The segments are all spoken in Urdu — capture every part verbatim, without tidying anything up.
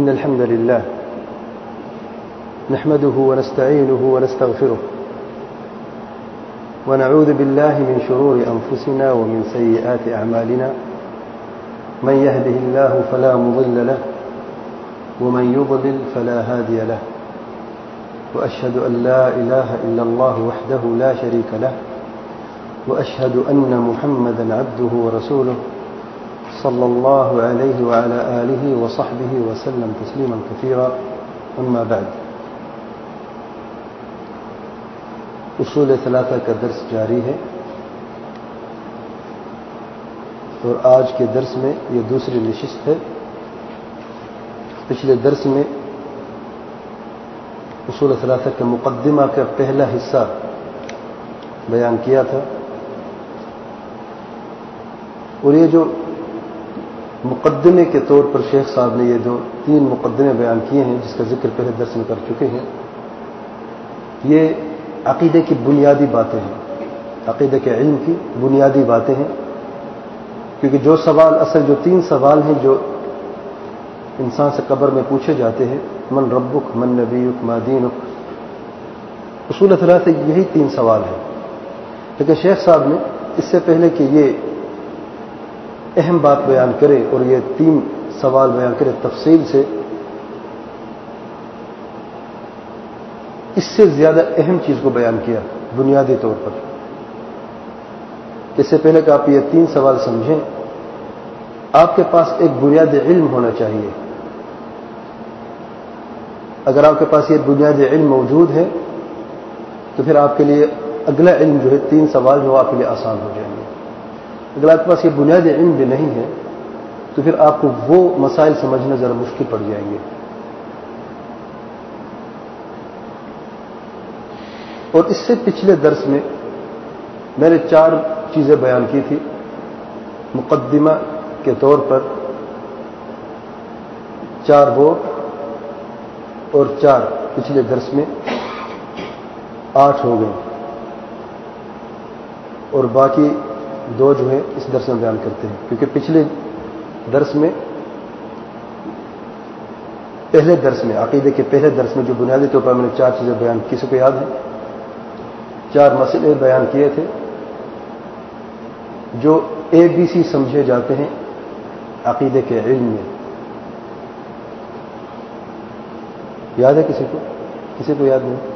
إن الحمد لله نحمده ونستعينه ونستغفره ونعوذ بالله من شرور أنفسنا ومن سيئات أعمالنا من يهده الله فلا مضل له ومن يضلل فلا هادي له وأشهد أن لا إله إلا الله وحده لا شريك له وأشهد أن محمدا عبده ورسوله صلى الله عليه وعلى آله وصحبه وسلم تسليما كثيرا أما بعد اصول ثلاثہ کا درس جاری ہے اور آج کے درس میں یہ دوسری نشست ہے. پچھلے درس میں اصول ثلاثہ کا مقدمہ کا پہلا حصہ بیان کیا تھا اور یہ جو مقدمے کے طور پر شیخ صاحب نے یہ جو تین مقدمے بیان کیے ہیں جس کا ذکر پہلے درس میں کر چکے ہیں، یہ عقیدے کی بنیادی باتیں ہیں، عقیدے کے علم کی بنیادی باتیں ہیں. کیونکہ جو سوال اصل جو تین سوال ہیں جو انسان سے قبر میں پوچھے جاتے ہیں، من ربک، من نبیک، ما دینک، اصول ثلاثہ یہی تین سوال ہیں. لیکن شیخ صاحب نے اس سے پہلے کہ یہ اہم بات بیان کرے اور یہ تین سوال بیان کرے تفصیل سے، اس سے زیادہ اہم چیز کو بیان کیا بنیادی طور پر. اس سے پہلے کہ آپ یہ تین سوال سمجھیں، آپ کے پاس ایک بنیادی علم ہونا چاہیے. اگر آپ کے پاس یہ بنیادی علم موجود ہے تو پھر آپ کے لیے اگلا علم جو ہے تین سوال جو آپ کے لیے آسان ہو جائیں گے. اگر آپ کے پاس یہ بنیادی علم بھی نہیں ہے تو پھر آپ کو وہ مسائل سمجھنا ذرا مشکل پڑ جائیں گے. اور اس سے پچھلے درس میں میں نے چار چیزیں بیان کی تھی مقدمہ کے طور پر، چار ووٹ اور چار پچھلے درس میں آٹھ ہو گئے اور باقی دو جو ہے اس درس میں بیان کرتے ہیں. کیونکہ پچھلے درس میں پہلے درس میں عقیدے کے پہلے درس میں جو بنیادی طور پر میں نے چار چیزیں بیان کی، کسی کو یاد ہے؟ چار مسئلے بیان کیے تھے جو اے بی سی سمجھے جاتے ہیں عقیدے کے علم میں. یاد ہے کسی کو؟ کسی کو یاد نہیں؟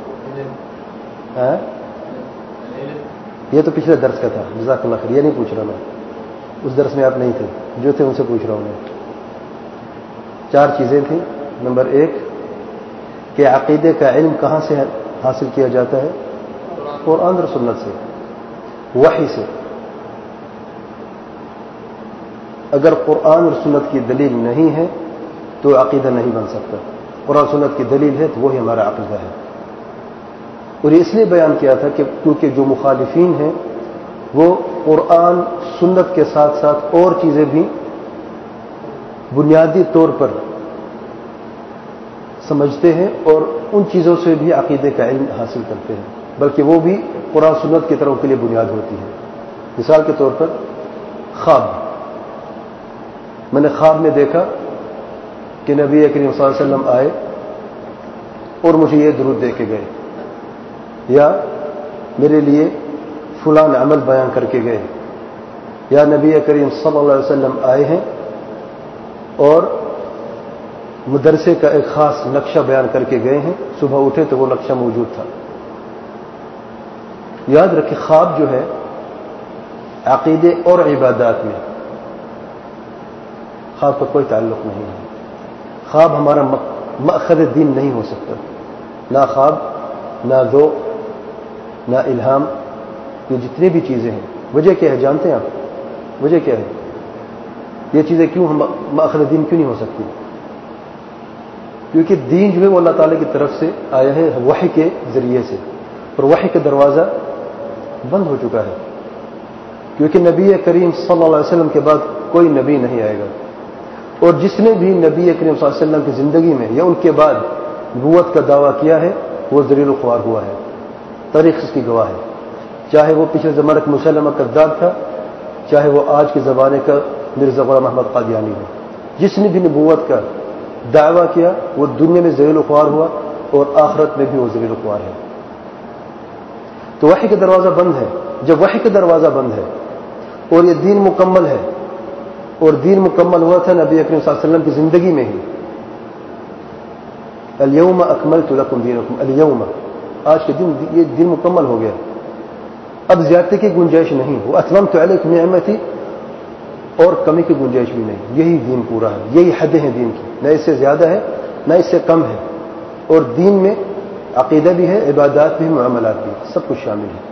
یہ تو پچھلے درس کا تھا. جزاک اللہ خیر. یہ نہیں پوچھ رہا میں، اس درس میں آپ نہیں تھے، جو تھے ان سے پوچھ رہا ہوں میں. چار چیزیں تھیں. نمبر ایک کہ عقیدے کا علم کہاں سے حاصل کیا جاتا ہے؟ قرآن اور سنت سے، وحی سے. اگر قرآن اور سنت کی دلیل نہیں ہے تو عقیدہ نہیں بن سکتا. قرآن سنت کی دلیل ہے تو وہی ہمارا عقیدہ ہے. اور یہ اس لیے بیان کیا تھا کہ کیونکہ جو مخالفین ہیں وہ قرآن سنت کے ساتھ ساتھ اور چیزیں بھی بنیادی طور پر سمجھتے ہیں اور ان چیزوں سے بھی عقیدے کا علم حاصل کرتے ہیں، بلکہ وہ بھی قرآن سنت کی طرف کے لیے بنیاد ہوتی ہے. مثال کے طور پر خواب. میں نے خواب میں دیکھا کہ نبی کریم صلی اللہ علیہ وسلم آئے اور مجھے یہ درود دے کے گئے، یا میرے لیے فلان عمل بیان کر کے گئے، یا نبی کریم صلی اللہ علیہ وسلم آئے ہیں اور مدرسے کا ایک خاص نقشہ بیان کر کے گئے ہیں، صبح اٹھے تو وہ نقشہ موجود تھا. یاد رکھیں خواب جو ہے عقیدے اور عبادات میں خواب کا کوئی تعلق نہیں ہے. خواب ہمارا مأخذ دین نہیں ہو سکتا. نہ خواب، نہ ذوق، نہ الہام، یہ جتنی بھی چیزیں ہیں. وجہ کیا ہے جانتے ہیں آپ؟ وجہ کیا ہے؟ یہ چیزیں کیوں ہم مأخذ دین کیوں نہیں ہو سکتی؟ کیونکہ دین جو ہے وہ اللہ تعالیٰ کی طرف سے آیا ہے وحی کے ذریعے سے، اور وحی کا دروازہ بند ہو چکا ہے. کیونکہ نبی کریم صلی اللہ علیہ وسلم کے بعد کوئی نبی نہیں آئے گا، اور جس نے بھی نبی کریم صلی اللہ علیہ وسلم کی زندگی میں یا ان کے بعد نبوت کا دعویٰ کیا ہے وہ ذلیل و خوار ہوا ہے. تاریخ اس کی گواہ ہے. چاہے وہ پچھلے زمانے کا مسلمہ کذاب تھا، چاہے وہ آج کے زمانے کا مرزا غلام احمد قادیانی ہو. جس نے بھی نبوت کا دعویٰ کیا وہ دنیا میں ذلیل و خوار ہوا اور آخرت میں بھی وہ ذلیل و خوار ہے. تو وحی کا دروازہ بند ہے. جب وحی کا دروازہ بند ہے اور یہ دین مکمل ہے، اور دین مکمل ہوا تھا نبی اکرم صلی اللہ علیہ وسلم کی زندگی میں ہی. الیوم اکملت لکم دینکم، الیوم آج کے دن یہ دین مکمل ہو گیا، اب زیادتی کی گنجائش نہیں. وہ اتممت علیکم نعمتی، اور کمی کی گنجائش بھی نہیں. یہی دین پورا ہے، یہی حدیں ہیں دین کی، نہ اس سے زیادہ ہے نہ اس سے کم ہے. اور دین میں عقیدہ بھی ہے، عبادات بھی، معاملات بھی، سب کچھ شامل ہے.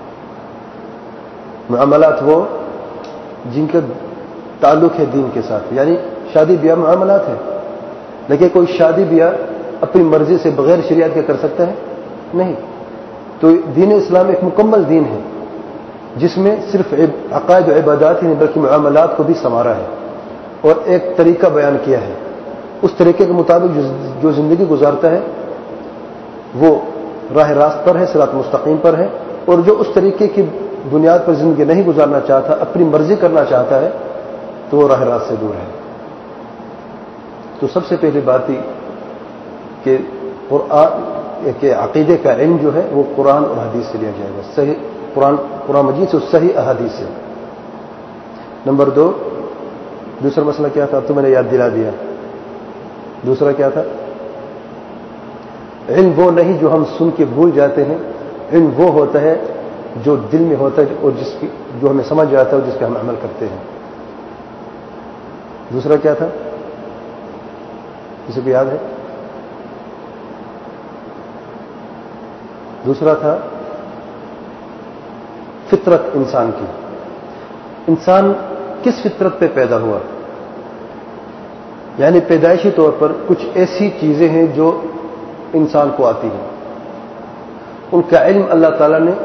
معاملات وہ جن کا تعلق ہے دین کے ساتھ، یعنی شادی بیاہ معاملات ہے، لیکن کوئی شادی بیاہ اپنی مرضی سے بغیر شریعت کے کر سکتا ہے؟ نہیں. تو دین اسلام ایک مکمل دین ہے جس میں صرف عقائد و عبادات ہی نہیں بلکہ معاملات کو بھی سنوارا ہے اور ایک طریقہ بیان کیا ہے. اس طریقے کے مطابق جو زندگی گزارتا ہے وہ راہ راست پر ہے، صراط مستقیم پر ہے. اور جو اس طریقے کی بنیاد پر زندگی نہیں گزارنا چاہتا، اپنی مرضی کرنا چاہتا ہے، تو وہ راہ راست سے دور ہے. تو سب سے پہلی بات ہی کہ قرآن کے عقیدے کا علم جو ہے وہ قرآن اور حدیث سے لیا جائے گا، صحیح قرآن قرآن مجید سے، صحیح احادیث سے. نمبر دو، دوسرا مسئلہ کیا تھا؟ تو میں نے یاد دلا دیا. دوسرا کیا تھا؟ علم وہ نہیں جو ہم سن کے بھول جاتے ہیں، علم وہ ہوتا ہے جو دل میں ہوتا ہے اور جس کی جو ہمیں سمجھ آتا ہے اور جس پہ ہم عمل کرتے ہیں. دوسرا کیا تھا؟ کسی کو یاد ہے؟ دوسرا تھا فطرت انسان کی. انسان کس فطرت پہ پیدا ہوا؟ یعنی پیدائشی طور پر کچھ ایسی چیزیں ہیں جو انسان کو آتی ہیں، ان کا علم اللہ تعالیٰ نے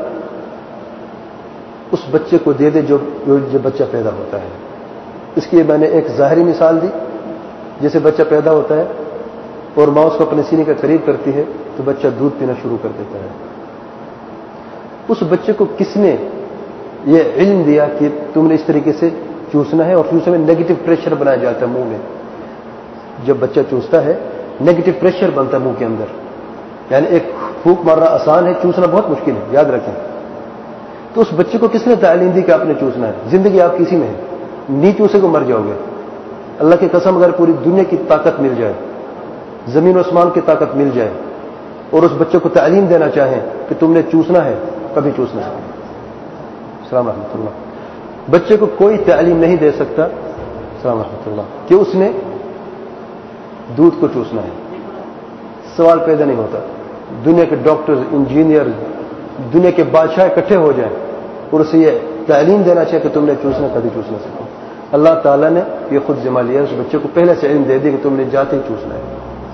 اس بچے کو دے دے جو جو بچہ پیدا ہوتا ہے. اس کی میں نے ایک ظاہری مثال دی. جیسے بچہ پیدا ہوتا ہے اور ماں اس کو اپنے سینے کے قریب کرتی ہے تو بچہ دودھ پینا شروع کر دیتا ہے. اس بچے کو کس نے یہ علم دیا کہ تم نے اس طریقے سے چوسنا ہے؟ اور چوسنے میں نیگیٹو پریشر بنایا جاتا ہے منہ میں. جب بچہ چوستا ہے نیگیٹو پریشر بنتا ہے منہ کے اندر. یعنی ایک پھونک مارنا آسان ہے، چوسنا بہت مشکل ہے، یاد رکھیں. تو اس بچے کو کس نے تعلیم دی کہ آپ نے چوسنا ہے؟ زندگی آپ کسی میں ہے، نہیں چوسے کو مر جاؤ گے. اللہ کی قسم اگر پوری دنیا کی طاقت مل جائے، زمین و آسمان کی طاقت مل جائے، اور اس بچے کو تعلیم دینا چاہیں کہ تم نے چوسنا ہے، کبھی چوس نہ سکتے. السلام رحمۃ اللہ. بچے کو کوئی تعلیم نہیں دے سکتا، السلام رحمۃ اللہ، کہ اس نے دودھ کو چوسنا ہے. سوال پیدا نہیں ہوتا. دنیا کے ڈاکٹر، انجینئر، دنیا کے بادشاہ اکٹھے ہو جائیں اور اسے یہ تعلیم دینا چاہے کہ تم نے چوسنا، کبھی چوس نہ سکو. اللہ تعالیٰ نے یہ خود ذمہ لیا، اس بچے کو پہلے سے علم دے دی کہ تم نے جاتے ہی چوسنا ہے.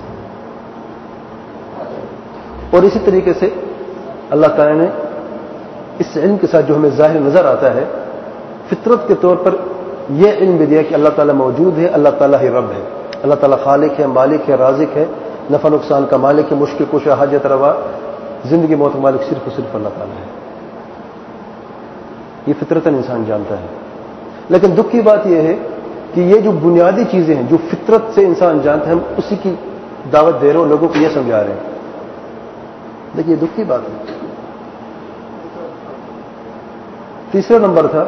اور اسی طریقے سے اللہ تعالیٰ نے اس علم کے ساتھ جو ہمیں ظاہر نظر آتا ہے، فطرت کے طور پر یہ علم بھی دیا کہ اللہ تعالیٰ موجود ہے، اللہ تعالیٰ ہی رب ہے، اللہ تعالیٰ خالق ہے، مالک ہے، رازق ہے، نفع نقصان کا مالک ہے، مشکل کشا، حاجت روا، زندگی موت کا مالک صرف اور صرف اللہ تعالیٰ ہے. یہ فطرتاً انسان جانتا ہے. لیکن دکھ کی بات یہ ہے کہ یہ جو بنیادی چیزیں ہیں جو فطرت سے انسان جانتا ہے، ہم اسی کی دعوت دے رہے ہیں، لوگوں کو یہ سمجھا رہے ہیں. دیکھیے دکھ کی بات ہے. تیسرا نمبر تھا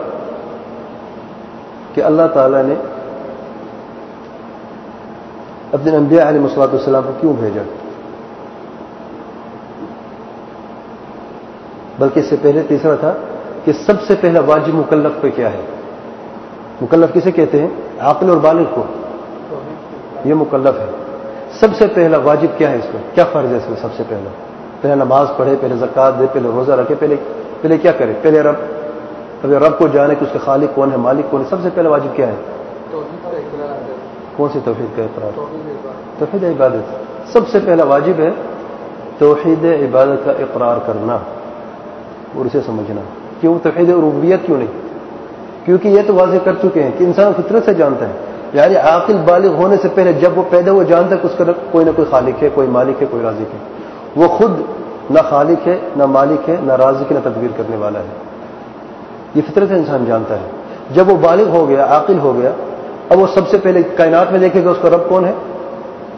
کہ اللہ تعالیٰ نے اپنے انبیاء علیہ الصلوۃ والسلام کو کیوں بھیجا؟ بلکہ اس سے پہلے تیسرا تھا کہ سب سے پہلا واجب مکلف پہ کیا ہے؟ مکلف کسے کہتے ہیں؟ عاقل اور بالغ کو. یہ مکلف ہے. سب سے پہلا واجب کیا ہے؟ اس کو کیا فرض ہے؟ اس میں سب سے پہلا پہلے نماز پڑھے، پہلے زکوٰۃ دے، پہلے روزہ رکھے، پہلے پہلے کیا کرے؟ پہلے رب پہلے رب کو جانے کہ اس کے خالق کون ہے، مالک کون ہے. سب سے پہلا واجب کیا ہے؟ کون سی توحید کا اقرار؟ توحید عبادت. سب سے پہلا واجب ہے توحید عبادت کا اقرار کرنا اور اسے سمجھنا. کیوں توحید ربوبیت کیوں نہیں؟ کیونکہ یہ تو واضح کر چکے ہیں کہ انسان فطرت سے جانتا ہے. یعنی عاقل بالغ ہونے سے پہلے جب وہ پیدا ہوا جانتا ہے کہ اس کا کوئی نہ کوئی خالق ہے، کوئی مالک ہے، کوئی رازق ہے. وہ خود نہ خالق ہے، نہ مالک ہے، نہ رازق ہے، نہ تدبیر کرنے والا ہے. یہ فطرت سے انسان جانتا ہے. جب وہ بالغ ہو گیا، عاقل ہو گیا، اب وہ سب سے پہلے کائنات میں دیکھے گا اس کا رب کون ہے،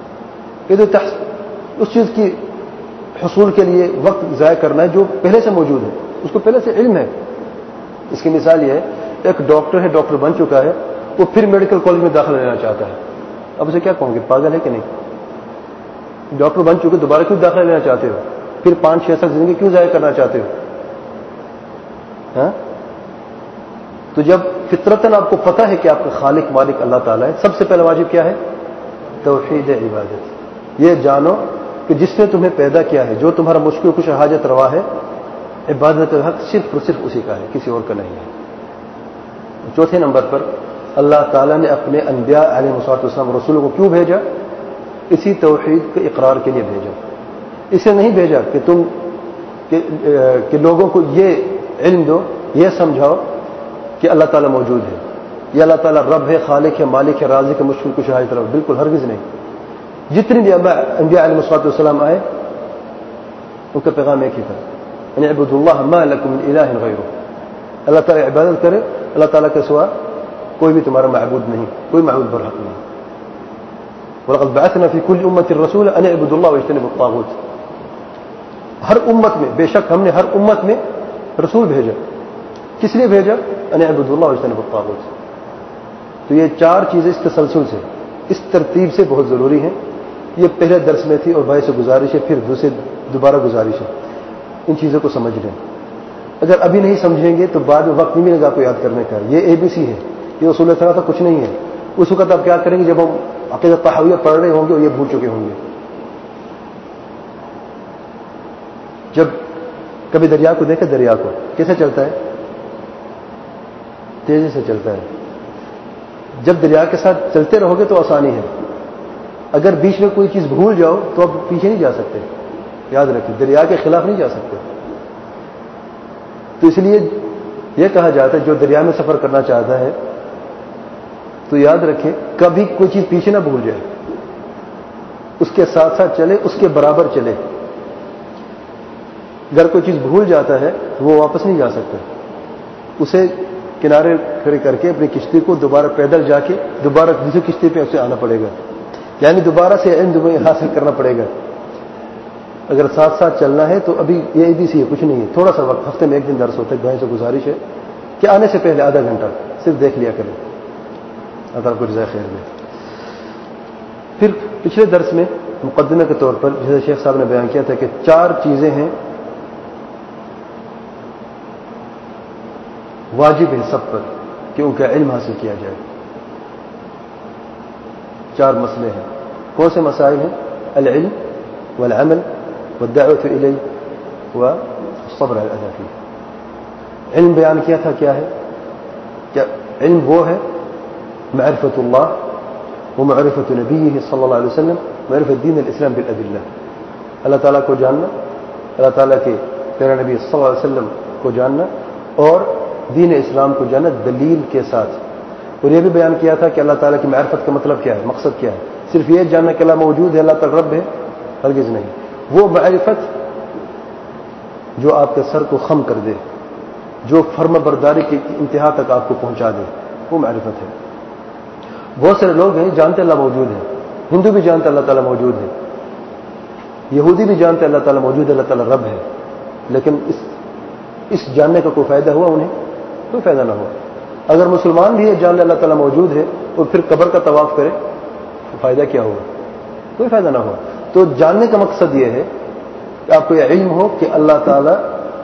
یہ تو اس چیز کی حصول کے لیے وقت ضائع کرنا ہے جو پہلے سے موجود ہے، اس کو پہلے سے علم ہے۔ اس کی مثال یہ ہے، ایک ڈاکٹر ہے، ڈاکٹر بن چکا ہے، وہ پھر میڈیکل کالج میں داخلہ لینا چاہتا ہے، اب اسے کیا کہوں گے، پاگل ہے کہ نہیں؟ ڈاکٹر بن چکے دوبارہ کیوں داخلہ لینا چاہتے ہو؟ پھر پانچ چھ سال زندگی کیوں ضائع کرنا چاہتے ہو؟ ہاں؟ تو جب فطرتاً آپ کو پتہ ہے کہ آپ کا خالق مالک اللہ تعالیٰ ہے، سب سے پہلا واجب کیا ہے؟ توحید عبادت۔ یہ جانو کہ جس نے تمہیں پیدا کیا ہے، جو تمہارا مشکل کچھ حاجت روا ہے، عبادت کا حق صرف اور صرف اسی کا ہے، کسی اور کا نہیں ہے۔ چوتھے نمبر پر اللہ تعالیٰ نے اپنے انبیاء علیہ الصلوۃ والسلام رسولوں کو کیوں بھیجا؟ اسی توحید کے اقرار کے لیے بھیجا۔ اسے نہیں بھیجا کہ تم کہ, کہ لوگوں کو یہ علم دو، یہ سمجھاؤ کہ اللہ تعالیٰ موجود ہے، یہ اللہ تعالیٰ رب ہے، خالق ہے، مالک ہے، رازق ہے، مشکل کچھ حاجت روا، بالکل ہرگز نہیں۔ جتنے بھی انبیاء علیہ الصلوۃ والسلام آئے ان کا پیغام ایک ہی تھا، ان اعبدوا اللہ ما لکم من الہ غیرہ، اللہ تعالیٰ عبادت کرے، اللہ تعالیٰ کے سوا کوئی بھی تمہارا معبود نہیں، کوئی معبود برحق نہیں۔ وَلَقَدْ بَعَثْنَا فِي كُلِّ أُمَّةٍ رَسُولًا أَنِ اعْبُدُوا اللَّهَ وَاجْتَنِبُوا الطَّاغُوتَ، ہر امت میں، بے شک ہم نے ہر امت میں رسول بھیجا، کس لیے بھیجا؟ أَنِ اعْبُدُوا اللَّهَ وَاجْتَنِبُوا الطَّاغُوتَ۔ تو یہ چار چیزیں اس تسلسل سے، اس ترتیب سے بہت ضروری ہیں۔ یہ پہلے درس میں تھی اور بھائی سے گزارش ہے، پھر دوسرے دوبارہ گزارش ہے، ان چیزوں کو سمجھ لیں۔ اگر ابھی نہیں سمجھیں گے تو بعد میں وقت نہیں ملے گا آپ کو یاد کرنے کا۔ یہ اے بی سی ہے، یہ اصول ثلاثہ کچھ نہیں ہے۔ اس وقت آپ کیا کریں گے جب ہم عقیدہ طحاویہ پڑھ رہے ہوں گے اور یہ بھول چکے ہوں گے۔ جب کبھی دریا کو دیکھیں، دریا کو کیسے چلتا ہے؟ تیزی سے چلتا ہے۔ جب دریا کے ساتھ چلتے رہو گے تو آسانی ہے، اگر بیچ میں کوئی چیز بھول جاؤ تو آپ پیچھے نہیں جا سکتے۔ یاد رکھیں، دریا کے خلاف نہیں جا سکتے۔ تو اس لیے یہ کہا جاتا ہے جو دریا میں سفر کرنا چاہتا ہے تو یاد رکھیں کبھی کوئی چیز پیچھے نہ بھول جائے، اس کے ساتھ ساتھ چلے، اس کے برابر چلے۔ اگر کوئی چیز بھول جاتا ہے تو وہ واپس نہیں جا سکتا، اسے کنارے کھڑے کر کے اپنی کشتی کو دوبارہ پیدل جا کے دوبارہ دوسری کشتی پہ اسے آنا پڑے گا، یعنی دوبارہ سے علم حاصل کرنا پڑے گا۔ اگر ساتھ ساتھ چلنا ہے تو ابھی یہ بھی سی ہے، کچھ نہیں ہے، تھوڑا سا وقت، ہفتے میں ایک دن درس ہوتا ہے، بھائی سے گزارش ہے کہ آنے سے پہلے آدھا گھنٹہ صرف دیکھ لیا کریں، اللہ کو جزائے خیر دے۔ پھر پچھلے درس میں مقدمے کے طور پر جیسے شیخ صاحب نے بیان کیا تھا کہ چار چیزیں ہیں واجب ہے سب پر کہ ان کا علم حاصل کیا جائے۔ چار مسئلے ہیں، کون سے مسائل ہیں؟ العلم والعمل والدعوة إليه والصبر على الأذى فيه۔ علم بیان کیا تھا کیا ہے؟ کیا علم وہ ہے معرفت اللہ ومعرفت نبیہ صلی اللہ علیہ وسلم، معرفت دین الاسلام بالادلہ، اللہ تعالیٰ کو جاننا، اللہ تعالیٰ کے پیارے نبی صلی اللہ علیہ وسلم کو جاننا اور دین اسلام کو جاننا دلیل کے ساتھ۔ اور یہ بھی بیان کیا تھا کہ اللہ تعالیٰ کی معرفت کا مطلب کیا ہے، مقصد کیا ہے؟ صرف یہ جاننا کہ اللہ موجود ہے، اللہ تعالیٰ رب ہے؟ ہرگز نہیں۔ وہ معرفت جو آپ کے سر کو خم کر دے، جو فرم برداری کی انتہا تک آپ کو پہنچا دے، وہ معرفت ہے۔ بہت سارے لوگ ہیں جانتے اللہ موجود ہے، ہندو بھی جانتے اللہ تعالیٰ موجود ہے، یہودی بھی جانتے اللہ تعالیٰ موجود ہے، اللہ تعالیٰ رب ہے، لیکن اس اس جاننے کا کوئی فائدہ ہوا انہیں؟ کوئی فائدہ نہ ہوا۔ اگر مسلمان بھی ہے جان لے اللہ تعالیٰ موجود ہے اور پھر قبر کا طواف کرے تو فائدہ کیا ہوگا؟ کوئی فائدہ نہ ہوا۔ تو جاننے کا مقصد یہ ہے کہ آپ کو یہ علم ہو کہ اللہ تعالیٰ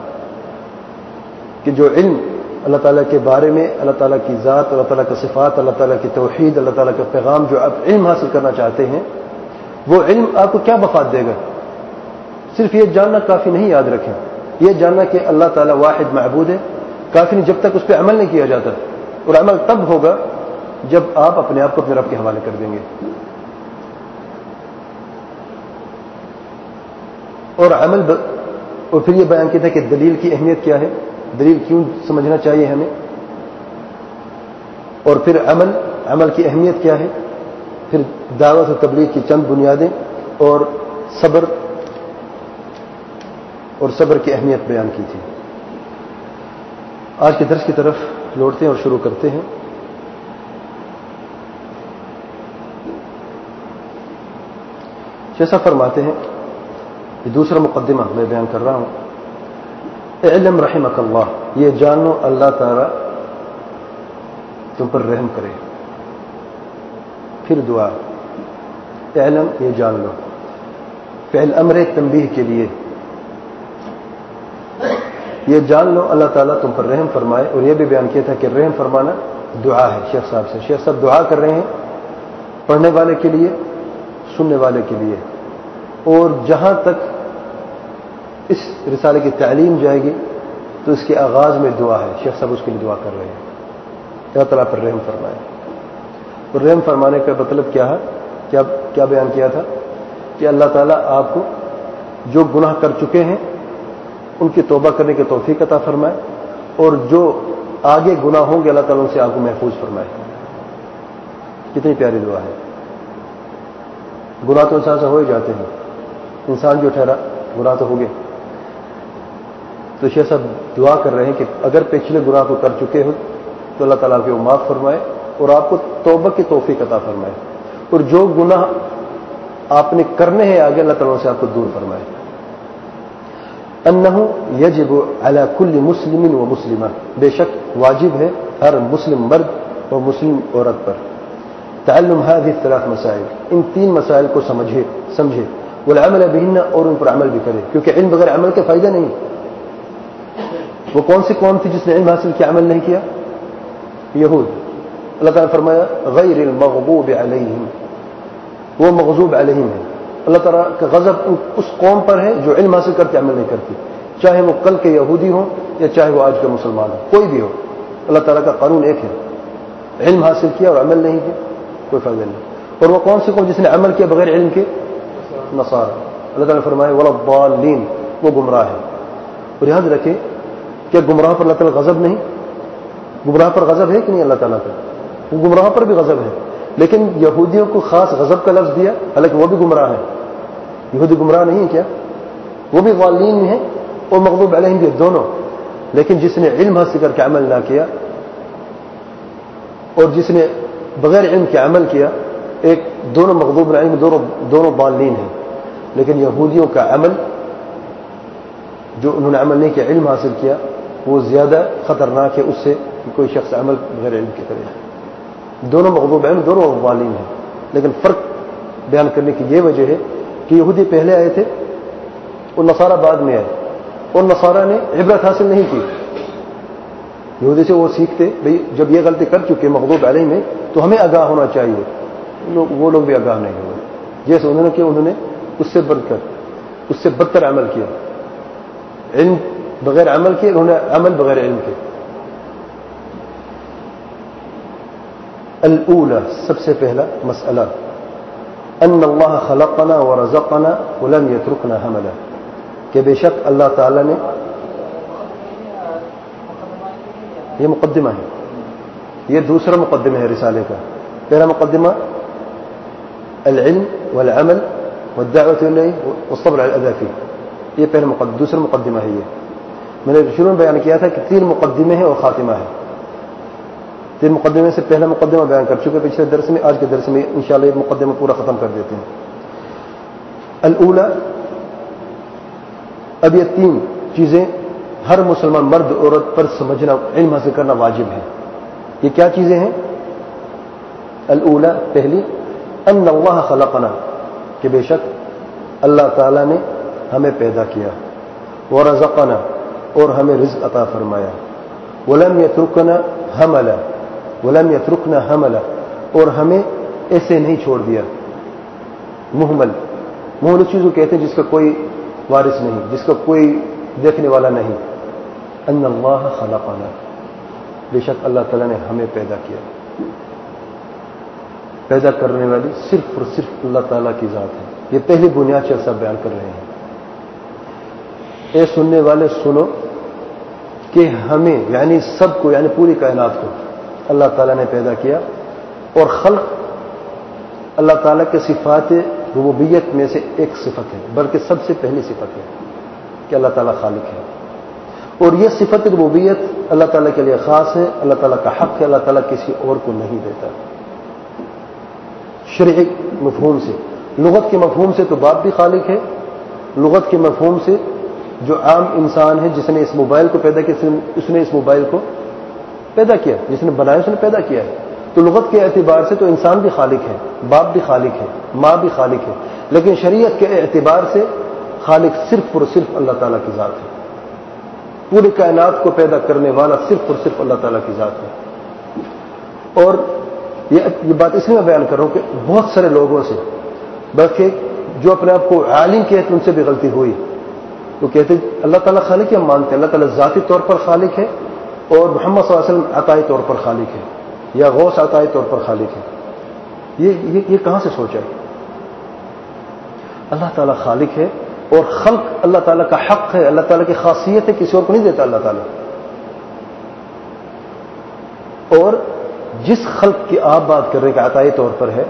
کہ جو علم اللہ تعالیٰ کے بارے میں، اللہ تعالیٰ کی ذات، اللہ تعالیٰ کا صفات، اللہ تعالیٰ کی توحید، اللہ تعالیٰ کا پیغام جو آپ علم حاصل کرنا چاہتے ہیں، وہ علم آپ کو کیا مفاد دے گا؟ صرف یہ جاننا کافی نہیں، یاد رکھیں، یہ جاننا کہ اللہ تعالیٰ واحد معبود ہے کافی نہیں، جب تک اس پہ عمل نہیں کیا جاتا، اور عمل تب ہوگا جب آپ اپنے آپ کو اپنے رب کے حوالے کر دیں گے۔ اور عمل ب... اور پھر یہ بیان کیا تھا کہ دلیل کی اہمیت کیا ہے، دلیل کیوں سمجھنا چاہیے ہمیں، اور پھر عمل عمل کی اہمیت کیا ہے، پھر دعوت و تبلیغ کی چند بنیادیں، اور صبر اور صبر کی اہمیت بیان کی تھی۔ آج کے درس کی طرف لوٹتے ہیں اور شروع کرتے ہیں۔ جیسا فرماتے ہیں، یہ دوسرا مقدمہ میں بیان کر رہا ہوں، اعلم رحمک اللہ، یہ جانو اللہ تعالی تم پر رحم کرے. پھر دعا، اعلم یہ جان لو، فعل امر تنبیہ کے لیے، یہ جان لو اللہ تعالیٰ تم پر رحم فرمائے. اور یہ بھی بیان کیا تھا کہ رحم فرمانا دعا ہے. شیخ صاحب سے شیخ صاحب دعا کر رہے ہیں پڑھنے والے کے لیے، سننے والے کے لیے. اور جہاں تک اس رسالے کی تعلیم جائے گی تو اس کے آغاز میں دعا ہے. شیخ صاحب اس کے لیے دعا کر رہے ہیں اللہ تعالیٰ پر رحم فرمائے. اور رحم فرمانے کا مطلب کیا ہے؟ کیا کیا بیان کیا تھا کہ اللہ تعالیٰ آپ کو جو گناہ کر چکے ہیں ان کی توبہ کرنے کی توفیق عطا فرمائے، اور جو آگے گناہ ہوں گے اللہ تعالیٰ ان سے آپ کو محفوظ فرمائے. کتنی پیاری دعا ہے. گناہ تو انسان سے ہو ہی جاتے ہیں، انسان جو ٹھہرا گناہ تو ہو گئے. تو شیخ صاحب دعا کر رہے ہیں کہ اگر پچھلے گناہ کو کر چکے ہو تو اللہ تعالیٰ آپ کو معاف فرمائے اور آپ کو توبہ کی توفیق عطا فرمائے، اور جو گناہ آپ نے کرنے ہیں آگے اللہ تعالیٰ سے آپ کو دور فرمائے. انہ یجب علی کل مسلم و مسلمہ، بے شک واجب ہے ہر مسلم مرد اور مسلم عورت پر تعلم هذه الثلاث مسائل، ان تین مسائل کو سمجھے سمجھے والعمل بهن، اور ان پر عمل بھی کرے، کیونکہ علم بغیر عمل کے فائدہ نہیں. وہ کون سی قوم تھی جس نے علم حاصل کیا عمل نہیں کیا؟ یہود. اللہ تعالیٰ نے فرمایا غیر المغضوب علیہم، وہ مغضوب علیہم ہے. اللہ تعالیٰ کا غضب اس قوم پر ہے جو علم حاصل کر کے عمل نہیں کرتی، چاہے وہ کل کے یہودی ہوں یا چاہے وہ آج کے مسلمان ہوں، کوئی بھی ہو. اللہ تعالیٰ کا قانون ایک ہے، علم حاصل کیا اور عمل نہیں کیا کوئی فائدہ نہیں. اور وہ کون سی قوم جس نے عمل کیا بغیر علم کے؟ نصارى. اللہ تعالیٰ نے فرمایا ولا الضالین، وہ گمراہ ہے. اور یاد رکھیں کہ گمراہ پر اللہ تعالیٰ غضب نہیں، گمراہ پر غضب ہے کہ نہیں اللہ تعالیٰ کا؟ وہ گمراہ پر بھی غضب ہے، لیکن یہودیوں کو خاص غضب کا لفظ دیا، حالانکہ وہ بھی گمراہ ہے. یہودی گمراہ نہیں ہے کیا؟ وہ بھی ضالین ہیں اور مغضوب علیہم بھی، دونوں. لیکن جس نے علم حاصل کر کے عمل نہ کیا اور جس نے بغیر علم کے عمل کیا، ایک دونوں مغضوب علیہم، دونوں دونوں ضالین ہیں. لیکن یہودیوں کا عمل جو انہوں نے عمل نہیں کیا، علم حاصل کیا، وہ زیادہ خطرناک ہے اس سے کہ کوئی شخص عمل بغیر علم کے کرے. دونوں مغضوب علیہم، دونوں ضالین ہیں. لیکن فرق بیان کرنے کی یہ وجہ ہے کہ یہودی پہلے آئے تھے اور نصارہ بعد میں آئے، اور نصارہ نے عبرت حاصل نہیں کی. یہودی سے وہ سیکھتے بھئی جب یہ غلطی کر چکے مغضوب علیہم میں تو ہمیں آگاہ ہونا چاہیے. وہ لوگ بھی آگاہ نہیں ہوئے، جیسے انہوں نے کیا، انہوں نے اس سے بڑھ کر اس سے بدتر عمل کیا. علم بغیر عمل کیا، انہوں نے عمل بغیر علم کے. الاولى، سب سے پہلا مسئلہ، ان اللہ خلقنا ورزقنا ولم يتركنا حملا، کہ بے شک اللہ تعالی نے، یہ مقدمہ ہے، یہ دوسرا مقدمہ ہے رسالے کا. پہلا مقدمہ العلم والعمل والدعوة الیہ والصبر علی الاذى فیہ، یہ پہلا مقدمہ. دوسرا مقدمہ ہے. یہ میں نے شروع میں بیان کیا تھا کہ تین مقدمے ہیں اور خاتمہ ہے. تین مقدمے سے پہلا مقدمہ بیان کر چکے پچھلے درس میں. آج کے درس میں انشاءاللہ یہ مقدمہ پورا ختم کر دیتے ہیں. الاولا، اب یہ تین چیزیں ہر مسلمان مرد عورت پر سمجھنا، علم حاصل کرنا واجب ہے. یہ کیا چیزیں ہیں؟ الاولا، پہلی، ان اللہ خلقنا، کہ بے شک اللہ تعالی نے ہمیں پیدا کیا، ورزقنا، اور ہمیں رزق عطا فرمایا، ولم یترکنا حملا، ولم یترکنا حملا، اور ہمیں ایسے نہیں چھوڑ دیا. محمل، محمل اس چیز کو کہتے ہیں جس کا کوئی وارث نہیں، جس کا کوئی دیکھنے والا نہیں. ان اللہ خلقنا، بے شک اللہ تعالیٰ نے ہمیں پیدا کیا. پیدا کرنے والی صرف اور صرف اللہ تعالیٰ کی ذات ہے. یہ پہلی بنیاد سے سب بیان کر رہے ہیں. اے سننے والے سنو کہ ہمیں، یعنی سب کو، یعنی پوری کائنات کو اللہ تعالیٰ نے پیدا کیا. اور خلق اللہ تعالیٰ کے صفات ربوبیت میں سے ایک صفت ہے، بلکہ سب سے پہلی صفت ہے کہ اللہ تعالیٰ خالق ہے. اور یہ صفت ربوبیت اللہ تعالیٰ کے لیے خاص ہے، اللہ تعالیٰ کا حق ہے، اللہ تعالیٰ کسی اور کو نہیں دیتا. شرعی مفہوم سے لغت کے مفہوم سے تو باپ بھی خالق ہے، لغت کے مفہوم سے جو عام انسان ہے جس نے اس موبائل کو پیدا کیا، اس نے اس موبائل کو پیدا کیا، جس نے بنایا اس نے پیدا کیا ہے، تو لغت کے اعتبار سے تو انسان بھی خالق ہے، باپ بھی خالق ہے، ماں بھی خالق ہے، لیکن شریعت کے اعتبار سے خالق صرف اور صرف اللہ تعالیٰ کی ذات ہے. پوری کائنات کو پیدا کرنے والا صرف اور صرف اللہ تعالیٰ کی ذات ہے. اور یہ بات اس لیے میں بیان کر رہا ہوں کہ بہت سارے لوگوں سے، بلکہ جو اپنے آپ کو عالم کہتے ان سے بھی غلطی ہوئی. وہ کہتے اللہ تعالیٰ خالق ہے، ہم مانتے ہیں اللہ تعالیٰ ذاتی طور پر خالق ہے اور محمد صلی اللہ علیہ وسلم عطائی طور پر خالق ہے یا غوث عطائی طور پر خالق ہے. یہ یہ, یہ کہاں سے سوچا ہے؟ اللہ تعالیٰ خالق ہے اور خلق اللہ تعالیٰ کا حق ہے، اللہ تعالیٰ کی خاصیت ہے، کسی اور کو نہیں دیتا اللہ تعالیٰ. اور جس خلق کی آپ بات کر رہے ہیں کہ عطائی طور پر ہے،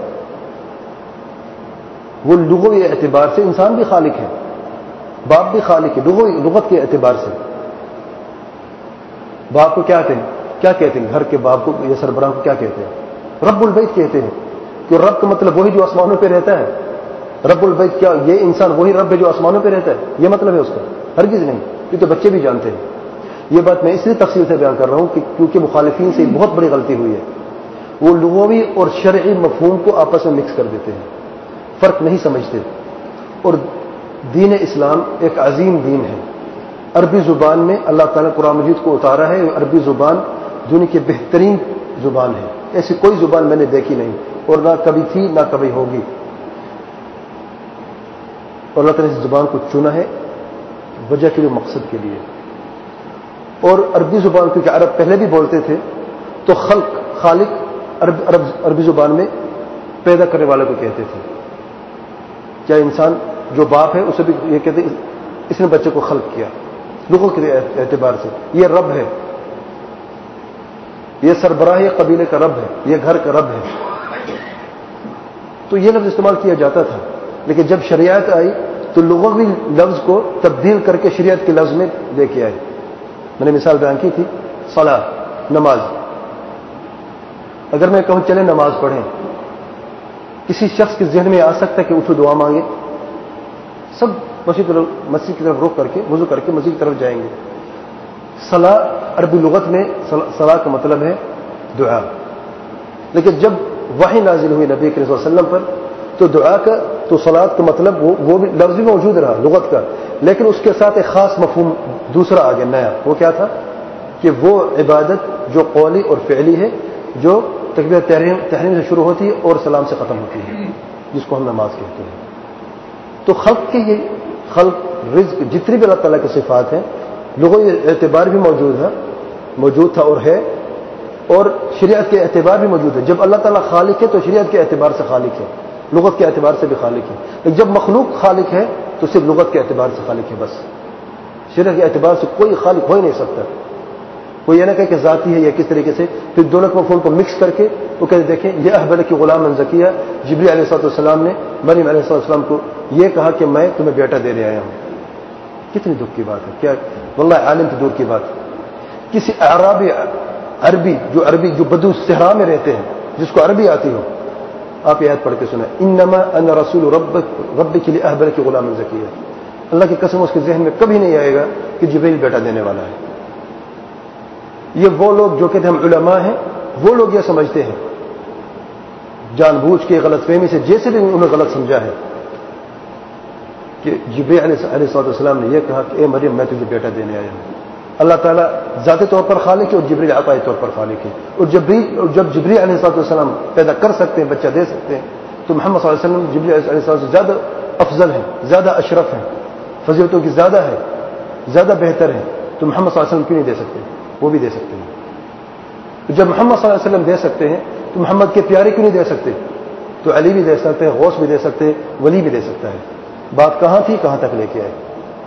وہ لغوی اعتبار سے انسان بھی خالق ہے، باپ بھی خالق ہے لغت کے اعتبار سے. باپ کو کیا کہتے ہیں کیا کہتے ہیں گھر کے باپ کو یا سربراہ کو کیا کہتے ہیں؟ رب البیت کہتے ہیں. کہ رب کا مطلب وہی جو آسمانوں پہ رہتا ہے. رب البیت کیا یہ انسان وہی رب ہے جو آسمانوں پہ رہتا ہے؟ یہ مطلب ہے اس کا؟ ہرگز نہیں. یہ تو بچے بھی جانتے ہیں. یہ بات میں اس لیے تفصیل سے بیان کر رہا ہوں کہ کیونکہ مخالفین سے بہت بڑی غلطی ہوئی ہے. وہ لغوی اور شرعی مفہوم کو آپس میں مکس کر دیتے ہیں، فرق نہیں سمجھتے. اور دین اسلام ایک عظیم دین ہے. عربی زبان میں اللہ تعالیٰ نے قرآن مجید کو اتارا ہے. عربی زبان دنیا کی بہترین زبان ہے، ایسی کوئی زبان میں نے دیکھی نہیں اور نہ کبھی تھی نہ کبھی ہوگی. اور اللہ تعالیٰ نے اس زبان کو چنا ہے وجہ کے لیے، مقصد کے لیے. اور عربی زبان کیونکہ عرب پہلے بھی بولتے تھے تو خلق خالق عرب عرب عربی زبان میں پیدا کرنے والے کو کہتے تھے. کیا انسان جو باپ ہے اسے بھی یہ کہتے اس نے بچے کو خلق کیا لوگوں کے اعتبار سے. یہ رب ہے، یہ سربراہ یہ قبیلے کا رب ہے، یہ گھر کا رب ہے. تو یہ لفظ استعمال کیا جاتا تھا، لیکن جب شریعت آئی تو لغوی لفظ کو تبدیل کر کے شریعت کے لفظ میں لے کے آئے. میں نے مثال بیان کی تھی صلاۃ، نماز. اگر میں کہوں چلے نماز پڑھیں، کسی شخص کے ذہن میں آ سکتا ہے کہ اٹھو دعا مانگے؟ سب مسجد مسجد کی طرف رخ کر کے وضو کر کے مسجد کی طرف جائیں گے. صلاۃ عربی لغت میں صلاۃ کا مطلب ہے دعا. لیکن جب وحی نازل ہوئی نبی کریم صلی اللہ علیہ وسلم پر تو دعا کا تو صلاۃ کا مطلب وہ, وہ بھی لفظ بھی موجود رہا لغت کا، لیکن اس کے ساتھ ایک خاص مفہوم دوسرا آ گیا نیا. وہ کیا تھا؟ کہ وہ عبادت جو قولی اور فعلی ہے، جو تکبیر تحریم تحریم سے شروع ہوتی ہے اور سلام سے ختم ہوتی ہے، جس کو ہم نماز کہتے ہیں. تو خلق کے یہ خلق رزق جتنی بھی اللہ تعالیٰ کی صفات ہیں لغوی اعتبار بھی موجود ہے، موجود تھا اور ہے، اور شریعت کے اعتبار بھی موجود ہے. جب اللہ تعالیٰ خالق ہے تو شریعت کے اعتبار سے خالق ہے، لغت کے اعتبار سے بھی خالق ہے. لیکن جب مخلوق خالق ہے تو صرف لغت کے اعتبار سے خالق ہے بس. شریعت کے اعتبار سے کوئی خالق ہو ہی نہیں سکتا. کوئی یہ نہ کہے کہ ذاتی ہے یا کس طریقے سے، پھر دونوں کے مفہوم کو مکس کر کے وہ کہتے دیکھیں یہ احبل کی غلام زکیہ جبریل علیہ الصلوۃ والسلام نے مریم علیہ الصلوۃ والسلام کو یہ کہا کہ میں تمہیں بیٹا دینے آیا ہوں. کتنی دکھ کی بات ہے. کیا واللہ عالم تو دور کی بات. کسی اعرابی عربی جو عربی جو بدو صحرا میں رہتے ہیں، جس کو عربی آتی ہو، آپ یہ آیت پڑھ کے سنیں انما انا رسول ربک ربک لاحبل کی غلام زکیہ. اللہ کی قسم اس کے ذہن میں کبھی نہیں آئے گا کہ جبریل بیٹا دینے والا ہے. یہ وہ لوگ جو کہتے ہیں ہم علماء ہیں، وہ لوگ یہ سمجھتے ہیں جان بوجھ کے غلط فہمی سے، جیسے بھی انہوں نے غلط سمجھا ہے کہ جبریل علیہ السلام نے یہ کہا کہ اے مریم میں تجھے بیٹا دینے آیا ہوں. اللہ تعالیٰ ذاتی طور پر خالق ہے اور جبریل عطائی طور پر خالق ہے. اور جبریل جب جبریل علیہ السلام پیدا کر سکتے ہیں، بچہ دے سکتے ہیں، تو محمد صلی اللہ علیہ وسلم جبریل علیہ السلام سے زیادہ افضل ہیں، زیادہ اشرف ہیں، فضیلتوں کی زیادہ ہے، زیادہ بہتر ہے. تو محمد صلی اللہ علیہ وسلم کیوں نہیں دے سکتے؟ وہ بھی دے سکتے ہیں. جب محمد صلی اللہ علیہ وسلم دے سکتے ہیں تو محمد کے پیارے کیوں نہیں دے سکتے؟ تو علی بھی دے سکتے ہیں، غوث بھی دے سکتے ہیں، ولی بھی دے سکتا ہے. بات کہاں تھی کہاں تک لے کے آئے؟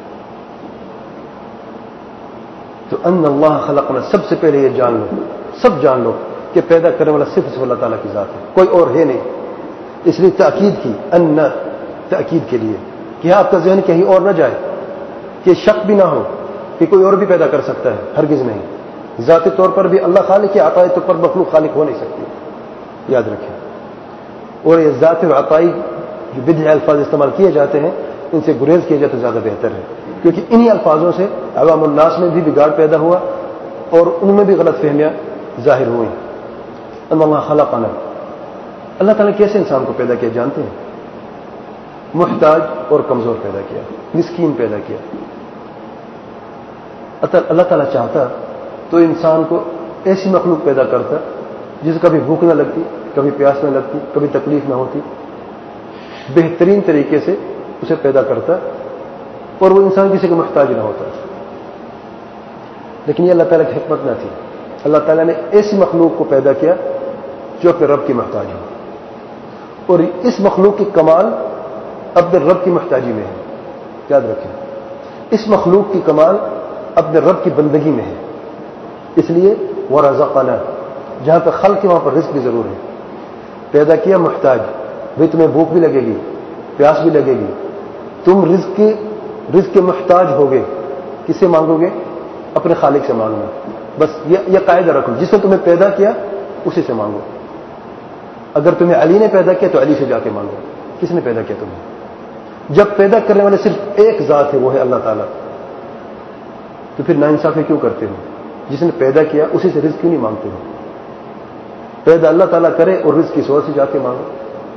تو ان اللہ خلقنا، سب سے پہلے یہ جان لو، سب جان لو کہ پیدا کرنے والا صرف صرف اللہ تعالیٰ کی ذات ہے، کوئی اور ہے نہیں. اس لیے تاکید کی، ان تاکید کے لیے کہ آپ کا ذہن کہیں اور نہ جائے، کہ شک بھی نہ ہو کہ کوئی اور بھی پیدا کر سکتا ہے. ہرگز نہیں. ذاتی طور پر بھی اللہ خالق ہے، عطائی طور پر مخلوق خالق ہو نہیں سکتی، یاد رکھیں. اور یہ ذات و عطائی جو بدع الفاظ استعمال کیے جاتے ہیں ان سے گریز کیا جائے تو زیادہ بہتر ہے، کیونکہ انہی الفاظوں سے عوام الناس میں بھی بگاڑ پیدا ہوا اور ان میں بھی غلط فہمیاں ظاہر ہوئیں۔ ان اللہ خلقنا، اللہ تعالیٰ نے کیسے انسان کو پیدا کیا جانتے ہیں؟ محتاج اور کمزور پیدا کیا، مسکین پیدا کیا۔ اللہ تعالیٰ چاہتا تو انسان کو ایسی مخلوق پیدا کرتا جسے کبھی بھوک نہ لگتی، کبھی پیاس نہ لگتی، کبھی تکلیف نہ ہوتی، بہترین طریقے سے اسے پیدا کرتا اور وہ انسان کسی کا محتاج نہ ہوتا۔ لیکن یہ اللہ تعالیٰ کی حکمت نہ تھی، اللہ تعالیٰ نے ایسی مخلوق کو پیدا کیا جو اپنے رب کی محتاج ہو، اور اس مخلوق کی کمال اپنے رب کی محتاجی میں ہے۔ یاد رکھیں، اس مخلوق کی کمال اپنے رب کی بندگی میں ہے، اس لیے وَرَزَقَنَا، جہاں پہ خلق ہے وہاں پر رزق بھی ضرور ہے۔ پیدا کیا محتاج، بھئی تمہیں بھوک بھی لگے گی، پیاس بھی لگے گی، تم رزق کے رزق کے محتاج ہوگے، کس سے مانگو گے؟ اپنے خالق سے مانگنا۔ بس یہ یہ قاعدہ رکھو، جس نے تمہیں پیدا کیا اسی سے مانگو۔ اگر تمہیں علی نے پیدا کیا تو علی سے جا کے مانگو، کس نے پیدا کیا تمہیں؟ جب پیدا کرنے والے صرف ایک ذات ہے، وہ ہے اللہ تعالیٰ، تو پھر ناانصافی کیوں کرتے ہو؟ جس نے پیدا کیا اسی سے رزق کیوں نہیں مانگتے ہو؟ پیدا اللہ تعالیٰ کرے اور رزق کی سور سے جا کے مانگو۔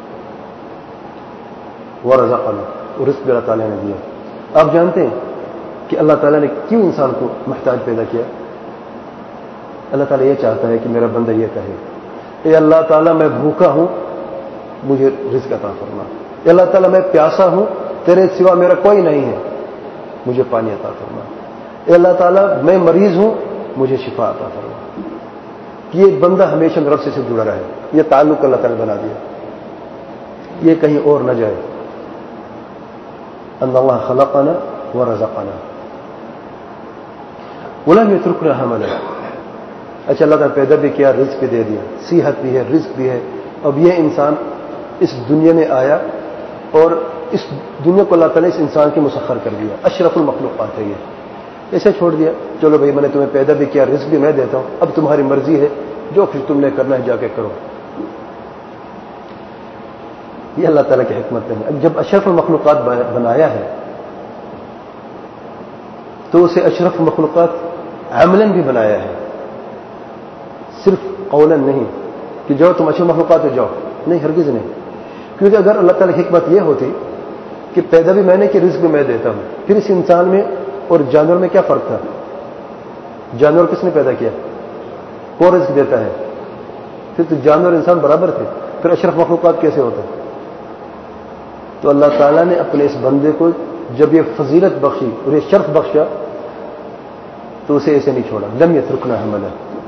وَرَزَقَنَا، اور رزق بھی اللہ تعالیٰ نے دیا۔ آپ جانتے ہیں کہ اللہ تعالیٰ نے کیوں انسان کو محتاج پیدا کیا؟ اللہ تعالیٰ یہ چاہتا ہے کہ میرا بندہ یہ کہے، اے اللہ تعالیٰ میں بھوکا ہوں، مجھے رزق عطا فرما۔ اے اللہ تعالیٰ میں پیاسا ہوں، تیرے سوا میرا کوئی نہیں ہے، مجھے پانی عطا فرما۔ اے اللہ تعالیٰ میں مریض ہوں، مجھے شفا عطا فرما۔ یہ ایک بندہ ہمیشہ رب سے جڑا رہے، یہ تعلق اللہ تعالیٰ بنا دیا، یہ کہیں اور نہ جائے۔ ان اللہ خلقنا ورزقنا ولم يتركنا حملا۔ اچھا، اللہ تعالیٰ پیدا بھی کیا، رزق بھی دے دیا، صحت بھی ہے، رزق بھی ہے۔ اب یہ انسان اس دنیا میں آیا اور اس دنیا کو اللہ تعالیٰ نے اس انسان کی مسخر کر دیا، اشرف المخلوقات ہے یہ، ایسے چھوڑ دیا، چلو بھائی میں نے تمہیں پیدا بھی کیا، رزق بھی میں دیتا ہوں، اب تمہاری مرضی ہے، جو کچھ تم نے کرنا ہے جا کے کرو۔ یہ اللہ تعالیٰ کی حکمت ہے۔ اب جب اشرف المخلوقات بنایا ہے تو اسے اشرف المخلوقات عملاً بھی بنایا ہے، صرف قولاً نہیں کہ جاؤ تم اشرف مخلوقات ہو جاؤ، نہیں، ہرگز نہیں۔ کیونکہ اگر اللہ تعالیٰ کی حکمت یہ ہوتی کہ پیدا بھی میں نے کہ رزق بھی میں دیتا ہوں، پھر اس انسان میں اور جانور میں کیا فرق تھا؟ جانور کس نے پیدا کیا؟ کون رزق دیتا ہے؟ پھر تو جانور انسان برابر تھے، پھر اشرف مخلوقات کیسے ہوتا؟ تو اللہ تعالیٰ نے اپنے اس بندے کو جب یہ فضیلت بخشی اور یہ شرف بخشا تو اسے ایسے نہیں چھوڑا، لم یترکنا حملا۔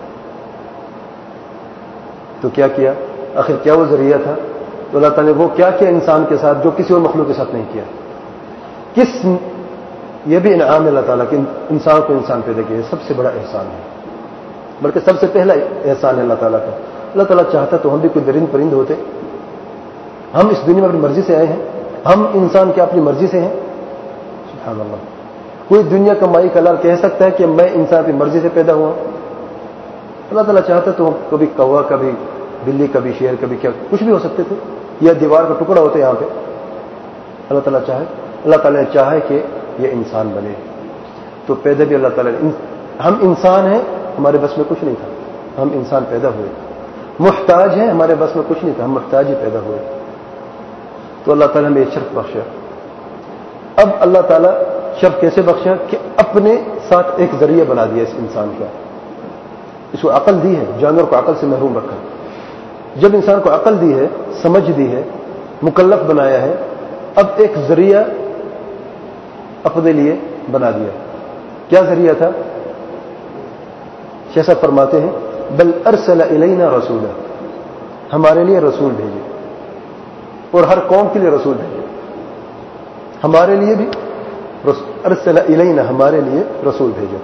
تو کیا کیا؟ آخر کیا وہ ذریعہ تھا؟ تو اللہ تعالیٰ نے وہ کیا کیا انسان کے ساتھ جو کسی اور مخلوق کے ساتھ نہیں کیا۔ کس یہ بھی انعام ہے اللہ تعالیٰ کہ انسان کو انسان پیدا کیا، سب سے بڑا احسان ہے، بلکہ سب سے پہلا احسان ہے اللہ تعالیٰ کا۔ اللہ تعالیٰ چاہتا تو ہم بھی کوئی درند پرند ہوتے، ہم اس دنیا میں اپنی مرضی سے آئے ہیں، ہم انسان کیا اپنی مرضی سے ہیں؟ سبحان اللہ، کوئی دنیا کا مائی کلال کہہ سکتا ہے کہ میں انسان کی مرضی سے پیدا ہوا؟ اللہ تعالیٰ چاہتا تو ہم کبھی کوا، کبھی بلی، کبھی شیر، کبھی کیا کچھ بھی ہو سکتے تھے، یا دیوار کا ٹکڑا ہوتے یہاں پہ۔ اللہ تعالیٰ چاہے اللہ تعالیٰ نے چاہے کہ یہ انسان بنے تو پیدا بھی اللہ تعالیٰ نے۔ ہم انسان ہیں، ہمارے بس میں کچھ نہیں تھا، ہم انسان پیدا ہوئے، محتاج ہیں، ہمارے بس میں کچھ نہیں تھا، ہم محتاج ہی پیدا ہوئے، تو اللہ تعالیٰ نے یہ شرف بخشا۔ اب اللہ تعالیٰ شرف کیسے بخشا کہ اپنے ساتھ ایک ذریعہ بنا دیا اس انسان کا، اس کو عقل دی ہے، جانور کو عقل سے محروم رکھا۔ جب انسان کو عقل دی ہے، سمجھ دی ہے، مکلف بنایا ہے، اب ایک ذریعہ اپنے لیے بنا دیا۔ کیا ذریعہ تھا؟ شیخ صاحب فرماتے ہیں بل ارسل الینا رسولا، ہمارے لیے رسول بھیجے، اور ہر قوم کے لیے رسول بھیجے، ہمارے لیے بھی ارسل الینا، ہمارے لیے رسول بھیجے۔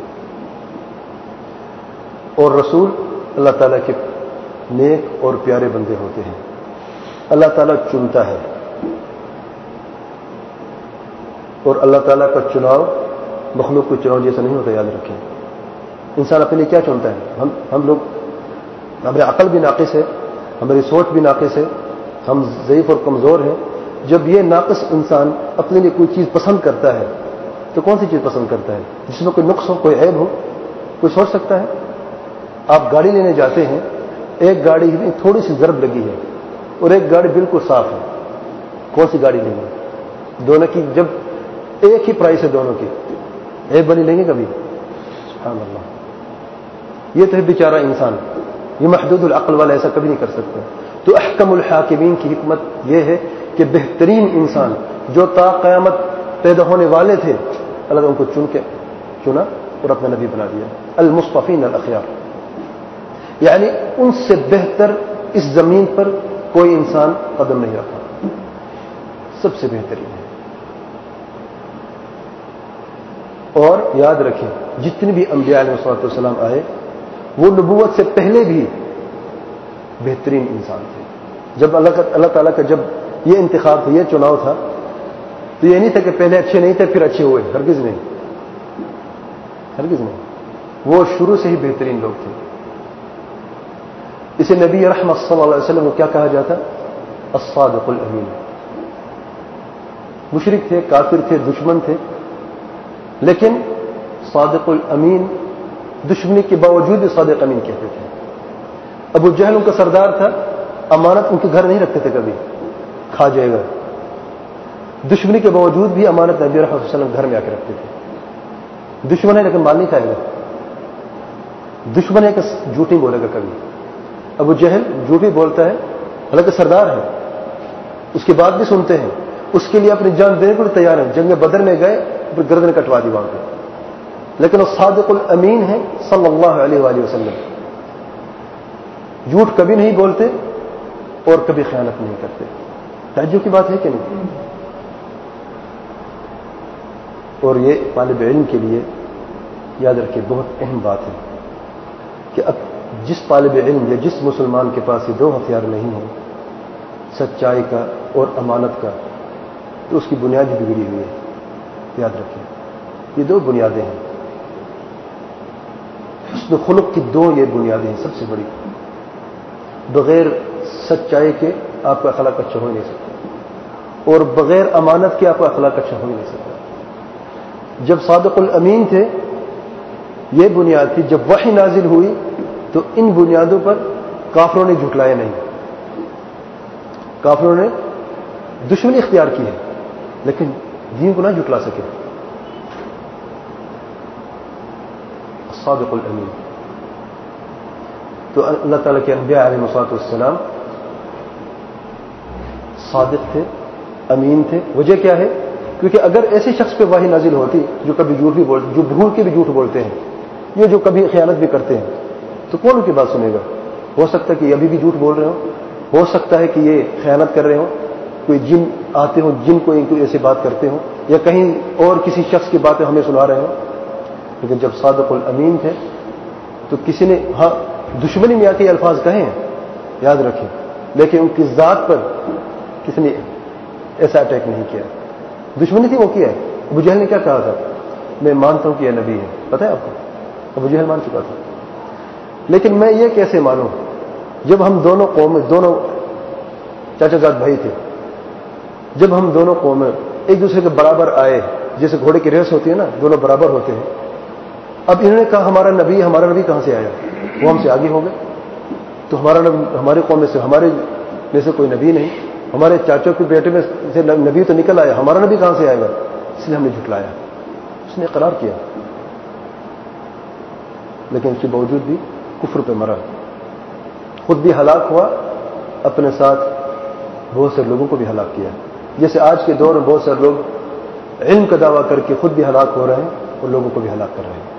اور رسول اللہ تعالیٰ کے نیک اور پیارے بندے ہوتے ہیں، اللہ تعالیٰ چنتا ہے، اور اللہ تعالیٰ کا چناؤ مخلوق کو چناؤ جیسا نہیں ہوتا، یاد رکھیں۔ انسان اپنے لیے کیا چنتا ہے؟ ہم ہم لوگ، ہماری عقل بھی ناقص ہے، ہماری سوچ بھی ناقص ہے، ہم ضعیف اور کمزور ہیں، جب یہ ناقص انسان اپنے لیے کوئی چیز پسند کرتا ہے تو کون سی چیز پسند کرتا ہے؟ جس میں کوئی نقص ہو، کوئی عیب ہو. کوئی سوچ سکتا ہے؟ آپ گاڑی لینے جاتے ہیں، ایک گاڑی میں تھوڑی سی ضرب لگی ہے اور ایک گاڑی بالکل صاف ہے، کون سی گاڑی لیں گے؟ دونوں کی جب ایک ہی پرائس ہے دونوں کی، عیب بنی لیں گے کبھی؟ سبحان اللہ. یہ تو ہے بیچارہ انسان، یہ محدود العقل والا ایسا کبھی نہیں کر سکتا. تو احکم الحاکمین کی حکمت یہ ہے کہ بہترین انسان جو تا قیامت پیدا ہونے والے تھے، اللہ نے ان کو چن کے چنا اور اپنا نبی بنا دیا. المصطفین الاخیار، یعنی ان سے بہتر اس زمین پر کوئی انسان قدم نہیں رکھا، سب سے بہترین ہے. اور یاد رکھیں جتنے بھی انبیاء علیہ الصلوۃ والسلام آئے وہ نبوت سے پہلے بھی بہترین انسان تھے. جب اللہ کا اللہ تعالیٰ کا جب یہ انتخاب تھا، یہ چناؤ تھا، تو یہ نہیں تھا کہ پہلے اچھے نہیں تھے پھر اچھے ہوئے. ہرگز نہیں، ہرگز نہیں. وہ شروع سے ہی بہترین لوگ تھے. اسے نبی رحمت صلی اللہ علیہ وسلم کو کیا کہا جاتا؟ الصادق الامین. مشرک تھے، کافر تھے، دشمن تھے، لیکن صادق الامین، دشمنی کے باوجود بھی صادق امین کہتے تھے. ابو جہل ان کا سردار تھا، امانت ان کے گھر نہیں رکھتے تھے، کبھی کھا جائے گا. دشمنی کے باوجود بھی امانت نبی رحمت صلی اللہ علیہ وسلم گھر میں آ کے رکھتے تھے. دشمن ہے لیکن مال نہیں کھائے گا. دشمن ہے کہ جھوٹ نہیں بولے گا کبھی. ابو جہل جھوٹ بھی بولتا ہے، حالانکہ سردار ہے، اس کی بات بھی سنتے ہیں، اس کے لیے اپنی جان دینے کو بھی تیار ہیں. جنگ بدر میں گئے پھر گردن کٹوا دی وہاں پہ، لیکن وہ صادق الامین ہے صلی اللہ علیہ وآلہ وسلم. جھوٹ کبھی نہیں بولتے اور کبھی خیانت نہیں کرتے. تعجب کی بات ہے کہ نہیں؟ اور یہ طالب علم کے لیے یاد رکھے بہت اہم بات ہے کہ اب جس طالب علم یا جس مسلمان کے پاس یہ دو ہتھیار نہیں ہیں، سچائی کا اور امانت کا، تو اس کی بنیاد ہی بگڑی ہوئی ہے. یاد رکھیں یہ دو بنیادیں ہیں. حسن خلق کی دو یہ بنیادیں ہیں سب سے بڑی. بغیر سچائی کے آپ کا اخلاق اچھا ہو ہی نہیں سکتا، اور بغیر امانت کے آپ کا اخلاق اچھا ہو ہی نہیں سکتا. جب صادق الامین تھے یہ بنیاد تھی. جب وحی نازل ہوئی تو ان بنیادوں پر کافروں نے جھٹلایا نہیں. کافروں نے دشمنی اختیار کی ہے لیکن دین کو نہ جھٹلا سکے. صادق الامین. تو اللہ تعالیٰ کے انبیاء علیہ الصلوۃ والسلام صادق تھے، امین تھے. وجہ کیا ہے؟ کیونکہ اگر ایسے شخص پہ وحی نازل ہوتی جو کبھی جھوٹ بھی بولتے، جو بھول کے بھی جھوٹ بولتے ہیں، یہ جو کبھی خیانت بھی کرتے ہیں، تو کون ان کی بات سنے گا؟ ہو سکتا ہے کہ ابھی بھی جھوٹ بول رہے ہو، ہو سکتا ہے کہ یہ خیانت کر رہے ہو، کوئی جن آتے ہوں جن کو ان کو ایسے بات کرتے ہوں، یا کہیں اور کسی شخص کی باتیں ہمیں سنا رہے ہوں. لیکن جب صادق الامین تھے تو کسی نے ہاں دشمنی میں آ کے الفاظ کہے ہیں، یاد رکھیں، لیکن ان کی ذات پر کسی نے ایسا اٹیک نہیں کیا. دشمنی تھی وہ کیا ہے. ابو جہل نے کیا کہا تھا؟ میں مانتا ہوں کہ یہ نبی ہے. پتہ ہے آپ کو؟ ابو جہل مان چکا تھا. لیکن میں یہ کیسے مانوں جب ہم دونوں قوم دونوں چاچا زاد بھائی تھے، جب ہم دونوں قومیں ایک دوسرے کے برابر آئے، جیسے گھوڑے کی ریس ہوتی ہے نا، دونوں برابر ہوتے ہیں. اب انہوں نے کہا ہمارا نبی ہمارا نبی کہاں سے آیا؟ وہ ہم سے آگے ہو گئے. تو ہمارا نبی ہماری قوم میں سے ہمارے میں سے کوئی نبی نہیں، ہمارے چاچوں کے بیٹے میں سے نبی تو نکل آیا، ہمارا نبی کہاں سے آئے گا؟ اس لیے ہم نے جھٹلایا. اس نے اقرار کیا لیکن اس کے باوجود بھی کفر پہ مرا، خود بھی ہلاک ہوا، اپنے ساتھ بہت سے لوگوں کو بھی ہلاک کیا. جیسے آج کے دور میں بہت سارے لوگ علم کا دعویٰ کر کے خود بھی ہلاک ہو رہے ہیں اور لوگوں کو بھی ہلاک کر رہے ہیں.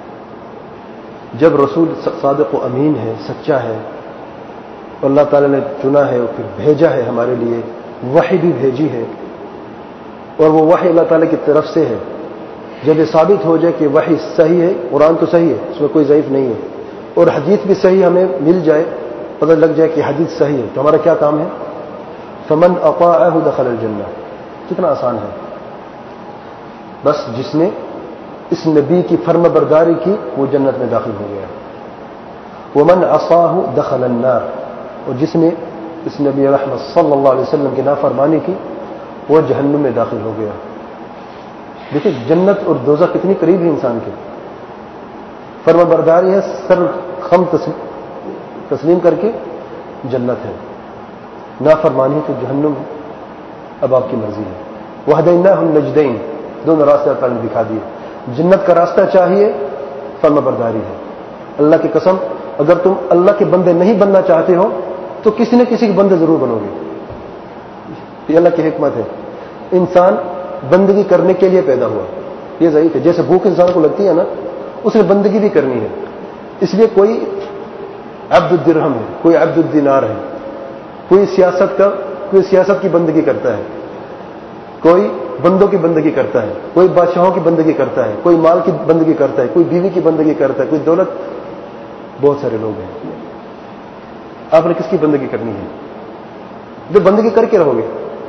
جب رسول صادق و امین ہے، سچا ہے، اور اللہ تعالیٰ نے چنا ہے اور پھر بھیجا ہے ہمارے لیے، وحی بھی بھیجی ہے، اور وہ وحی اللہ تعالیٰ کی طرف سے ہے. جب یہ ثابت ہو جائے کہ وحی صحیح ہے، قرآن تو صحیح ہے، اس میں کوئی ضعیف نہیں ہے، اور حدیث بھی صحیح ہمیں مل جائے، پتہ لگ جائے کہ حدیث صحیح ہے، تو ہمارا کیا کام ہے؟ فمن اطاعہ دخل الجنہ. کتنا آسان ہے. بس جس نے اس نبی کی فرما برداری کی وہ جنت میں داخل ہو گیا. ومن عصاہ دخل النار. اور جس نے اس نبی رحمت صلی اللہ علیہ وسلم کی نافرمانی کی وہ جہنم میں داخل ہو گیا. دیکھیں جنت اور دوزخ کتنی قریب ہے انسان کے. فرما برداری ہے سر خم تسلیم کر کے جنت ہے، نافرمانی تو جہنم ہے. اب آپ کی مرضی ہے. وہدیناہم النجدین، دونوں راستے اللہ تعالیٰ نے دکھا دیے. جنت کا راستہ چاہیے، فرما برداری ہے. اللہ کی قسم اگر تم اللہ کے بندے نہیں بننا چاہتے ہو تو کسی نہ کسی کے بندے ضرور بنو گے. یہ اللہ کی حکمت ہے. انسان بندگی کرنے کے لیے پیدا ہوا، یہ ضعیف ہے. جیسے بھوک انسان کو لگتی ہے نا، اس نے بندگی بھی کرنی ہے. اس لیے کوئی عبد الدرہم ہے، کوئی عبد الدینار ہے، کوئی سیاست کا کوئی سیاست کی بندگی کرتا ہے، کوئی بندوں کی بندگی کرتا ہے، کوئی بادشاہوں کی بندگی کرتا ہے، کوئی مال کی بندگی کرتا ہے، کوئی بیوی کی بندگی کرتا ہے، کوئی دولت. بہت سارے لوگ ہیں. آپ نے کس کی بندگی کرنی ہے؟ جو بندگی کر کے رہو گے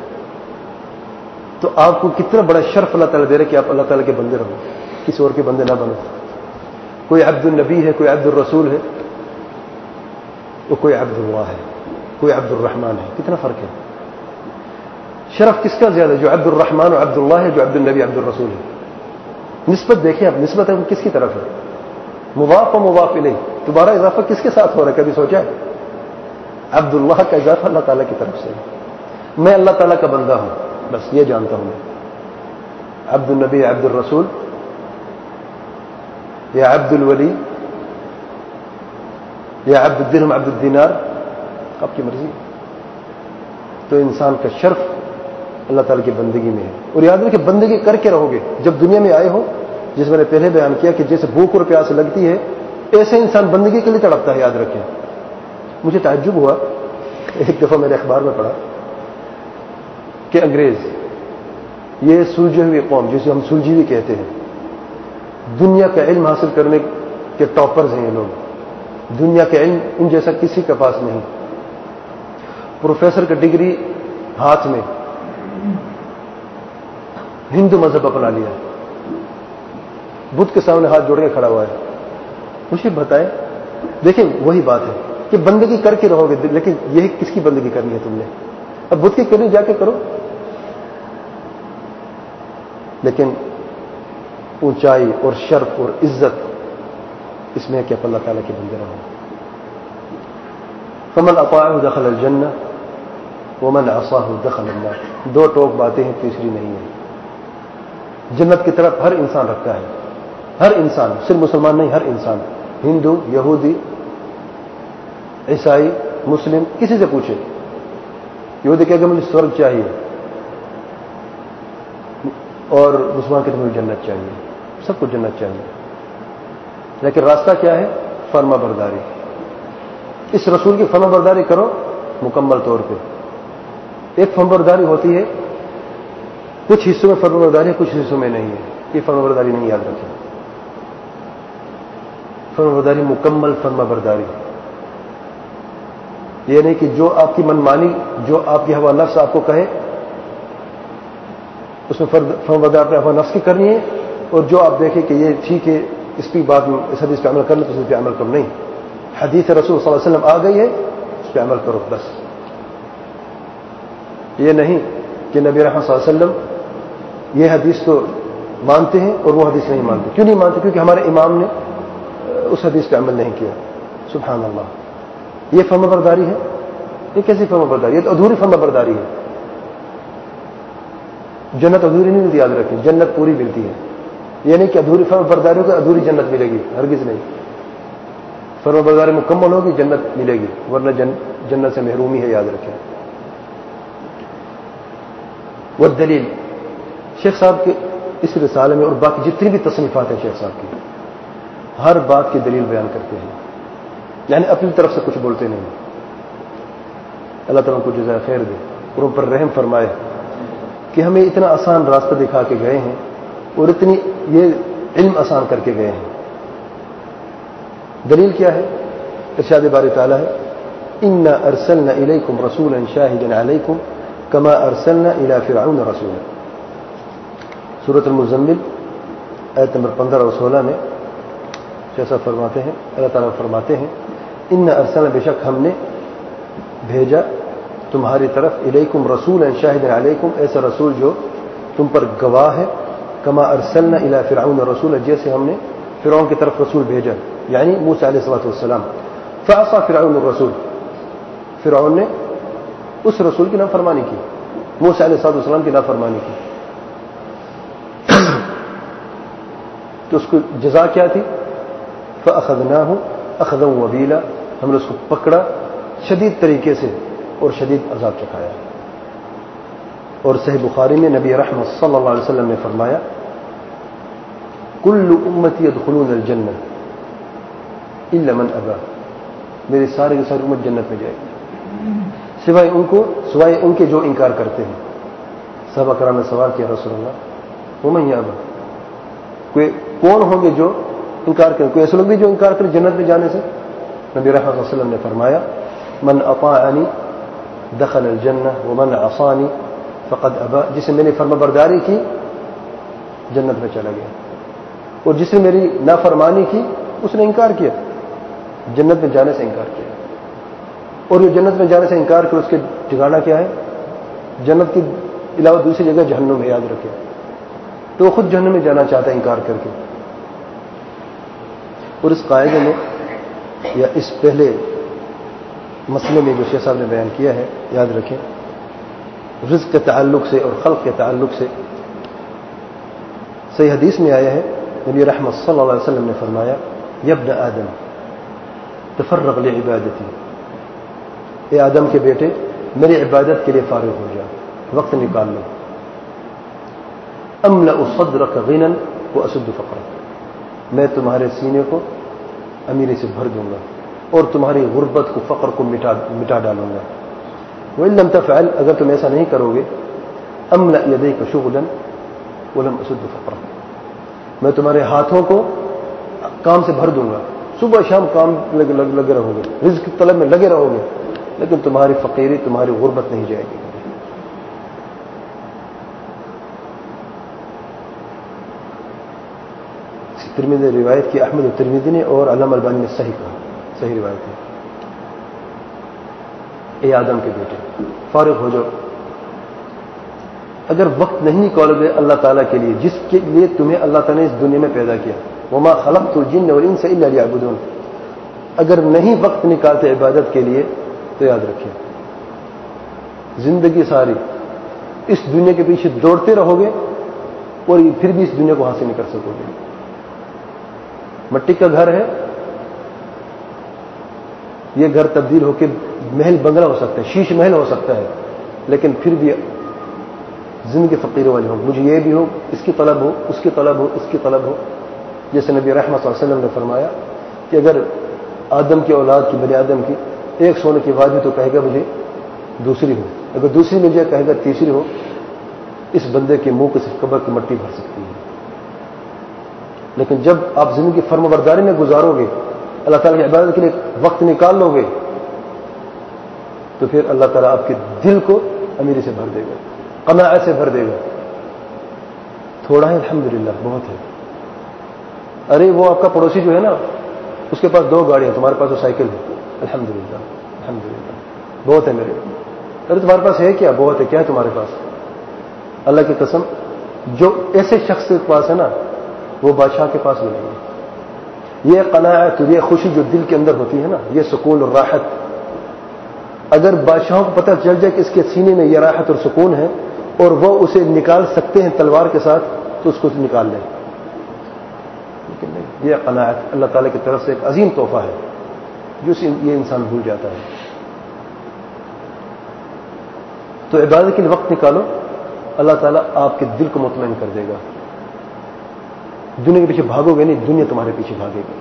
تو آپ کو کتنا بڑا شرف اللہ تعالیٰ دے رہے کہ آپ اللہ تعالیٰ کے بندے رہو، کسی اور کے بندے نہ بنو. کوئی عبد النبی ہے، کوئی عبد الرسول ہے، وہ کوئی عبد اللہ ہے، کوئی عبد الرحمن ہے. کتنا فرق ہے. شرف کس کا زیادہ، جو عبد الرحمن و عبد اللہ ہے، جو عبد النبی عبد الرسول ہے؟ نسبت دیکھیں آپ، نسبت ہے کس کی طرف ہے؟ مضاف و مضاف الیہ. تمہارا اضافہ کس کے ساتھ ہو رہا ہے؟ کبھی سوچا ہے؟ عبد اللہ کا اضافہ اللہ تعالیٰ کی طرف سے. میں اللہ تعالیٰ کا بندہ ہوں، بس یہ جانتا ہوں میں. عبد النبی عبد الرسول یا عبد الولی یا عبد الدرہم عبد الدینار، آپ کی مرضی. تو انسان کا شرف اللہ تعالیٰ کی بندگی میں ہے. اور یاد رکھیں بندگی کر کے رہو گے. جب دنیا میں آئے ہو، جس میں نے پہلے بیان کیا کہ جیسے بھوک اور پیاس لگتی ہے، ایسے انسان بندگی کے لیے تڑپتا ہے. یاد رکھیں. مجھے تعجب ہوا، ایک دفعہ میرے اخبار میں پڑھا کہ انگریز، یہ سلجھے ہوئے قوم جسے ہم سلجھی بھی کہتے ہیں، دنیا کا علم حاصل کرنے کے ٹاپرز ہیں. یہ لوگ دنیا کا علم ان جیسا کسی کے پاس نہیں. پروفیسر کا ڈگری ہاتھ میں، ہندو مذہب اپنا لیا، بدھ کے سامنے ہاتھ جوڑ کے کھڑا ہوا ہے. مجھے بتائیں، دیکھیں وہی بات ہے کہ بندگی کر کے رہو گے، لیکن یہ کس کی بندگی کرنی ہے تم نے؟ اب بدھ کی کرنی جا کے کرو، لیکن اونچائی اور شرف اور عزت اس میں ہے کہ آپ اللہ تعالیٰ کے بندے رہو. فمن اطاعه دخل الجنہ ومن عصاه دخل النار. دو ٹوک باتیں ہیں، تیسری نہیں ہے. جنت کی طرف ہر انسان رکھتا ہے، ہر انسان، صرف مسلمان نہیں، ہر انسان، ہندو، یہودی، عیسائی، مسلم. کسی سے پوچھے، یہودی کہے گا مجھے سورگ چاہیے، اور مسلمان کہتے ہیں مجھے جنت چاہیے. سب کو جنت چاہیے، لیکن راستہ کیا ہے؟ فرما برداری. اس رسول کی فرما برداری کرو مکمل طور پہ. ایک فرما برداری ہوتی ہے، کچھ حصوں میں فرما برداری ہے، کچھ حصوں میں نہیں ہے. یہ فرما برداری نہیں، یاد رکھیں. فرما برداری مکمل فرما برداری. یہ نہیں کہ جو آپ کی منمانی، جو آپ کی ہوا نفس آپ کو کہے اس میں فرما برداری اپنے ہوا نفس کی کرنی ہے، اور جو آپ دیکھیں کہ یہ ٹھیک ہے، اس کی بات میں اس حدیث پہ عمل کر لیں تو اس پہ عمل کرو. نہیں، حدیث رسول صلی اللہ علیہ وسلم آ گئی ہے، اس پہ عمل کرو بس. یہ نہیں کہ نبی رحمت صلی اللہ علیہ وسلم یہ حدیث تو مانتے ہیں اور وہ حدیث نہیں مانتے. کیوں نہیں مانتے؟ کیونکہ ہمارے امام نے اس حدیث پہ عمل نہیں کیا. سبحان اللہ. یہ فرما برداری ہے؟ یہ کیسی فرما برداری؟ یہ تو ادھوری فرما برداری ہے. جنت ادھوری نہیں ملتی، یاد رکھیں. جنت پوری ملتی ہے. یہ نہیں کہ ادھوری فرما برداری کو ادھوری جنت ملے گی، ہرگز نہیں. فرما برداری مکمل ہوگی جنت ملے گی، ورنہ جن جنت سے محرومی ہے، یاد رکھیں. والدلیل، شیخ صاحب کے اس رسالے میں اور باقی جتنی بھی تصنیفات ہیں شیخ صاحب کی، ہر بات کی دلیل بیان کرتے ہیں، یعنی اپنی طرف سے کچھ بولتے نہیں. اللہ تعالیٰ کو جزائے خیر دے اور ان پر رحم فرمائے کہ ہمیں اتنا آسان راستہ دکھا کے گئے ہیں اور اتنی یہ علم آسان کر کے گئے ہیں. دلیل کیا ہے؟ ارشاد باری تعالیٰ ہے، انا ارسلنا الیکم رسولا شاہدا علیکم کما ارسلنا الی فرعون رسولا. سورۃ المزمل آیت نمبر پندرہ اور سولہ میں جیسا فرماتے ہیں، اللہ تعالیٰ فرماتے ہیں انا ارسلنا، بے شک ہم نے بھیجا تمہاری طرف الیکم رسول شاہد علیکم، ایسا رسول جو تم پر گواہ ہے، کما ارسلنا الی فرعون رسول، جیسے ہم نے فرعون کی طرف رسول بھیجا، یعنی موسیٰ علیہ الصلوۃ والسلام. فعصى فرعون الرسول، فرعون نے اس رسول کی نافرمانی کی، موسیٰ علیہ الصلوۃ والسلام کی نافرمانی کی. تو اس کو جزا کیا تھی؟ فاخذناه اخذا وبیلا، ہم نے اس کو پکڑا شدید طریقے سے اور شدید عذاب چکھایا. اور صحیح بخاری میں نبی رحمت صلی اللہ علیہ وسلم نے فرمایا کل امتی يدخلون الجنہ الا من ابا، میری ساری کی ساری امت جنت میں جائے گی سوائے ان کو سوائے ان کے جو انکار کرتے ہیں. صحابہ کرام نے سوال کیا رسول اللہ ومن یابا، کوئی کون ہوں گے جو انکار کریں؟ کوئی ایسے لوگ بھی جو انکار کریں جنت میں جانے سے؟ نبی رحمت صلی اللہ علیہ وسلم نے فرمایا من اطاعنی دخل الجنہ ومن عصانی فقد ابا، جسے میں نے فرما برداری کی جنت میں چلا گیا، اور جس نے میری نافرمانی کی اس نے انکار کیا، جنت میں جانے سے انکار کیا. اور یہ جنت میں جانے سے انکار کر اس کے ٹھکانہ کیا ہے؟ جنت کے علاوہ دوسری جگہ جہنم میں، یاد رکھے. تو وہ خود جہنم میں جانا چاہتا ہے انکار کر کے. اور اس قاعدے میں یا اس پہلے مسئلے میں جو شیخ صاحب نے بیان کیا ہے، یاد رکھیں، رزق کے تعلق سے اور خلق کے تعلق سے صحیح حدیث میں آیا ہے، نبی رحمت صلی اللہ علیہ وسلم نے فرمایا یا ابن آدم تفرغ لعبادتی، اے آدم کے بیٹے میری عبادت کے لیے فارغ ہو جا، وقت نکال لو. املأ صدرک غنا واسد فقرک، میں تمہارے سینے کو امیری سے بھر دوں گا اور تمہاری غربت کو، فقر کو مٹا مٹا ڈالوں گا. وإن لم تفعل، اگر تم ایسا نہیں کرو گے، املأ یدیک شغلا ولم اسد فقرک، میں تمہارے ہاتھوں کو کام سے بھر دوں گا، صبح شام کام لگے لگ, لگ رہو گے، رزق کی طلب میں لگے رہو گے، لیکن تمہاری فقیری، تمہاری غربت نہیں جائے گی. ترمذی نے روایت کی، احمد ترمذی نے اور علامہ البانی نے صحیح کہا، صحیح روایت ہے. اے آدم کے بیٹے فارغ ہو جاؤ، اگر وقت نہیں نکالو گے اللہ تعالیٰ کے لیے جس کے لیے تمہیں اللہ تعالیٰ نے اس دنیا میں پیدا کیا، وما خلقت الجن والانس الا لیعبدون، اگر نہیں وقت نکالتے عبادت کے لیے تو یاد رکھیں زندگی ساری اس دنیا کے پیچھے دوڑتے رہو گے اور پھر بھی اس دنیا کو حاصل نہیں کر سکو گے. مٹی کا گھر ہے، یہ گھر تبدیل ہو کے محل بنگلہ ہو سکتا ہے، شیش محل ہو سکتا ہے، لیکن پھر بھی زندگی فقیر والی ہو، مجھے یہ بھی ہو، اس کی طلب ہو، اس کی طلب ہو، اس کی طلب ہو. جیسے نبی رحمت صلی اللہ علیہ وسلم نے فرمایا کہ اگر آدم کی اولاد کی، بنی آدم کی ایک سونے کی وادی تو کہے گا مجھے دوسری ہو، اگر دوسری مل جائے کہے گا تیسری ہو. اس بندے کے منہ کو صرف قبر کی مٹی بھر سکتی ہے. لیکن جب آپ زندگی فرما برداری میں گزارو گے، اللہ تعالیٰ کی عبادت کے لیے وقت نکال لو گے، تو پھر اللہ تعالیٰ آپ کے دل کو امیری سے بھر دے گا، قناعت سے بھر دے گا. تھوڑا ہے الحمدللہ، بہت ہے. ارے وہ آپ کا پڑوسی جو ہے نا، اس کے پاس دو گاڑیاں، تمہارے پاس تو سائیکل ہے، الحمدللہ الحمدللہ بہت ہے میرے. ارے تمہارے پاس ہے کیا؟ بہت ہے. کیا ہے تمہارے پاس؟ اللہ کی قسم جو ایسے شخص کے پاس ہے نا وہ بادشاہ کے پاس نہیں ہے. یہ قناعت، یہ خوشی جو دل کے اندر ہوتی ہے نا، یہ سکون اور راحت، اگر بادشاہوں کو پتہ چل جائے کہ اس کے سینے میں یہ راحت اور سکون ہے اور وہ اسے نکال سکتے ہیں تلوار کے ساتھ تو اس کو نکال لیں، لیکن نہیں. یہ قناعت اللہ تعالیٰ کی طرف سے ایک عظیم تحفہ ہے جو یہ انسان بھول جاتا ہے. تو عبادت کے لیے وقت نکالو، اللہ تعالیٰ آپ کے دل کو مطمئن کر دے گا. دنیا کے پیچھے بھاگو گے نہیں، دنیا تمہارے پیچھے بھاگے گی.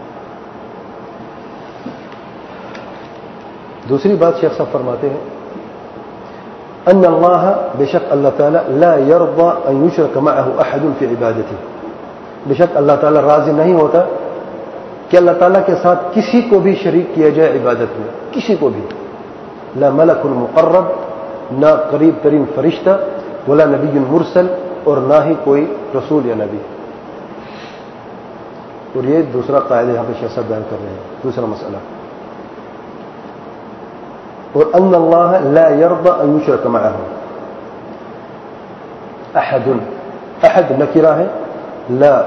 دوسری بات شیخ صاحب فرماتے ہیں ان اللہ، بے شک اللہ تعالیٰ لا یرضى ان یشرک معه احد فی عبادته، بے شک اللہ تعالیٰ راضی نہیں ہوتا کہ اللہ تعالیٰ کے ساتھ کسی کو بھی شریک کیا جائے عبادت میں، کسی کو بھی. لا ملک مقرب، نہ قریب ترین فرشتہ، ولا نبی مرسل، اور نہ ہی کوئی رسول یا نبی. اور یہ دوسرا قاعدہ یہاں پہ شیخ صاحب بیان کر رہے ہیں، دوسرا مسئلہ. اور ان اللہ لا يرضى ان يشرك معه احد. احد نکرہ ہے، لا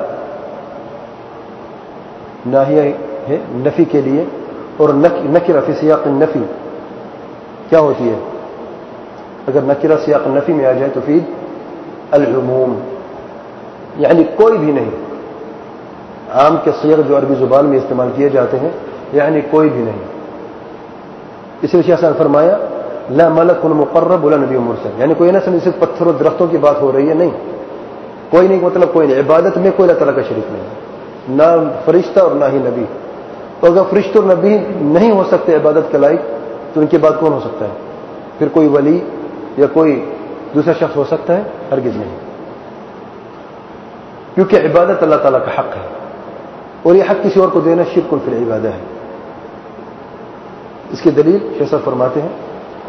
ناہیہ ہے نفی کے لیے، اور نکرہ فی سیاق النفی کیا ہوتی ہے؟ اگر نکرہ سیاق النفی میں آ جائے تو تفید العموم، یعنی کوئی بھی نہیں. عام کے صیغ جو عربی زبان میں استعمال کیے جاتے ہیں یعنی کوئی بھی نہیں. اس لیے شیخ صاحب نے فرمایا لا ملک مقرب ولا نبی مرسل، یعنی کوئی نہ سمجھ صرف پتھروں درختوں کی بات ہو رہی ہے، نہیں، کوئی نہیں، مطلب کوئی نہیں. عبادت میں کوئی اللہ تعالیٰ کا شریک نہیں، نہ فرشتہ اور نہ ہی نبی. تو اگر فرشتہ اور نبی نہیں ہو سکتے عبادت کے لائق تو ان کے بعد کون ہو سکتا ہے؟ پھر کوئی ولی یا کوئی دوسرا شخص ہو سکتا ہے؟ ہرگز نہیں، کیونکہ عبادت اللہ تعالیٰ کا حق ہے، اور یہ حق کسی اور کو دینا شرک فی العبادہ ہے. اس کی دلیل شیخ صاحب فرماتے ہیں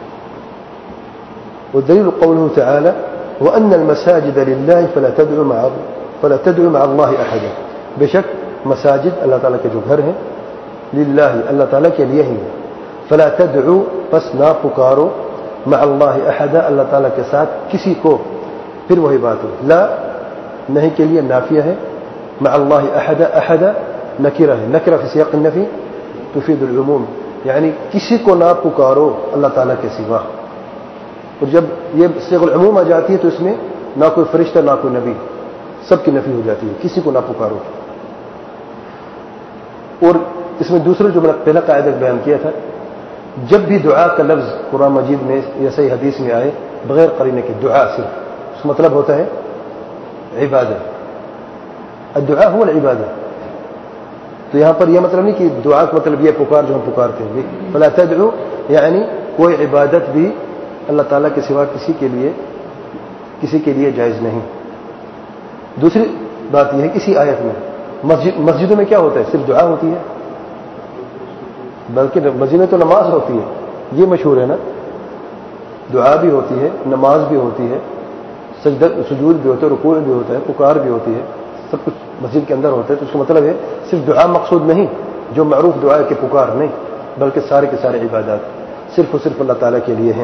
والدلیل قوله تعالى وأن المساجد لله فلا تدعوا مع فلا تدعوا مع الله أحدا. بے شک مساجد اللہ تعالیٰ کے جو گھر ہیں للہ اللہ تعالیٰ کے لیے ہی ہے. فلا تدعوا پس نہ پکارو مع اللہ احدا اللہ تعالیٰ کے ساتھ کسی کو. پھر وہی بات ہے، لا نہیں کے لیے نافیہ ہے، مع اللہ احدا احدا نکرہ ہے، نکرہ فی سیاق النفی تفید العموم، یعنی کسی کو نہ پکارو اللہ تعالیٰ کے سوا. اور جب یہ صیغہ العموم آ جاتی ہے تو اس میں نہ کوئی فرشتہ نہ کوئی نبی، سب کی نفی ہو جاتی ہے، کسی کو نہ پکارو. اور اس میں دوسرا جو میں نے پہلا قاعدہ بیان کیا تھا، جب بھی دعا کا لفظ قرآن مجید میں یا صحیح حدیث میں آئے بغیر قرینے کے، دعا صرف اس مطلب ہوتا ہے عبادت. الدعاء هو العبادہ. تو یہاں پر یہ مطلب نہیں کہ دعا کا مطلب یہ پکار جو ہم پکارتے ہیں، فلا تدعو یعنی کوئی عبادت بھی اللہ تعالیٰ کے سوا کسی کے لیے کسی کے لیے جائز نہیں. دوسری بات یہ ہے کسی آیت میں مسجد مسجدوں میں کیا ہوتا ہے؟ صرف دعا ہوتی ہے، بلکہ مسجد میں تو نماز ہوتی ہے، یہ مشہور ہے نا. دعا بھی ہوتی ہے، نماز بھی ہوتی ہے، سجدہ سجود بھی ہوتا ہے، رکوع بھی ہوتا ہے، پکار بھی ہوتی ہے، سب کچھ مسجد کے اندر ہوتا ہے. تو اس کا مطلب ہے صرف دعا مقصود نہیں، جو معروف دعا ہے کہ پکار نہیں، بلکہ سارے کے سارے عبادات صرف اور صرف اللہ تعالیٰ کے لیے ہیں.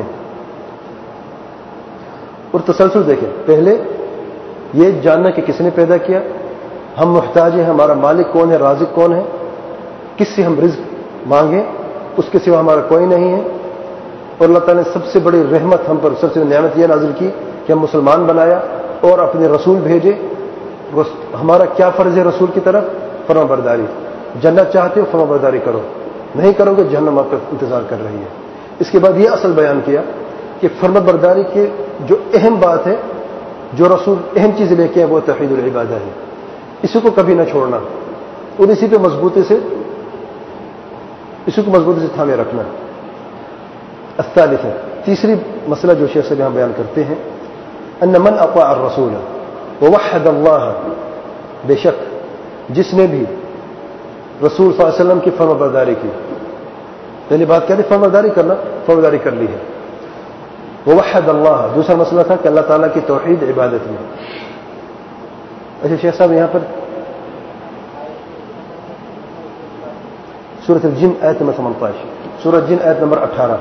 اور تسلسل دیکھیں، پہلے یہ جاننا کہ کس نے پیدا کیا، ہم محتاج ہیں، ہمارا مالک کون ہے، رازق کون ہے، کس سے ہم رزق مانگیں، اس کے سوا ہمارا کوئی نہیں ہے. اور اللہ تعالیٰ نے سب سے بڑی رحمت ہم پر، سب سے نعمت یہ نازل کی کہ ہم مسلمان بنایا اور اپنے رسول بھیجے. ہمارا کیا فرض ہے رسول کی طرف؟ فرما برداری. جنت چاہتے ہو فرما برداری کرو، نہیں کرو گے جہنم آپ کا انتظار کر رہی ہے. اس کے بعد یہ اصل بیان کیا کہ فرما برداری کی جو اہم بات ہے، جو رسول اہم چیز لے کے ہے، وہ توحید العبادہ ہے. اسی کو کبھی نہ چھوڑنا اور اسی پہ مضبوطی سے اسی کو مضبوطی سے تھامے رکھنا. الثالث ہے تیسری مسئلہ جو شیخ صاحب یہاں بیان کرتے ہیں، ان من اطاع الرسول ووحد اللہ، بے شک جس نے بھی رسول صلی اللہ علیہ وسلم کی فرما برداری کی. پہلی بات کیا تھی؟ فرما برداری کرنا، فرما برداری کر لی ہے. ووحد اللہ، دوسرا مسئلہ تھا کہ اللہ تعالیٰ کی توحید عبادت میں. اچھا شیخ صاحب یہاں پر سورۃ الجن آیت نمبر ثمانیہ، سورۃ الجن آیت نمبر اٹھارہ.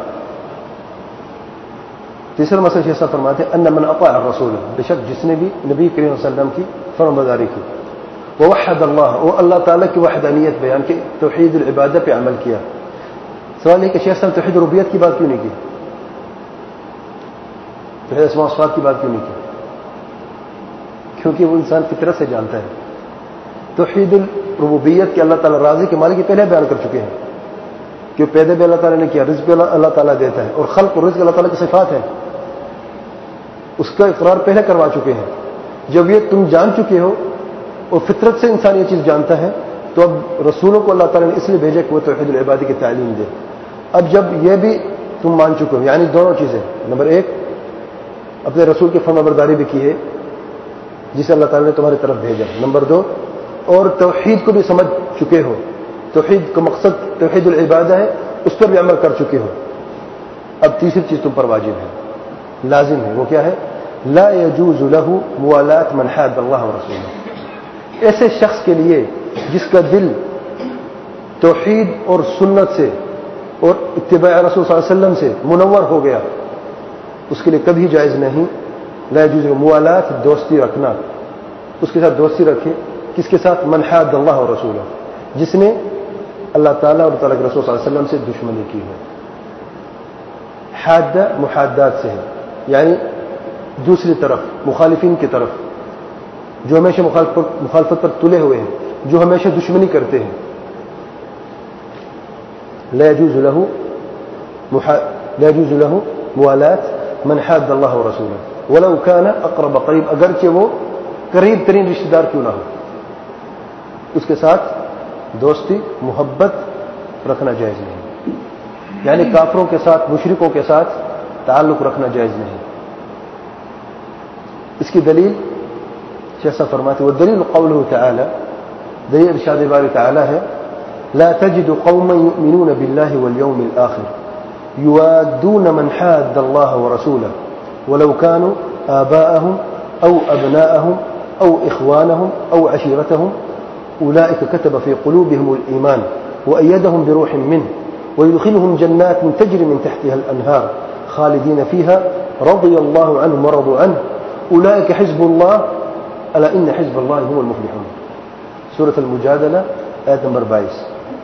تیسرا مسئلہ شیخ صاحب فرماتے ہیں ان من اطاع الرسول، بے شک جس نے بھی نبی کریم صلی اللہ علیہ وسلم کی فرما برداری کی، ووحد اللہ، وہ اللہ تعالیٰ کی وحدانیت بیان کی، توحید العبادہ پہ عمل کیا. سوال ہے کہ شیخ صاحب توحید ربوبیت کی بات کیوں نہیں کی؟ توحید اسماء و صفات کی بات کیوں نہیں کی؟ کیونکہ وہ انسان فطرت سے جانتا ہے. توحید الربوبیت کے اللہ تعالیٰ راضی کے مالک کے پہلے بیان کر چکے ہیں کہ پیدا بھی اللہ تعالیٰ نے کیا، رزق بھی اللہ تعالیٰ دیتا ہے، اور خلق اور رزق اللہ تعالیٰ کی صفات ہے، اس کا اقرار پہلے کروا چکے ہیں. جب یہ تم جان چکے ہو اور فطرت سے انسان یہ چیز جانتا ہے، تو اب رسولوں کو اللہ تعالیٰ نے اس لیے بھیجا کہ وہ توحید العبادی کی تعلیم دے. اب جب یہ بھی تم مان چکے ہو، یعنی دونوں چیزیں، نمبر ایک اپنے رسول کی فرما برداری بھی کی ہے جسے اللہ تعالیٰ نے تمہاری طرف بھیجا، نمبر دو اور توحید کو بھی سمجھ چکے ہو، توحید کا مقصد توحید العبادہ ہے، اس پر بھی عمل کر چکے ہو. اب تیسری چیز تم پر واجب ہے، لازم ہے، وہ کیا ہے؟ لا يجوز له موالات من حاد اللہ ورسولہ. ایسے شخص کے لیے جس کا دل توحید اور سنت سے اور اتباع رسول صلی اللہ علیہ وسلم سے منور ہو گیا، اس کے لیے کبھی جائز نہیں لا يجوز موالات، دوستی رکھنا، اس کے ساتھ دوستی رکھے، کس کے ساتھ؟ من حاد اللہ اور رسولہ، جس نے اللہ تعالیٰ اور تعالیٰ کے رسول صلی اللہ علیہ وسلم سے دشمنی کی ہے۔ حاد محادات سے ہے، یعنی دوسری طرف، مخالفین کی طرف، جو ہمیشہ مخالفت پر تلے ہوئے ہیں، جو ہمیشہ دشمنی کرتے ہیں۔ لا يجوز له لا يجوز له موالات من حاد اللہ ورسولہ ولو كان اقرب قریب، اگرچہ وہ قریب ترین رشتہ دار کیوں نہ ہو، اس کے ساتھ دوستی محبت رکھنا جائز نہیں، یعنی کافروں کے ساتھ، مشرکوں کے ساتھ تعلق رکھنا جائز نہیں۔ اس کی دلیل جیسا فرماتے وہ دلیل قوله تعالی، دلیل ارشاد باری تعالی ہے لا تجد قوما يؤمنون بالله واليوم الآخر يوادون من حاد الله ورسوله ولو كانوا آباءهم أو أبناءهم أو إخوانهم أو عشيرتهم أولئك كتب في قلوبهم الإيمان وأيدهم بروح منه ويدخلهم جنات تجري من تحتها الأنهار خالدين فيها رضي الله عنهم ورضوا عنه أولئك حزب الله ألا إن حزب الله هم المفلحون۔ سورة المجادلة آیت نمبر بائیس۔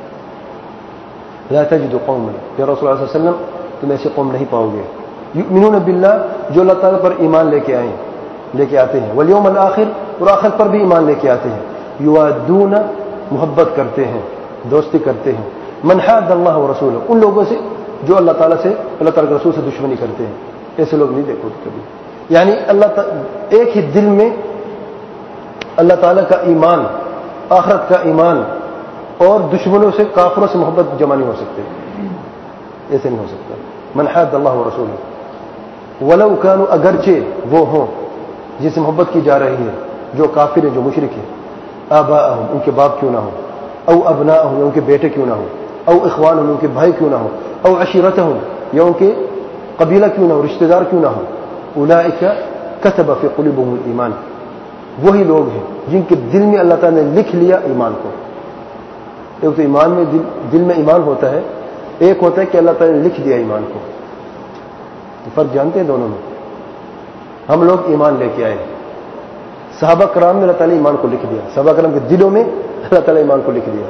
لا تجد قوما، یا رسول اللہ صلی اللہ علیہ وسلم تم ایسے قوم نہیں پاؤ گے، یؤمنون باللہ، جو اللہ تعالیٰ پر ایمان لے کے آئیں لے کے آتے ہیں، والیوم الآخر، اور آخر پر بھی ایمان لے کے آتے ہیں، یوادون، محبت کرتے ہیں، دوستی کرتے ہیں، من حاد اللہ ورسولہ، ان لوگوں سے جو اللہ تعالیٰ سے، اللہ تعالیٰ کے رسول سے دشمنی کرتے ہیں۔ ایسے لوگ نہیں دیکھو کبھی، یعنی اللہ تعالیٰ ایک ہی دل میں اللہ تعالیٰ کا ایمان، آخرت کا ایمان اور دشمنوں سے، کافروں سے محبت جمع نہیں ہو سکتے، ایسے نہیں ہو سکتا۔ من حاد اللہ ورسولہ ولو کانوا، اگرچہ وہ ہوں جن سے محبت کی جا رہی ہے، جو کافر ہیں، جو مشرک ہیں، آباءہم، ان کے باپ کیوں نہ ہو، او ابناءہم، یا ان کے بیٹے کیوں نہ ہو، او اخوانہم، ان کے بھائی کیوں نہ ہو، او عشیرتہم، یا ان کے قبیلہ کیوں نہ ہو، رشتہ دار کیوں نہ ہو، اولئک کتب فی قلوبہم الایمان، وہی لوگ ہیں جن کے دل میں اللہ تعالیٰ نے لکھ لیا ایمان کو۔ ایک تو ایمان میں دل, دل میں ایمان ہوتا ہے، ایک ہوتا ہے کہ اللہ تعالیٰ نے لکھ دیا ایمان کو، تو فرق جانتے ہیں دونوں میں؟ ہم لوگ ایمان لے کے آئے، صحابہ کرام نے اللہ تعالیٰ ایمان کو لکھ دیا، صحابہ کرام کے دلوں میں اللہ تعالیٰ ایمان کو لکھ دیا۔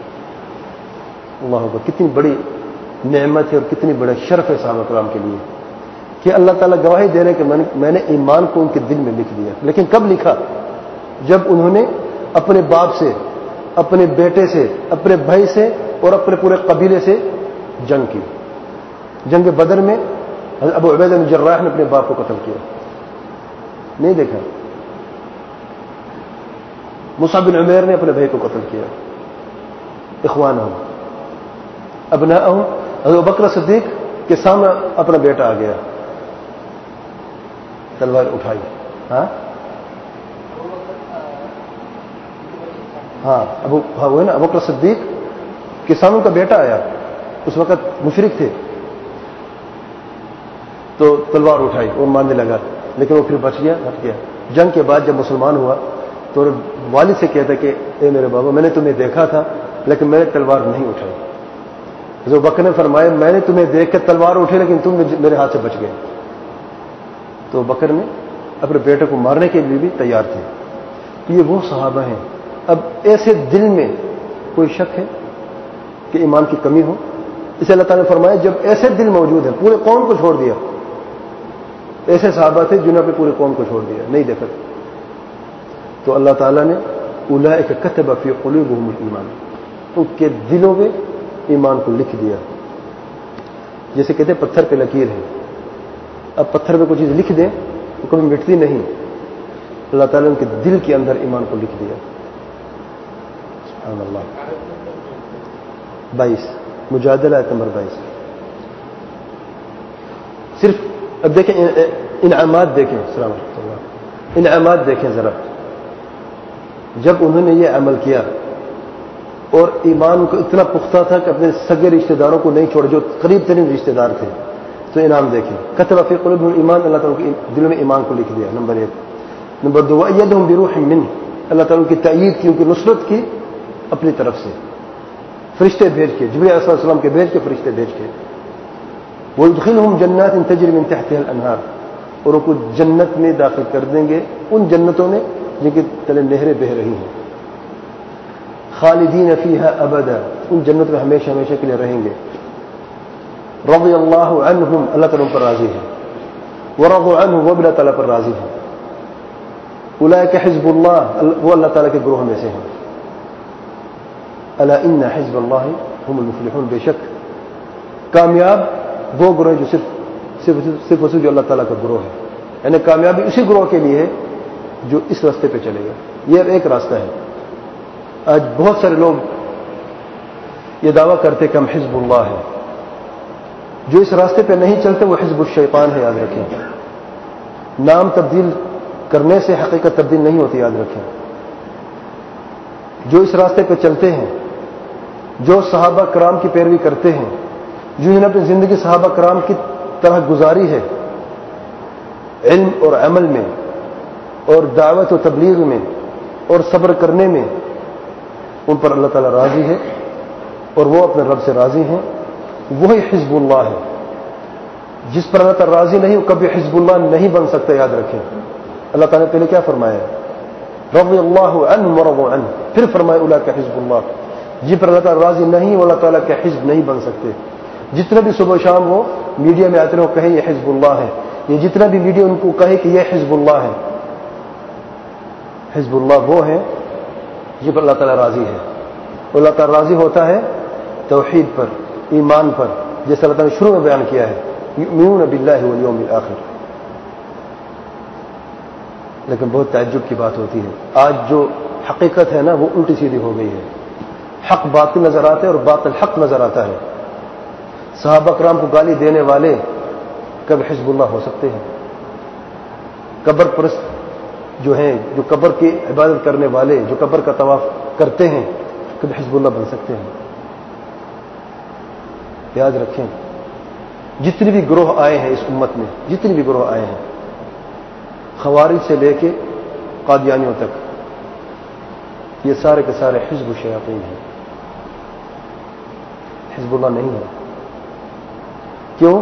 اللہ اکبر، کتنی بڑی نعمت ہے اور کتنی بڑا شرف ہے صحابہ کرام کے لیے کہ اللہ تعالیٰ گواہی دے رہے کہ میں نے ایمان کو ان کے دل میں لکھ دیا۔ لیکن کب لکھا؟ جب انہوں نے اپنے باپ سے، اپنے بیٹے سے، اپنے بھائی سے اور اپنے پورے قبیلے سے جنگ کی۔ جنگ بدر میں ابو عبیدہ بن جراح نے اپنے باپ کو قتل کیا، نہیں دیکھا؟ مصعب بن عمیر نے اپنے بھائی کو قتل کیا، اخوانہم ابناءہم۔ ابو بکر صدیق کے سامنے اپنا بیٹا آ گیا، تلوار اٹھائی، ہاں ہاں ابو ہاں وہ ہے نا، ابو بکر صدیق کے سامنے کا بیٹا آیا، اس وقت مشرک تھے، تو تلوار اٹھائی اور مارنے لگا، لیکن وہ پھر بچ گیا، ہٹ گیا۔ جنگ کے بعد جب مسلمان ہوا تو والد سے کہتا کہ اے میرے بابا، میں نے تمہیں دیکھا تھا لیکن میں نے تلوار نہیں اٹھائی۔ ابو بکر نے فرمایا میں نے تمہیں دیکھ کر تلوار اٹھی لیکن تم میرے ہاتھ سے بچ گئے۔ تو بکر نے اپنے بیٹے کو مارنے کے لیے بھی تیار تھے۔ یہ وہ صحابہ ہیں۔ اب ایسے دل میں کوئی شک ہے کہ ایمان کی کمی ہو؟ اسے اللہ تعالیٰ نے فرمایا جب ایسے دل موجود ہیں، پورے قوم کو چھوڑ دیا، ایسے صحابہ تھے جنہوں نے پورے قوم کو چھوڑ دیا، نہیں دیکھا، تو اللہ تعالیٰ نے اولئک کتب فی قلوبہم الایمان، ان کے دلوں میں ایمان کو لکھ دیا۔ جیسے کہتے ہیں پتھر پہ لکیر ہے، اب پتھر پہ کوئی چیز لکھ دیں تو کبھی مٹتی نہیں، اللہ تعالیٰ نے ان کے دل کے اندر ایمان کو لکھ دیا۔ سبحان اللہ۔ بائیس، مجادلہ آیت نمبر بائیس۔ صرف اب دیکھیں انعامات دیکھیں، السلام علیکم، انعامات دیکھیں ذرا۔ جب انہوں نے یہ عمل کیا اور ایمان کو اتنا پختہ تھا کہ اپنے سگے رشتہ داروں کو نہیں چھوڑے جو قریب ترین رشتہ دار تھے، تو انعام دیکھیں۔ کتب فی قلوبہم الایمان، اللہ تعالیٰ کے دلوں میں ایمان کو لکھ دیا، نمبر ایک۔ نمبر دو، وَأَيَّدَهُم بِرُوحٍ مِّنْهُ، اللہ تعالیٰ کی تائید کی، ان کی نصرت کی اپنی طرف سے۔ فرشتے بھیج کے، جبریل علیہ السلام کے بھیج کے، فرشتے بھیج کے، وَيُدْخِلُهُمْ جَنَّاتٍ تَجْرِي مِن تَحْتِهَا الْأَنْهَارُ، اور ان کو جنت میں داخل کر دیں گے، ان جنتوں میں جن کے تلے نہریں بہ رہی ہیں، خالدین فیہا ابدا، ان جنت میں ہمیشہ ہمیشہ کے لیے رہیں گے، رضی اللہ عنہم، اللہ تعالیٰ ان پر راضی ہے، ورضوا عنہ، وہ بھی اللہ تعالیٰ پر راضی ہے، اولئک حزب اللہ، وہ اللہ تعالیٰ کے گروہ میں سے ہیں، الا ان حزب اللہ هم المفلحون، بے شک کامیاب وہ گروہ جو صرف صرف صرف صرف جو اللہ تعالیٰ کا گروہ ہے، یعنی کامیابی اسی گروہ کے لیے ہے جو اس راستے پہ چلے گا۔ یہ ایک راستہ ہے۔ آج بہت سارے لوگ یہ دعویٰ کرتے کہ ہم حزب اللہ ہے، جو اس راستے پہ نہیں چلتے وہ حزب الشیطان ہے، یاد رکھیں۔ نام تبدیل کرنے سے حقیقت تبدیل نہیں ہوتی، یاد رکھیں۔ جو اس راستے پہ چلتے ہیں، جو صحابہ کرام کی پیروی کرتے ہیں، جنہوں نے اپنی زندگی صحابہ کرام کی طرح گزاری ہے، علم اور عمل میں، اور دعوت و تبلیغ میں، اور صبر کرنے میں، ان پر اللہ تعالیٰ راضی ہے اور وہ اپنے رب سے راضی ہیں، وہی حزب اللہ ہے۔ جس پر اللہ تعالیٰ راضی نہیں وہ کبھی حزب اللہ نہیں بن سکتا، یاد رکھیں۔ اللہ تعالیٰ نے پہلے کیا فرمایا؟ رضی اللہ عنہ ورضوا عنہ، پھر فرمایا اولئک حزب اللہ۔ جن پر اللہ تعالیٰ راضی نہیں وہ اللہ تعالیٰ کے حزب نہیں بن سکتے۔ جتنے بھی صبح و شام وہ میڈیا میں آتے ہیں وہ کہیں یہ حزب اللہ ہے، یہ جتنا بھی میڈیا ان کو کہے کہ یہ حزب اللہ ہے، حزب اللہ وہ ہے جن پر اللہ تعالیٰ راضی ہے۔ اللہ تعالیٰ راضی ہوتا ہے توحید پر، ایمان پر، جیسے اللہ تعالیٰ نے شروع میں بیان کیا ہے، یؤمنون باللہ والیوم الآخر۔ لیکن بہت تعجب کی بات ہوتی ہے، آج جو حقیقت ہے نا وہ الٹی سیدھی ہو گئی ہے۔ حق باطل نظر آتا ہے اور باطل حق نظر آتا ہے۔ صحابہ کرام کو گالی دینے والے کب حزب اللہ ہو سکتے ہیں؟ قبر پرست جو ہیں، جو قبر کی عبادت کرنے والے، جو قبر کا طواف کرتے ہیں، کب حزب اللہ بن سکتے ہیں؟ یاد رکھیں، جتنے بھی گروہ آئے ہیں اس امت میں، جتنے بھی گروہ آئے ہیں، خوارج سے لے کے قادیانیوں تک، یہ سارے کے سارے حزب الشیاطین ہیں، حزب اللہ نہیں ہے۔ کیوں؟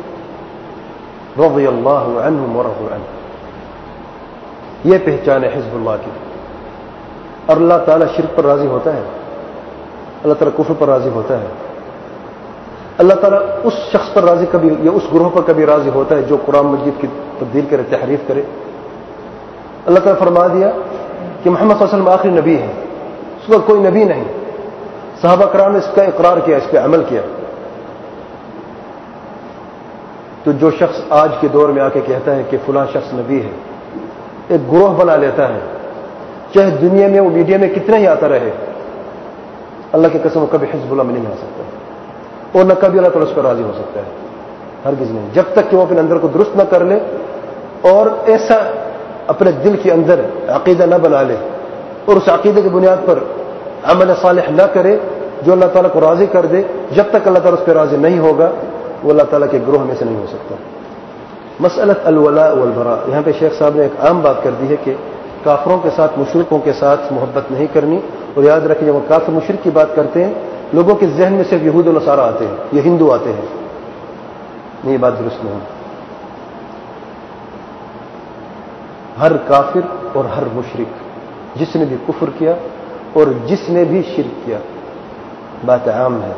رضی اللہ عنہم ورضوا عنہ، یہ پہچان ہے حزب اللہ کی۔ اور اللہ تعالیٰ شرک پر راضی ہوتا ہے، اللہ تعالیٰ کفر پر راضی ہوتا ہے، اللہ تعالیٰ اس شخص پر راضی کبھی یا اس گروہ پر کبھی راضی ہوتا ہے جو قرآن مجید کی تبدیل کرے، تحریف کرے۔ اللہ تعالیٰ فرما دیا کہ محمد صلی اللہ علیہ وسلم آخری نبی ہے، اس وقت کوئی نبی نہیں، صحابہ کرام نے اس کا اقرار کیا، اس پہ عمل کیا۔ تو جو شخص آج کے دور میں آ کے کہتا ہے کہ فلاں شخص نبی ہے، ایک گروہ بنا لیتا ہے، چاہے دنیا میں وہ میڈیا میں کتنا ہی آتا رہے، اللہ کی قسم کبھی حزب اللہ میں نہیں آ سکتا، اور نہ کبھی اللہ تعالیٰ اس پر راضی ہو سکتا ہے، ہرگز نہیں، جب تک کہ وہ اپنے اندر کو درست نہ کر لے اور ایسا اپنے دل کے اندر عقیدہ نہ بنا لے اور اس عقیدے کی بنیاد پر عمل صالح نہ کرے جو اللہ تعالیٰ کو راضی کر دے، جب تک اللہ تعالیٰ اس پہ راضی نہیں ہوگا وہ اللہ تعالیٰ کے گروہ میں سے نہیں ہو سکتا۔ مسئلۃ الولاء والبراء، یہاں پہ شیخ صاحب نے ایک عام بات کر دی ہے کہ کافروں کے ساتھ، مشرکوں کے ساتھ محبت نہیں کرنی، اور یاد رکھیں جب وہ کافر مشرک کی بات کرتے ہیں لوگوں کے ذہن میں صرف یہود و نصارہ آتے ہیں، یہ ہندو آتے ہیں، نہیں، یہ بات درست نہیں۔ ہر کافر اور ہر مشرک، جس نے بھی کفر کیا اور جس نے بھی شرک کیا، بات عام ہے۔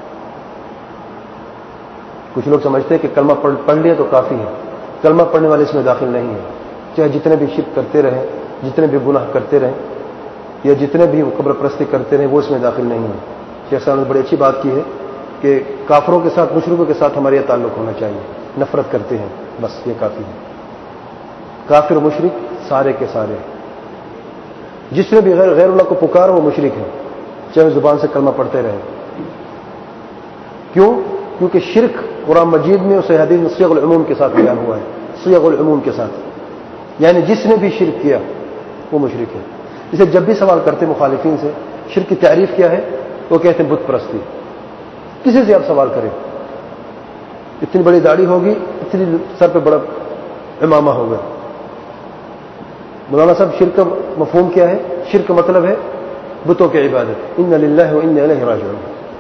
کچھ لوگ سمجھتے ہیں کہ کلمہ پڑھ, پڑھ لیا تو کافی ہے، کلمہ پڑھنے والے اس میں داخل نہیں ہے، چاہے جتنے بھی شرک کرتے رہیں، جتنے بھی گناہ کرتے رہیں، یا جتنے بھی قبر پرستی کرتے رہیں، وہ اس میں داخل نہیں ہے۔ شیخ صاحب نے بڑی اچھی بات کی ہے کہ کافروں کے ساتھ، مشرکوں کے ساتھ ہمارا یہ تعلق ہونا چاہیے، نفرت کرتے ہیں، بس یہ کافی ہے۔ کافر و مشرک سارے کے سارے، جس نے بھی غیر, غیر اللہ کو پکارا وہ مشرک ہے، چاہے زبان سے کلمہ پڑھتے رہے۔ کیوں؟ کیونکہ شرک قرآن مجید میں اسے حدیث میں صیغ العموم کے ساتھ بیان ہوا ہے، صیغ العموم کے ساتھ، یعنی جس نے بھی شرک کیا وہ مشرک ہے۔ اسے جب بھی سوال کرتے مخالفین سے شرک کی تعریف کیا ہے، وہ کہتے ہیں بت پرستی۔ کسی سے آپ سوال کریں، اتنی بڑی داڑھی ہوگی، اتنی سر پہ بڑا امامہ ہوگا، مولانا صاحب شرک کا مفہوم کیا ہے؟ شرک کا مطلب ہے بتوں کی عبادت، ان للہ و انا الیہ راجعون،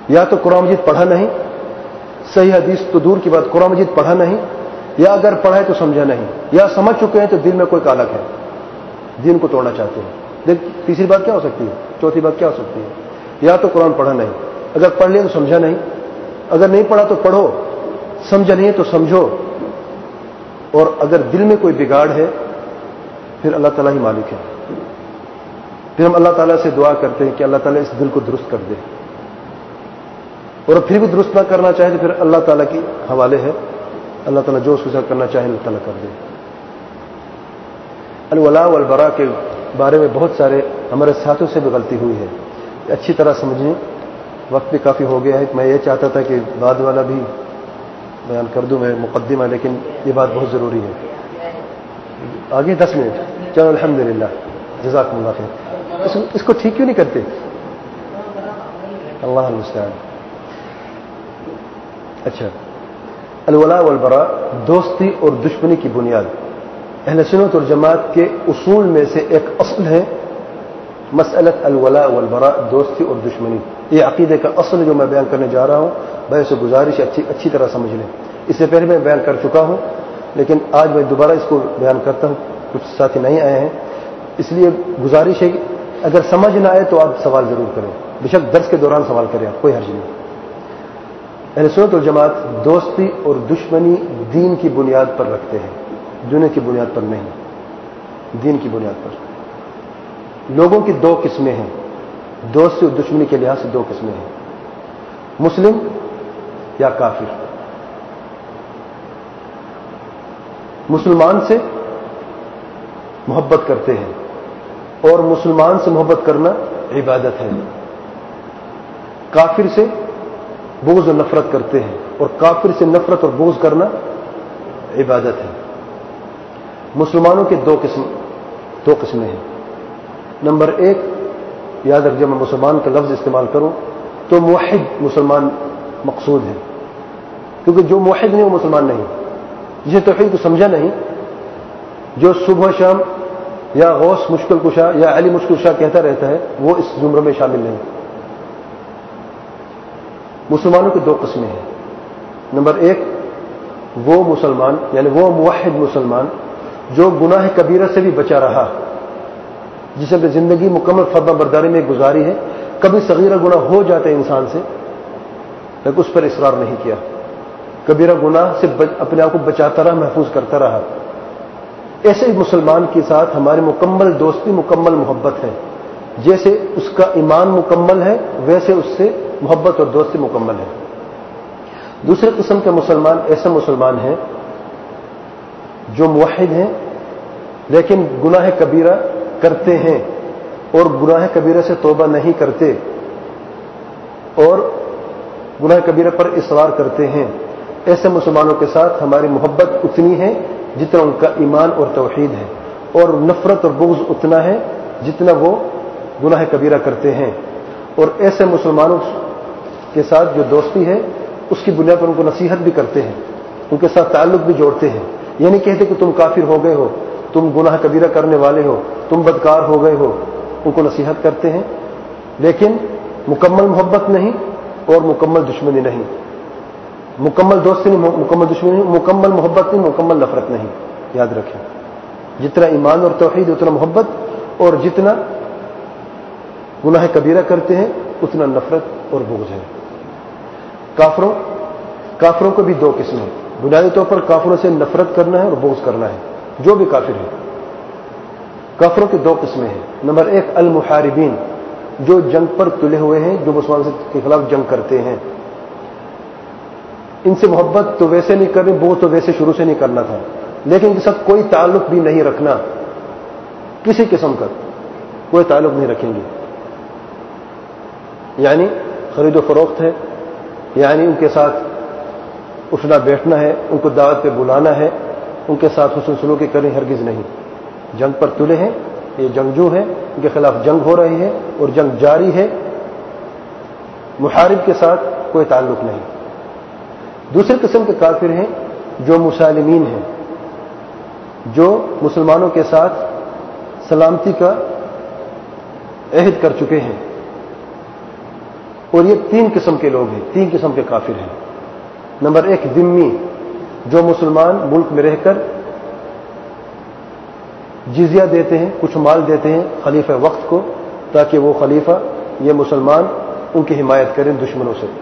یا تو قرآن مجید پڑھا نہیں، صحیح حدیث تو دور کی بات، قرآن مجید پڑھا نہیں، یا اگر پڑھا ہے تو سمجھا نہیں، یا سمجھ چکے ہیں تو دل میں کوئی کالک ہے، دین کو توڑنا چاہتے ہیں۔ دیکھ تیسری بات کیا ہو سکتی ہے، چوتھی بات کیا ہو سکتی ہے؟ یا تو قرآن پڑھا نہیں، اگر پڑھ لیا تو سمجھا نہیں، اگر نہیں پڑھا تو پڑھو، سمجھا نہیں تو سمجھو، اور اگر دل میں کوئی بگاڑ ہے پھر اللہ تعالیٰ ہی مالک ہے۔ پھر ہم اللہ تعالیٰ سے دعا کرتے ہیں کہ اللہ تعالیٰ اس دل کو درست کر دے، اور پھر بھی درست نہ کرنا چاہے تو پھر اللہ تعالیٰ کے حوالے ہے، اللہ تعالیٰ جو اس کے ساتھ کرنا چاہے اللہ تعالیٰ کر دے۔ الولاء والبراء کے بارے میں بہت سارے ہمارے ساتھوں سے بھی غلطی ہوئی ہے، اچھی طرح سمجھیں، وقت بھی کافی ہو گیا ہے۔ میں یہ چاہتا تھا کہ بعد والا بھی بیان کر دوں میں مقدمہ، لیکن یہ بات بہت ضروری ہے۔ آگے دس منٹ، چلو الحمدللہ، جزاکم اللہ خیر۔ اس, اس کو ٹھیک کیوں نہیں کرتے؟ اللہ المستعان۔ اچھا، الولاء والبراء، دوستی اور دشمنی کی بنیاد، اہل سنت اور جماعت کے اصول میں سے ایک اصل ہے مسئلۃ الولاء والبراء، دوستی اور دشمنی۔ یہ عقیدے کا اصل جو میں بیان کرنے جا رہا ہوں، بھائی سے گزارش اچھی اچھی طرح سمجھ لیں۔ اس سے پہلے میں بیان کر چکا ہوں، لیکن آج میں دوبارہ اس کو بیان کرتا ہوں، کچھ ساتھی نہیں آئے ہیں، اس لیے گزارش ہے کہ اگر سمجھ نہ آئے تو آپ سوال ضرور کریں، بے شک درس کے دوران سوال کریں، آپ کوئی حرج نہیں۔ اہل سنت اور جماعت دوستی اور دشمنی دین کی بنیاد پر رکھتے ہیں، دنیا کی بنیاد پر نہیں، دین کی بنیاد پر۔ لوگوں کی دو قسمیں ہیں، دوستی اور دشمنی کے لحاظ سے دو قسمیں ہیں، مسلم یا کافر۔ مسلمان سے محبت کرتے ہیں، اور مسلمان سے محبت کرنا عبادت ہے۔ کافر سے بغض و نفرت کرتے ہیں، اور کافر سے نفرت اور بغض کرنا عبادت ہے۔ مسلمانوں کے دو قسم دو قسمیں ہیں۔ نمبر ایک، یاد رکھ، جب میں مسلمان کا لفظ استعمال کروں تو موحد مسلمان مقصود ہے، کیونکہ جو موحد نہیں وہ مسلمان نہیں، جسے توحید کو سمجھا نہیں، جو صبح شام یا غوث مشکل کشا یا علی مشکل کشا کہتا رہتا ہے، وہ اس زمرے میں شامل نہیں۔ مسلمانوں کی دو قسمیں ہیں۔ نمبر ایک، وہ مسلمان یعنی وہ موحد مسلمان جو گناہ کبیرہ سے بھی بچا رہا، جس نے زندگی مکمل فرما برداری میں گزاری ہے، کبھی صغیرہ گناہ ہو جاتے ہیں انسان سے لیکن اس پر اصرار نہیں کیا، کبیرہ گناہ سے اپنے آپ کو بچاتا رہا، محفوظ کرتا رہا۔ ایسے مسلمان کے ساتھ ہماری مکمل دوستی، مکمل محبت ہے۔ جیسے اس کا ایمان مکمل ہے ویسے اس سے محبت اور دوستی مکمل ہے۔ دوسرے قسم کے مسلمان ایسے مسلمان ہیں جو موحد ہیں لیکن گناہ کبیرہ کرتے ہیں اور گناہ کبیرہ سے توبہ نہیں کرتے اور گناہ کبیرہ پر اصرار کرتے ہیں۔ ایسے مسلمانوں کے ساتھ ہماری محبت اتنی ہے جتنا ان کا ایمان اور توحید ہے، اور نفرت اور بغض اتنا ہے جتنا وہ گناہ کبیرہ کرتے ہیں۔ اور ایسے مسلمانوں کے ساتھ جو دوستی ہے اس کی بنیاد پر ان کو نصیحت بھی کرتے ہیں، ان کے ساتھ تعلق بھی جوڑتے ہیں۔ یہ نہیں کہتے کہ تم کافر ہو گئے ہو، تم گناہ کبیرہ کرنے والے ہو، تم بدکار ہو گئے ہو، ان کو نصیحت کرتے ہیں، لیکن مکمل محبت نہیں اور مکمل دشمنی نہیں، مکمل دوستی نہیں، مکمل دشمنی نہیں، مکمل محبت نہیں، مکمل نفرت نہیں۔ یاد رکھیں، جتنا ایمان اور توحید اتنا محبت، اور جتنا گناہ کبیرہ کرتے ہیں اتنا نفرت اور بغض ہے۔ کافروں کافروں کو بھی دو قسمیں ہیں۔ بنیادی طور پر کافروں سے نفرت کرنا ہے اور بغض کرنا ہے، جو بھی کافر ہے۔ کافروں کی دو قسمیں ہیں۔ نمبر ایک، المحاربین، جو جنگ پر تلے ہوئے ہیں، جو مسلمان کے خلاف جنگ کرتے ہیں۔ ان سے محبت تو ویسے نہیں کرنی، بغض تو ویسے شروع سے نہیں کرنا تھا، لیکن ان کے ساتھ کوئی تعلق بھی نہیں رکھنا، کسی قسم کا کوئی تعلق نہیں رکھیں گے، یعنی خرید و فروخت ہے، یعنی ان کے ساتھ اٹھنا بیٹھنا ہے، ان کو دعوت پہ بلانا ہے، ان کے ساتھ حسن سلوکی کریں، ہرگز نہیں۔ جنگ پر تلے ہیں، یہ جنگجو ہیں، ان کے خلاف جنگ ہو رہی ہے اور جنگ جاری ہے، محارب کے ساتھ کوئی تعلق نہیں۔ دوسرے قسم کے کافر ہیں جو مسالمین ہیں، جو مسلمانوں کے ساتھ سلامتی کا عہد کر چکے ہیں، اور یہ تین قسم کے لوگ ہیں، تین قسم کے کافر ہیں۔ نمبر ایک ذمی، جو مسلمان ملک میں رہ کر جزیہ دیتے ہیں، کچھ مال دیتے ہیں خلیفہ وقت کو، تاکہ وہ خلیفہ یہ مسلمان ان کی حمایت کریں دشمنوں سے۔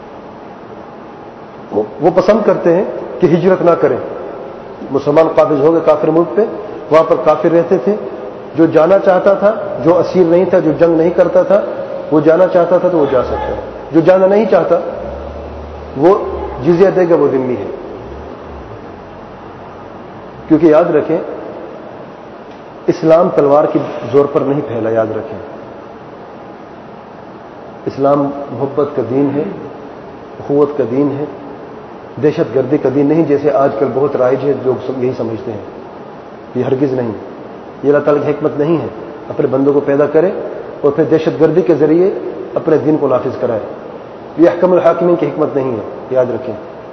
وہ پسند کرتے ہیں کہ ہجرت نہ کریں۔ مسلمان قابض ہو گئے کافر ملک پہ، وہاں پر کافر رہتے تھے، جو جانا چاہتا تھا، جو اسیر نہیں تھا، جو جنگ نہیں کرتا تھا، وہ جانا چاہتا تھا تو وہ جا سکتا ہے، جو جانا نہیں چاہتا وہ جزیہ دے گا، وہ ذمہ ہے۔ کیونکہ یاد رکھیں اسلام تلوار کے زور پر نہیں پھیلا، یاد رکھیں اسلام محبت کا دین ہے، اخوت کا دین ہے، دہشت گردی کا دین نہیں، جیسے آج کل بہت رائج ہے، لوگ یہی سمجھتے ہیں۔ یہ ہرگز نہیں، یہ اللہ تعالیٰ کی حکمت نہیں ہے اپنے بندوں کو پیدا کرے اور پھر دہشت گردی کے ذریعے اپنے دین کو نافذ کرائے۔ یہ احکم الحاکمین کی حکمت نہیں ہے، یاد رکھیں۔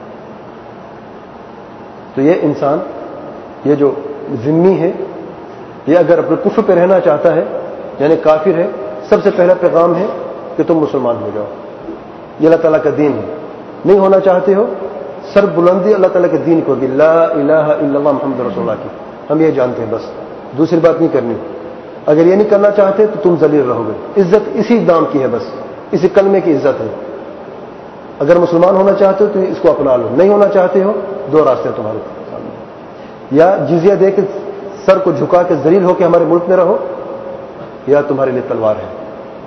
تو یہ انسان، یہ جو ذمی ہے، یہ اگر اپنے کفر پہ رہنا چاہتا ہے، یعنی کافر ہے، سب سے پہلا پیغام ہے کہ تم مسلمان ہو جاؤ، یہ اللہ تعالیٰ کا دین ہے۔ نہیں ہونا چاہتے ہو، سر بلندی اللہ تعالیٰ کے دین کو بھی، لا الہ الا اللہ محمد رسول اللہ کی، ہم یہ جانتے ہیں، بس دوسری بات نہیں کرنی۔ اگر یہ نہیں کرنا چاہتے تو تم ذلیل رہو گے۔ عزت اسی دام کی ہے، بس اسی کلمے کی عزت ہے۔ اگر مسلمان ہونا چاہتے ہو تو اس کو اپنا لو، نہیں ہونا چاہتے ہو دو راستے ہیں تمہارے سامنے، یا جزیہ دے کے سر کو جھکا کے ذلیل ہو کے ہمارے ملک میں رہو، یا تمہارے لیے تلوار ہے۔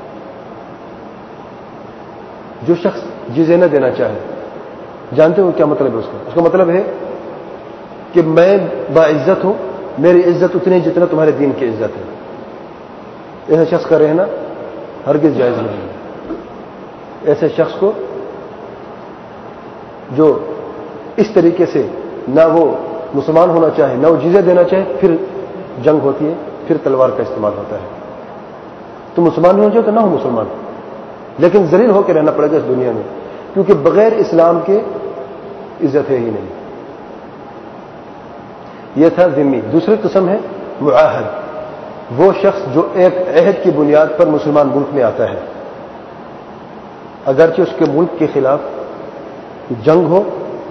جو شخص جزیہ نہ دینا چاہے، جانتے ہو کیا مطلب ہے اس کا؟ اس کا مطلب ہے کہ میں باعزت ہوں، میری عزت اتنی جتنا تمہارے دین کی عزت ہے۔ ایسے شخص کا رہنا ہرگز جائز نہیں ہے۔ ایسے شخص کو جو اس طریقے سے نہ وہ مسلمان ہونا چاہے، نہ وہ جزیہ دینا چاہے، پھر جنگ ہوتی ہے، پھر تلوار کا استعمال ہوتا ہے۔ تو مسلمان نہیں ہو جائے تو نہ ہو مسلمان، لیکن ذلیل ہو کے رہنا پڑے گا اس دنیا میں، کیونکہ بغیر اسلام کے عزت ہے ہی نہیں۔ یہ تھا ذمی۔ دوسری قسم ہے معاہد، وہ شخص جو ایک عہد کی بنیاد پر مسلمان ملک میں آتا ہے، اگرچہ اس کے ملک کے خلاف جنگ ہو،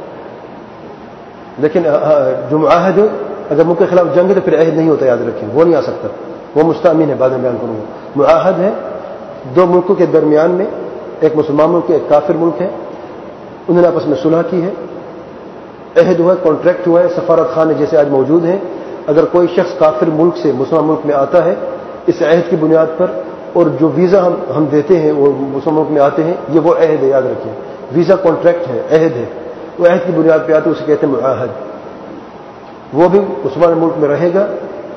لیکن جو معاہد ہے، اگر ملک کے خلاف جنگ ہے تو پھر عہد نہیں ہوتا، یاد رکھیں، وہ نہیں آ سکتا، وہ مستأمن ہے، بعد میں بیان کروں گا۔ معاہد ہے دو ملکوں کے درمیان میں، ایک مسلمان ملک ہے، ایک کافر ملک ہے، انہوں نے آپس میں صلح کی ہے، عہد ہوا ہے، کانٹریکٹ ہوا ہے، سفارت خانے جیسے آج موجود ہیں۔ اگر کوئی شخص کافر ملک سے مسلمان ملک میں آتا ہے اس عہد کی بنیاد پر، اور جو ویزا ہم ہم دیتے ہیں وہ مسلمان ملک میں آتے ہیں، یہ وہ عہد ہے، یاد رکھیں، ویزا کانٹریکٹ ہے، عہد ہے، وہ عہد کی بنیاد پہ آتے ہیں، اسے کہتے ہیں معاہد۔ وہ بھی مسلمان ملک میں رہے گا،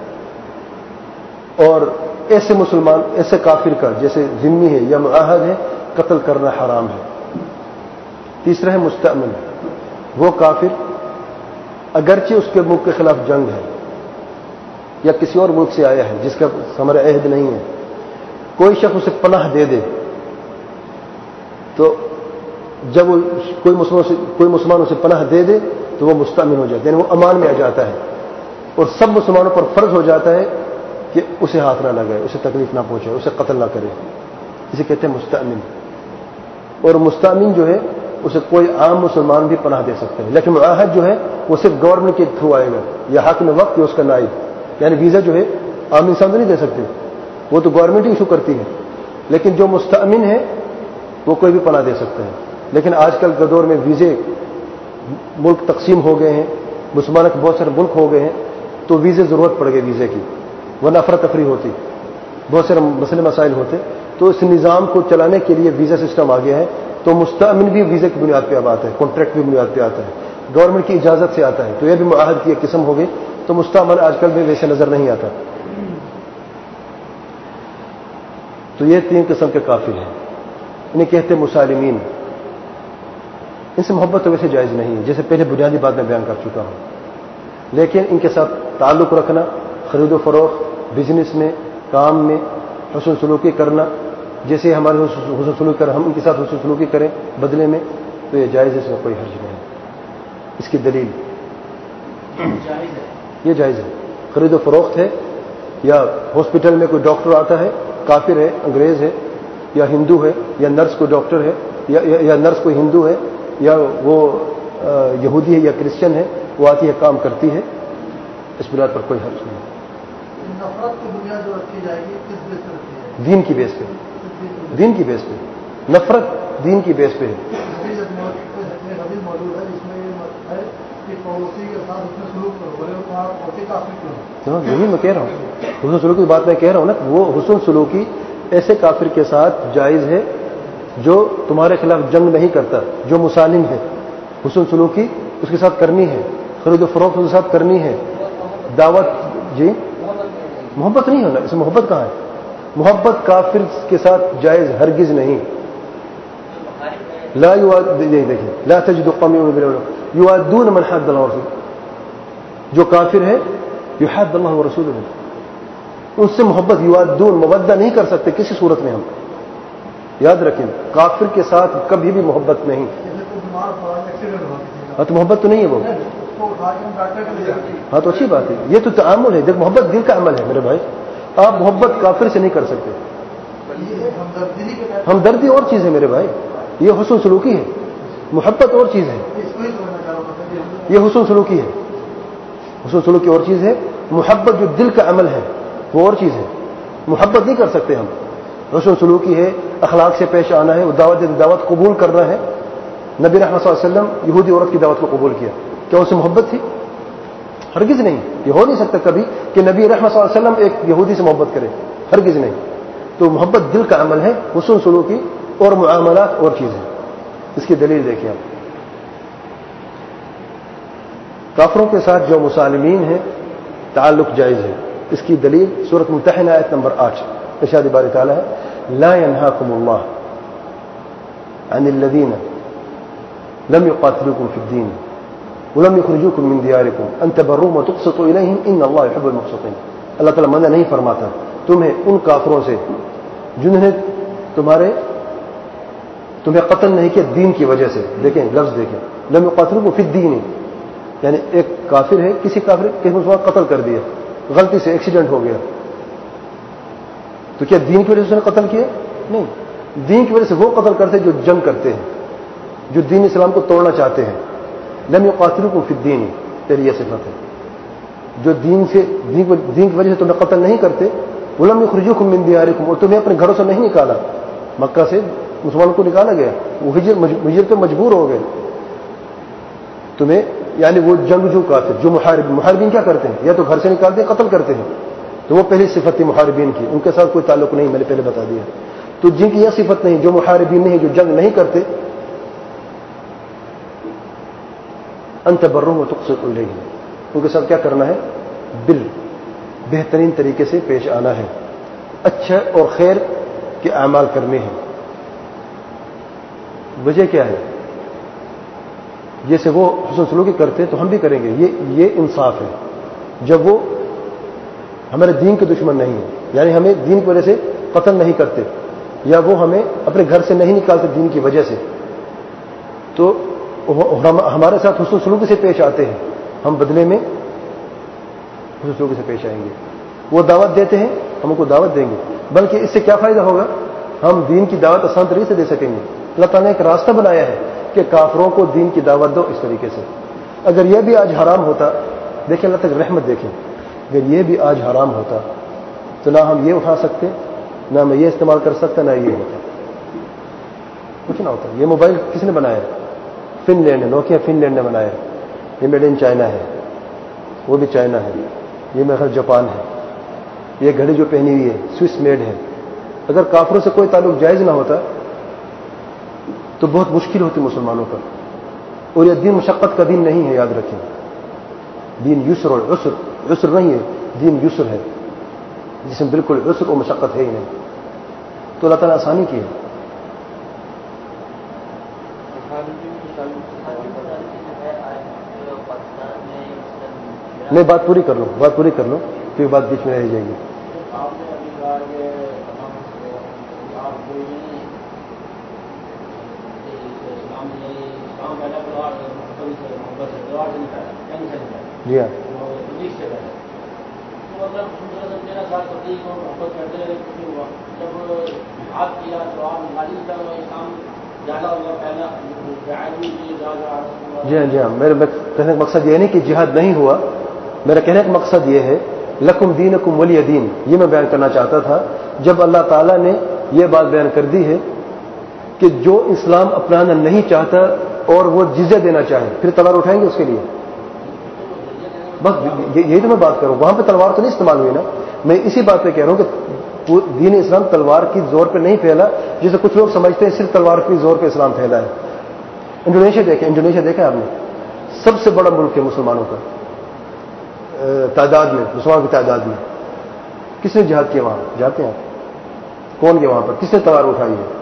اور ایسے مسلمان، ایسے کافر کا جیسے ذمی ہے یا معاہد ہے، قتل کرنا حرام ہے۔ تیسرا ہے مستأمن، وہ کافر اگرچہ اس کے ملک کے خلاف جنگ ہے یا کسی اور ملک سے آیا ہے جس کا ہمارا عہد نہیں ہے، کوئی شخص اسے پناہ دے دے تو جب وہ کوئی مسلمان سے کوئی مسلمان اسے پناہ دے دے تو وہ مستأمن ہو جاتا ہے، یعنی وہ امان میں آ جاتا ہے، اور سب مسلمانوں پر فرض ہو جاتا ہے کہ اسے ہاتھ نہ لگائے، اسے تکلیف نہ پہنچائے، اسے قتل نہ کرے، اسے کہتے ہیں مستأمن۔ اور مستأمن جو ہے اسے کوئی عام مسلمان بھی پناہ دے سکتے ہیں، لیکن معاہد جو ہے وہ صرف گورنمنٹ کے تھرو آئے گا، یا حاکم وقت یا اس کا نائب، یعنی ویزا جو ہے عام انسان تو نہیں دے سکتے، وہ تو گورنمنٹ ہی ایشو کرتی ہے، لیکن جو مستأمن ہے وہ کوئی بھی پناہ دے سکتا ہے۔ لیکن آج کل کے دور میں ویزے ملک تقسیم ہو گئے ہیں، مسلمانوں کے بہت سارے ملک ہو گئے ہیں، تو ویزے ضرورت پڑ گئی ویزے کی، ورنہ افراتفری ہوتی، بہت سارے مسئلے مسائل ہوتے، تو اس نظام کو چلانے کے لیے ویزا سسٹم آ گیا ہے، تو مستأمن بھی ویزے کی بنیاد پہ اب آتا ہے، کانٹریکٹ کی بنیاد پہ آتا ہے، گورنمنٹ کی اجازت سے آتا ہے، تو یہ بھی معاہد کی ایک قسم ہو گئی۔ تو مستأمن آج کل بھی ویسے نظر نہیں آتا۔ تو یہ تین قسم کے کافر ہیں، انہیں کہتے ہیں مسالمین۔ ان سے محبت تو ویسے جائز نہیں ہے، جیسے پہلے بنیادی بات میں بیان کر چکا ہوں، لیکن ان کے ساتھ تعلق رکھنا، خرید و فروخت، بزنس میں، کام میں حسن سلوکی کرنا، جیسے ہمارے حسن سلوکی کر ہم ان کے ساتھ حسن سلوکی کریں بدلے میں، تو یہ جائز ہے، اس میں کوئی حرج نہیں۔ اس کی دلیل یہ جائز ہے، خرید و فروخت ہے، یا ہاسپٹل میں کوئی ڈاکٹر آتا ہے، کافر ہے، انگریز ہے، یا ہندو ہے یا نرس کوئی ڈاکٹر ہے یا, یا, یا نرس کوئی ہندو ہے یا وہ یہودی ہے یا کرسچن ہے, وہ آتی ہے کام کرتی ہے, اس بنیاد پر کوئی حرج نہیں. نفرت کی بنیاد جو رکھی جائے گی کس بیس پہ رکھی جائے گی؟ دین کی بیس پہ. دین کی بیس پہ نفرت دین کی بیس پہ ہے. موجود ہے جس میں یہ ہے کہ پڑوسی کے ساتھ اس میں سلوک کرو, بولے پڑوسی کافی کیوں؟ یہی میں کہہ رہا ہوں, حسن سلوکی کی بات میں کہہ رہا ہوں نا. وہ حسن سلوکی ایسے کافر کے ساتھ جائز ہے جو تمہارے خلاف جنگ نہیں کرتا, جو مسالم ہے. حسن سلوکی اس کے ساتھ کرنی ہے, خرید و فروخت اس کے ساتھ کرنی ہے, دعوت. جی محبت نہیں ہونا, اس میں محبت کہاں ہے؟ محبت کافر کے ساتھ جائز ہرگز نہیں. لا دیکھیں لا تجد قوم یوادون من حاد اللہ ورسولہ, جو کافر ہے یحاد اللہ ورسولہ, ان سے محبت یوادون مودہ نہیں کر سکتے کسی صورت میں. ہم یاد رکھیں کافر کے ساتھ کبھی بھی محبت نہیں. ہاں تو محبت تو نہیں ہے وہ. ہاں تو اچھی بات ہے, یہ تو تعامل ہے. جب محبت دل کا عمل ہے میرے بھائی, آپ محبت کافر سے نہیں کر سکتے. ہمدردی اور چیز ہے میرے بھائی, یہ حسن سلوکی ہے. محبت اور چیز ہے, یہ حسن سلوکی ہے. حسن سلوکی اور چیز ہے, محبت جو دل کا عمل ہے وہ اور چیز ہے. محبت نہیں کر سکتے ہم. حسن سلوکی ہے, اخلاق سے پیش آنا ہے, وہ دعوت دعوت قبول کرنا ہے. نبی رحمت صلی اللہ علیہ وسلم یہودی عورت کی دعوت کو قبول کیا, کیا اسے محبت تھی؟ ہرگز نہیں. یہ ہو نہیں سکتا کبھی کہ نبی رحمت صلی اللہ علیہ وسلم ایک یہودی سے محبت کرے, ہرگز نہیں. تو محبت دل کا عمل ہے, حسن سلوکی اور معاملات اور چیز ہے. اس کی دلیل دیکھیں آپ. کافروں کے ساتھ جو مسالمین ہیں تعلق جائز ہے. اس کی دلیل سورۃ ممتحنہ آیت نمبر آٹھ, ارشاد باری تعالیٰ ہے لا ينهاكم الله عن الذين لم يقاتلوكم في الدين ولم يخرجوكم من دياركم ان تبروهم وتقسطوا اليهم ان الله يحب المقسطين. اللہ تعالیٰ منع نہیں فرماتا تمہیں ان کافروں سے جنہوں نے تمہارے تمہیں قتل نہیں کیا دین کی وجہ سے. دیکھیں لفظ دیکھیں, لم يقاتلوكم في الدين, یعنی ایک کافر ہے, کسی کافر کسی مسلمان قتل کر دیا, غلطی سے ایکسیڈنٹ ہو گیا, تو کیا دین کی وجہ سے اس نے قتل کیا؟ نہیں. دین کی وجہ سے وہ قتل کرتے جو جنگ کرتے ہیں, جو دین اسلام کو توڑنا چاہتے ہیں. لم يقاتلوكم في الدين, پہلی یہ صفت ہے. جو دین سے دین کی وجہ سے تمہیں قتل نہیں کرتے. ولم يخرجوكم من دياركم, اور تمہیں اپنے گھروں سے نہیں نکالا. مکہ سے مسلمانوں کو نکالا گیا, وہ ہجرت پہ مجبور ہو گئے. تمہیں یعنی وہ جنگ جو کافر, جو محارب محاربین کیا کرتے ہیں, یا تو گھر سے نکالتے ہیں, قتل کرتے ہیں. تو وہ پہلی صفت تھی محاربین کی, ان کے ساتھ کوئی تعلق نہیں, میں نے پہلے بتا دیا. تو جن کی یہ صفت نہیں, جو محاربین نہیں, جو جنگ نہیں کرتے, ان تبروهم وتقسطوا الیہم, ان کے ساتھ کیا کرنا ہے؟ بال بہترین طریقے سے پیش آنا ہے, اچھا اور خیر کے اعمال کرنے ہیں. وجہ کیا ہے؟ جیسے وہ حسن سلوکی کرتے ہیں تو ہم بھی کریں گے. یہ یہ انصاف ہے. جب وہ ہمارے دین کے دشمن نہیں ہیں, یعنی ہمیں دین کی وجہ سے قتل نہیں کرتے, یا وہ ہمیں اپنے گھر سے نہیں نکالتے دین کی وجہ سے, تو ہمارے ساتھ حسن سلوکی سے پیش آتے ہیں, ہم بدلے میں حسن سلوکی سے پیش آئیں گے. وہ دعوت دیتے ہیں, ہم ان کو دعوت دیں گے. بلکہ اس سے کیا فائدہ ہوگا؟ ہم دین کی دعوت آسان طریقے سے دے سکیں گے. اللہ تعالیٰ نے ایک راستہ بنایا ہے کہ کافروں کو دین کی دعوت دو اس طریقے سے. اگر یہ بھی آج حرام ہوتا, دیکھیں اللہ تک رحمت دیکھیں, اگر یہ بھی آج حرام ہوتا تو نہ ہم یہ اٹھا سکتے, نہ میں یہ استعمال کر سکتا, نہ یہ ہوتا, کچھ نہ ہوتا. یہ موبائل کس نے بنایا؟ Finland, Nokia Finland نے بنایا. یہ میڈ ان چائنا ہے, وہ بھی چائنا ہے. یہ میرا خیال جاپان ہے. یہ گھڑی جو پہنی ہوئی ہے سوئس میڈ ہے. اگر کافروں سے کوئی تعلق جائز نہ ہوتا تو بہت مشکل ہوتی مسلمانوں پر. اور یہ دین مشقت کا دین نہیں ہے, یاد رکھیں. دین یسر اور عسر, عسر نہیں ہے, دین یسر ہے, جس میں بالکل عسر اور مشقت ہے ہی نہیں. تو اللہ تعالیٰ آسانی کی ہے. نہیں, بات پوری کر لو, بات پوری کر لو, پھر بات بیچ میں رہ جائے گی. جی ہاں, جی ہاں جی ہاں میرے کہنے کا مقصد یہ نہیں کہ جہاد نہیں ہوا، میرا کہنے کا مقصد یہ ہے لکم دینکم ولی دین، یہ میں بیان کرنا چاہتا تھا. جب اللہ تعالیٰ نے یہ بات بیان کر دی ہے کہ جو اسلام اپنانا نہیں چاہتا اور وہ جزیہ دینا چاہے پھر تلوار اٹھائیں گے اس کے لیے. بس یہی تو میں بات کروں، وہاں پہ تلوار تو نہیں استعمال ہوئی نا. میں اسی بات پہ کہہ رہا ہوں کہ دین اسلام تلوار کی زور پہ نہیں پھیلا جسے کچھ لوگ سمجھتے ہیں صرف تلوار کی زور پہ اسلام پھیلا ہے. انڈونیشیا دیکھیں، انڈونیشیا دیکھا آپ نے، سب سے بڑا ملک ہے مسلمانوں کا تعداد میں، مسلمانوں کی تعداد میں. کس نے جہاد کیا وہاں؟ جاتے ہیں آپ کون گیا وہاں پر؟ کس نے تلوار اٹھائی ہے؟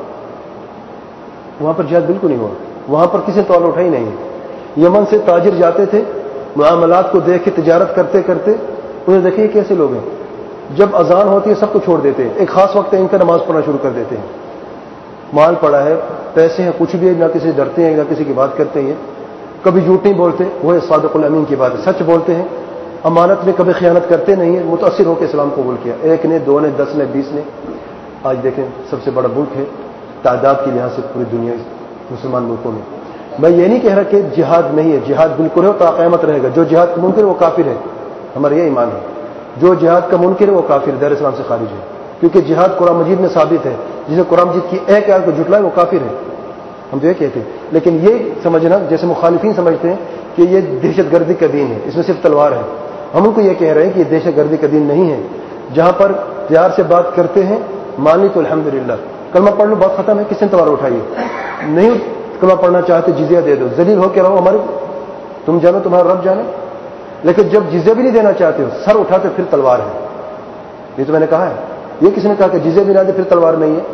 وہاں پر جہاد بالکل نہیں ہوا. وہاں پر کسی نے تلوار اٹھائی نہیں ہے. یمن سے تاجر جاتے تھے، معاملات کو دیکھ کے تجارت کرتے کرتے انہیں دیکھیں یہ کیسے لوگ ہیں، جب اذان ہوتی ہے سب کو چھوڑ دیتے ہیں، ایک خاص وقت ہے ان کا نماز پڑھنا شروع کر دیتے ہیں. مال پڑا ہے، پیسے ہیں، کچھ بھی ہے، نہ کسی ڈرتے ہیں نہ کسی کی بات کرتے ہیں، کبھی جھوٹ نہیں بولتے، وہ صادق الامین کی بات ہے، سچ بولتے ہیں، امانت میں کبھی خیانت کرتے نہیں ہیں. متاثر ہو کے اسلام قبول کیا، ایک نے، دو نے، دس نے، بیس نے. آج دیکھیں سب سے بڑا ملک ہے تعداد کے لحاظ سے پوری دنیا مسلمان ملکوں میں. میں یہ نہیں کہہ رہا کہ جہاد نہیں ہے، جہاد بالکل ہے، تا قیامت رہے گا. جو جہاد کا منکر ہے وہ کافر ہے، ہمارا یہ ایمان ہے. جو جہاد کا منکر ہے وہ کافر دیر اسلام سے خارج ہے، کیونکہ جہاد قرآن مجید میں ثابت ہے. جسے قرآن مجید کی ایک آیت کو جھٹلائے وہ کافر ہے. ہم تو یہ کہتے ہیں. لیکن یہ سمجھنا جیسے مخالفین سمجھتے ہیں کہ یہ دہشت گردی کا دین ہے، اس میں صرف تلوار ہے. ہم ان کو یہ کہہ رہے ہیں کہ یہ دہشت گردی کا دین نہیں ہے. جہاں پر پیار سے بات کرتے ہیں، مانی تو الحمدللہ، کلمہ پڑھ لو بات ختم ہے. کس نے تلوار اٹھائی؟ نہیں کلمہ پڑھنا چاہتے جزیہ دے دو، ذلیل ہو کے رہو، ہمارے تم جانو تمہارا رب جانے. لیکن جب جزیہ بھی نہیں دینا چاہتے ہو، سر اٹھاتے پھر تلوار ہے. یہ تو میں نے کہا ہے. یہ کس نے کہا کہ جزیہ بھی نہ دے پھر تلوار نہیں ہے؟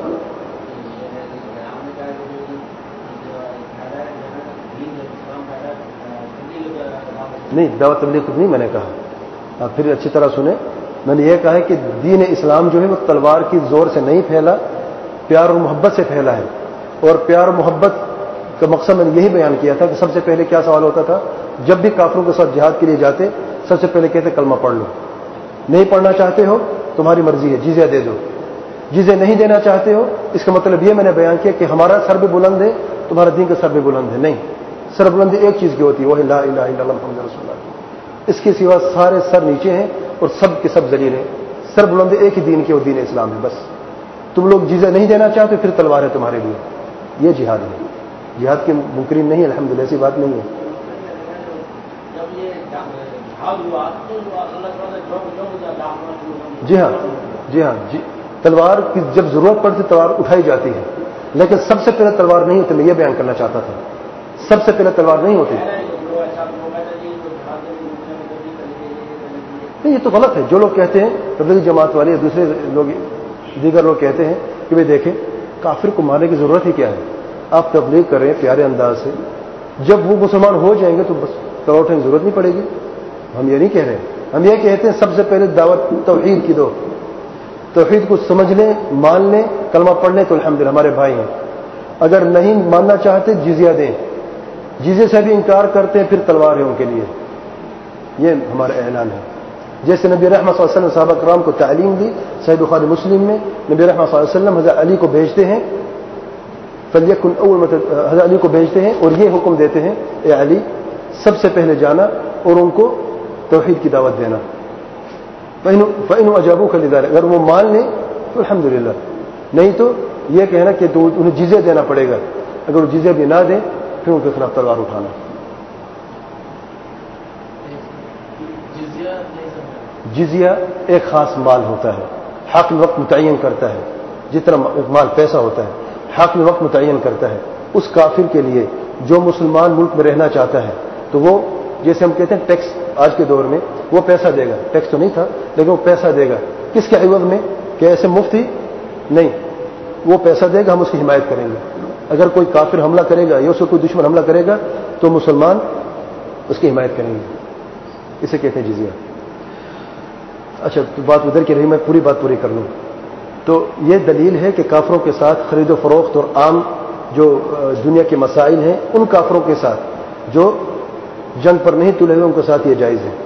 نہیں، دعوت تبلیغ خود نہیں میں نے کہا. آپ پھر اچھی طرح سنیں. میں نے یہ کہا ہے کہ دین اسلام جو ہے وہ تلوار کی زور سے نہیں پھیلا، پیار اور محبت سے پھیلا ہے. اور پیار اور محبت کا مقصد میں نے یہی بیان کیا تھا کہ سب سے پہلے کیا سوال ہوتا تھا، جب بھی کافروں کے ساتھ جہاد کے لیے جاتے سب سے پہلے کہتے کلمہ پڑھ لو. نہیں پڑھنا چاہتے ہو تمہاری مرضی ہے، جزیہ دے دو. جزیہ نہیں دینا چاہتے ہو اس کا مطلب یہ میں نے بیان کیا کہ ہمارا سر بھی بلند ہے، تمہارا دین کا سر بھی بلند ہے. نہیں، سر بلندی ایک چیز کی ہوتی ہے، وہ لا الہ الا اللہ محمد رسول اللہ. اس کے سوا سارے سر نیچے ہیں اور سب کے سب ذلیل ہیں. سر بلندی ایک ہی دین کی اور دین اسلام ہے. بس تم لوگ جزیہ نہیں دینا چاہتے پھر تلوار ہے تمہارے لیے. یہ جہاد ہے. جہاد کے منکرین نہیں، الحمدللہ ایسی بات نہیں ہے. جی ہاں جی ہاں جی تلوار کی جب ضرورت پڑتی تلوار اٹھائی جاتی ہے، لیکن سب سے پہلے تلوار نہیں ہوتی. میں یہ بیان کرنا چاہتا تھا، سب سے پہلے تلوار نہیں ہوتی. نہیں، یہ تو غلط ہے. جو لوگ کہتے ہیں تبلیغی جماعت والے، دوسرے لوگ، دیگر لوگ کہتے ہیں کہ بھائی دیکھیں کافر کو مارنے کی ضرورت ہی کیا ہے، آپ تبلیغ کر رہے ہیں پیارے انداز سے، جب وہ مسلمان ہو جائیں گے تو بس تلوار اٹھانے کی ضرورت نہیں پڑے گی. ہم یہ نہیں کہہ رہے. ہم یہ کہتے ہیں سب سے پہلے دعوت توحید کی دو، توحید کو سمجھ لیں، مان لیں، کلمہ پڑھ لیں تو الحمدللہ ہمارے بھائی ہیں. اگر نہیں ماننا چاہتے جزیہ دیں. جزیے سے بھی انکار کرتے ہیں پھر تلوار ہے ان کے لیے. یہ ہمارا اعلان ہے. جیسے نبی رحمۃ صلی اللہ علیہ وسلم صحابہ کرام کو تعلیم دی، صحیح بخاری مسلم میں نبی رحمۃ صلی اللہ علیہ وسلم حضرت علی کو بھیجتے ہیں، فلیکن اول مطلب حضرت علی کو بھیجتے ہیں اور یہ حکم دیتے ہیں، اے علی سب سے پہلے جانا اور ان کو توحید کی دعوت دینا. فَإِنْ أَجَابُوكَ لِذَلِكَ، اگر وہ مان لیں تو الحمدللہ، نہیں تو یہ کہنا کہ تو انہیں جزیہ دینا پڑے گا. اگر وہ جزیہ بھی نہ دیں پھر ان کے خلاف تلوار اٹھانا. جزیہ ایک خاص مال ہوتا ہے، حاکم وقت متعین کرتا ہے. جس طرح مال پیسہ ہوتا ہے، حاکم وقت متعین کرتا ہے. اس کافر کے لیے جو مسلمان ملک میں رہنا چاہتا ہے تو وہ، جیسے ہم کہتے ہیں ٹیکس آج کے دور میں، وہ پیسہ دے گا. ٹیکس تو نہیں تھا لیکن وہ پیسہ دے گا. کس کے عوض میں؟ کہ ایسے مفت ہی نہیں، وہ پیسہ دے گا، ہم اس کی حمایت کریں گے. اگر کوئی کافر حملہ کرے گا یا اس کو کوئی دشمن حملہ کرے گا تو مسلمان اس کی حمایت کریں گے. اسے کہتے ہیں جزیہ. اچھا تو بات ادھر کی رہی، میں پوری بات پوری کر لوں. تو یہ دلیل ہے کہ کافروں کے ساتھ خرید و فروخت اور عام جو دنیا کے مسائل ہیں ان کافروں کے ساتھ جو جنگ پر نہیں تلے ہوئے ان کے ساتھ یہ جائز ہے.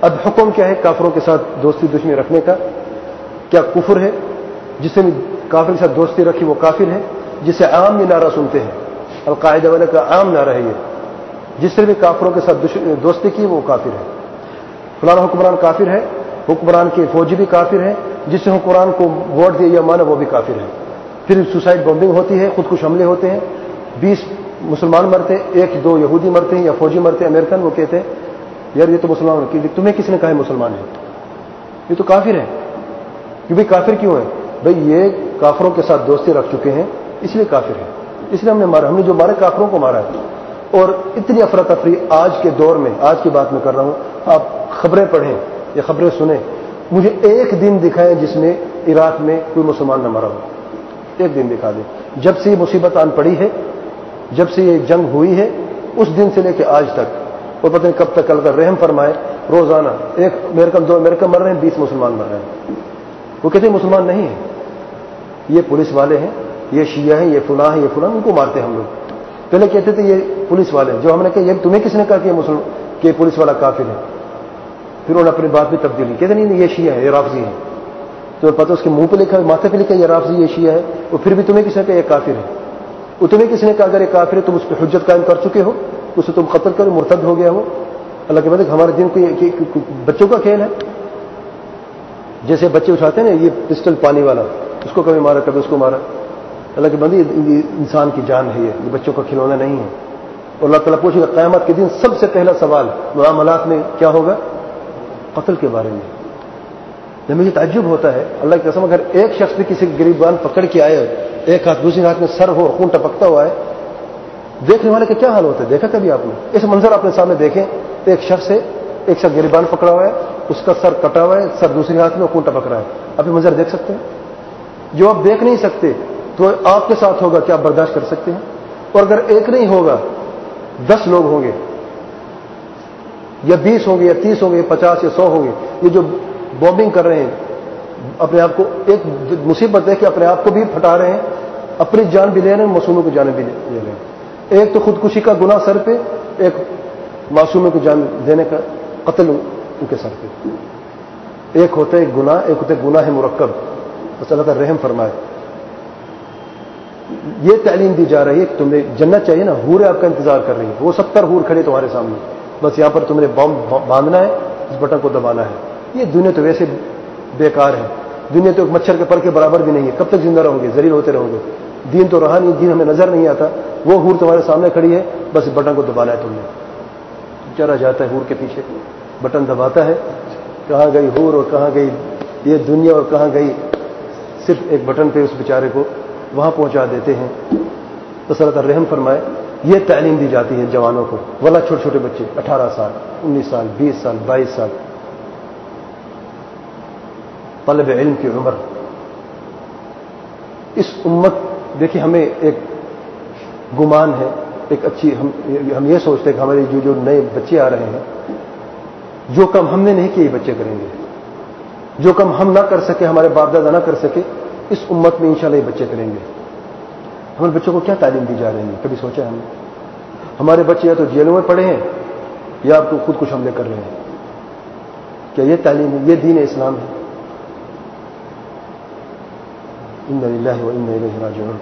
اب حکم کیا ہے کافروں کے ساتھ دوستی دشمنی رکھنے کا؟ کیا کفر ہے؟ جس نے بھی کافر کے ساتھ دوستی رکھی وہ کافر ہے، جسے عام یہ نعرہ سنتے ہیں، القاعدہ والے کا عام نعرہ ہے یہ، جس نے بھی کافروں کے ساتھ دوستی کی وہ کافر ہے۔ فلانا حکمران کافر ہے، حکمران کے فوجی بھی کافر ہے، جس نے حکمران کو ووٹ دیا یا مانا وہ بھی کافر ہے۔ پھر سوسائڈ بمبنگ ہوتی ہے، خودکش حملے ہوتے ہیں، بیس مسلمان مرتے ہیں، ایک دو یہودی مرتے ہیں یا فوجی مرتے ہیں امریکن، وہ کہتے ہیں یار یہ تو مسلمان ہے، تمہیں کس نے کہا ہے مسلمان ہے؟ یہ تو کافر ہے۔ کہ بھائی کافر کیوں ہے؟ بھائی یہ کافروں کے ساتھ دوستی رکھ چکے ہیں اس لیے کافر ہے، اس لیے ہم نے مارا، ہم نے جو مارے کافروں کو مارا ہے۔ اور اتنی افراتفری آج کے دور میں، آج کی بات میں کر رہا ہوں، آپ خبریں پڑھیں یا خبریں سنیں، مجھے ایک دن دکھائیں جس میں عراق میں کوئی مسلمان نہ مرا ہو، ایک دن دکھا دیں۔ جب سے یہ مصیبت آن پڑی ہے، جب سے یہ جنگ ہوئی ہے، اس دن سے لے کے آج تک، اور پتہ نہیں کب تک اللہ رحم فرمائے، روزانہ ایک امریکن دو امریکن مر رہے ہیں، بیس مسلمان مر رہے ہیں۔ وہ کہتے ہیں مسلمان نہیں ہیں، یہ پولیس والے ہیں، یہ شیعہ ہیں، یہ فلاں ہیں، یہ فلاں، ان کو مارتے ہیں ہم لوگ۔ پہلے کہتے تھے یہ پولیس والے ہیں، جو ہم نے کہا یہ تمہیں کس نے کہا کہ یہ مسلم کہ پولیس والا کافر ہے؟ پھر انہوں نے اپنی بات بھی تبدیلی، کہتے نہیں یہ شیعہ ہے، یہ رافضی ہے۔ تمہیں پتہ اس کے منہ پہ لکھا ہے، ماتھے پہ لکھا ہے یہ رافضی یہ شیعہ ہے، اور پھر بھی تمہیں کس نے کہا یہ کافر ہے؟ وہ تمہیں کس نے کہا اگر یہ کافر ہے تم اس پہ حجت قائم کر چکے ہو، اسے تم قتل کرو، مرتد ہو گیا ہو؟ اللہ کے بندے ہمارے دین کو بچوں کا کھیل ہے، جیسے بچے اٹھاتے ہیں نا یہ پسٹل پانی والا، اس کو کبھی مارا کبھی اس کو مارا۔ اللہ کے بندے انسان کی جان ہے، یہ بچوں کا کھلونا نہیں ہے۔ اور اللہ تعالیٰ پوچھے گا قیامت کے دن سب سے پہلا سوال معاملات میں کیا ہوگا؟ قتل کے بارے میں۔ جب مجھے تعجب ہوتا ہے اللہ کی قسم، اگر ایک شخص بھی کسی غریبان پکڑ کے آئے، ایک ہاتھ دوسرے ہاتھ میں سر ہو، خون ٹپکتا ہوا ہے، دیکھنے والے کا کیا حال ہوتا ہے؟ دیکھا کبھی آپ نے اس منظر اپنے سامنے دیکھیں؟ ایک شخص ہے، ایک شخص غریبان پکڑا ہوا ہے، اس کا سر کٹا ہوا ہے، سر دوسرے ہاتھ میں خون ٹپک رہا ہے، آپ یہ منظر دیکھ سکتے ہیں؟ جو آپ دیکھ نہیں سکتے تو آپ کے ساتھ ہوگا، کیا آپ برداشت کر سکتے ہیں؟ اور اگر ایک نہیں ہوگا، دس لوگ ہوں گے یا بیس ہوں گے یا تیس ہوں گے یا پچاس یا سو ہوں گے، یہ جو بومبنگ کر رہے ہیں، اپنے آپ کو ایک مصیبت ہے کہ اپنے آپ کو بھی پھٹا رہے ہیں، اپنی جان بھی لے رہے ہیں، معصوموں کی جانیں بھی لے رہے ہیں۔ ایک تو خودکشی کا گناہ سر پہ، ایک معصوموں کی جان دینے کا قتل ان کے سر پہ۔ ایک ہوتا ہے گناہ، ایک ہوتا ہے گناہ مرکب، بس اللہ تعالیٰ رحم فرمائے۔ یہ تعلیم دی جا رہی ہے کہ تمہیں جنت چاہیے نا، حوریں آپ کا انتظار کر رہی ہیں، وہ ستر حور کھڑے تمہارے سامنے، بس یہاں پر تم نے بم باندھنا ہے، اس بٹن کو دبانا ہے۔ یہ دنیا تو ویسے بیکار ہے، دنیا تو ایک مچھر کے پر کے برابر بھی نہیں ہے، کب تک زندہ رہو گے، ذلیل ہوتے رہو گے۔ دین تو رہا نہیں، دین ہمیں نظر نہیں آتا، وہ حور تمہارے سامنے کھڑی ہے، بس بٹن کو دبانا ہے تم نے۔ چلا جاتا ہے حور کے پیچھے، بٹن دباتا ہے، کہاں گئی حور اور کہاں گئی یہ دنیا اور کہاں گئی، صرف ایک بٹن پہ اس بیچارے کو وہاں پہنچا دیتے ہیں۔ تو اللہ تعالیٰ رحم فرمائے، یہ تعلیم دی جاتی ہے جوانوں کو، والا چھوٹے چھوٹے بچے، اٹھارہ سال انیس سال بیس سال بائیس سال، طالب علم کی عمر۔ اس امت دیکھیے، ہمیں ایک گمان ہے، ایک اچھی ہم ہم یہ سوچتے ہیں کہ ہمارے جو جو نئے بچے آ رہے ہیں، جو کم ہم نے نہیں کیے یہ بچے کریں گے، جو کم ہم نہ کر سکے، ہمارے باپ دادا نہ کر سکے، اس امت میں انشاءاللہ یہ بچے کریں گے۔ ہمارے بچوں کو کیا تعلیم دی جا رہی ہے؟ کبھی سوچا ہم نے؟ ہمارے بچے یا تو جیلوں میں پڑے ہیں یا آپ کو خود کچھ حملے کر رہے ہیں۔ کیا یہ تعلیم ہے؟ یہ دین اسلام ہے؟ انا للہ و انا الیہ راجعون۔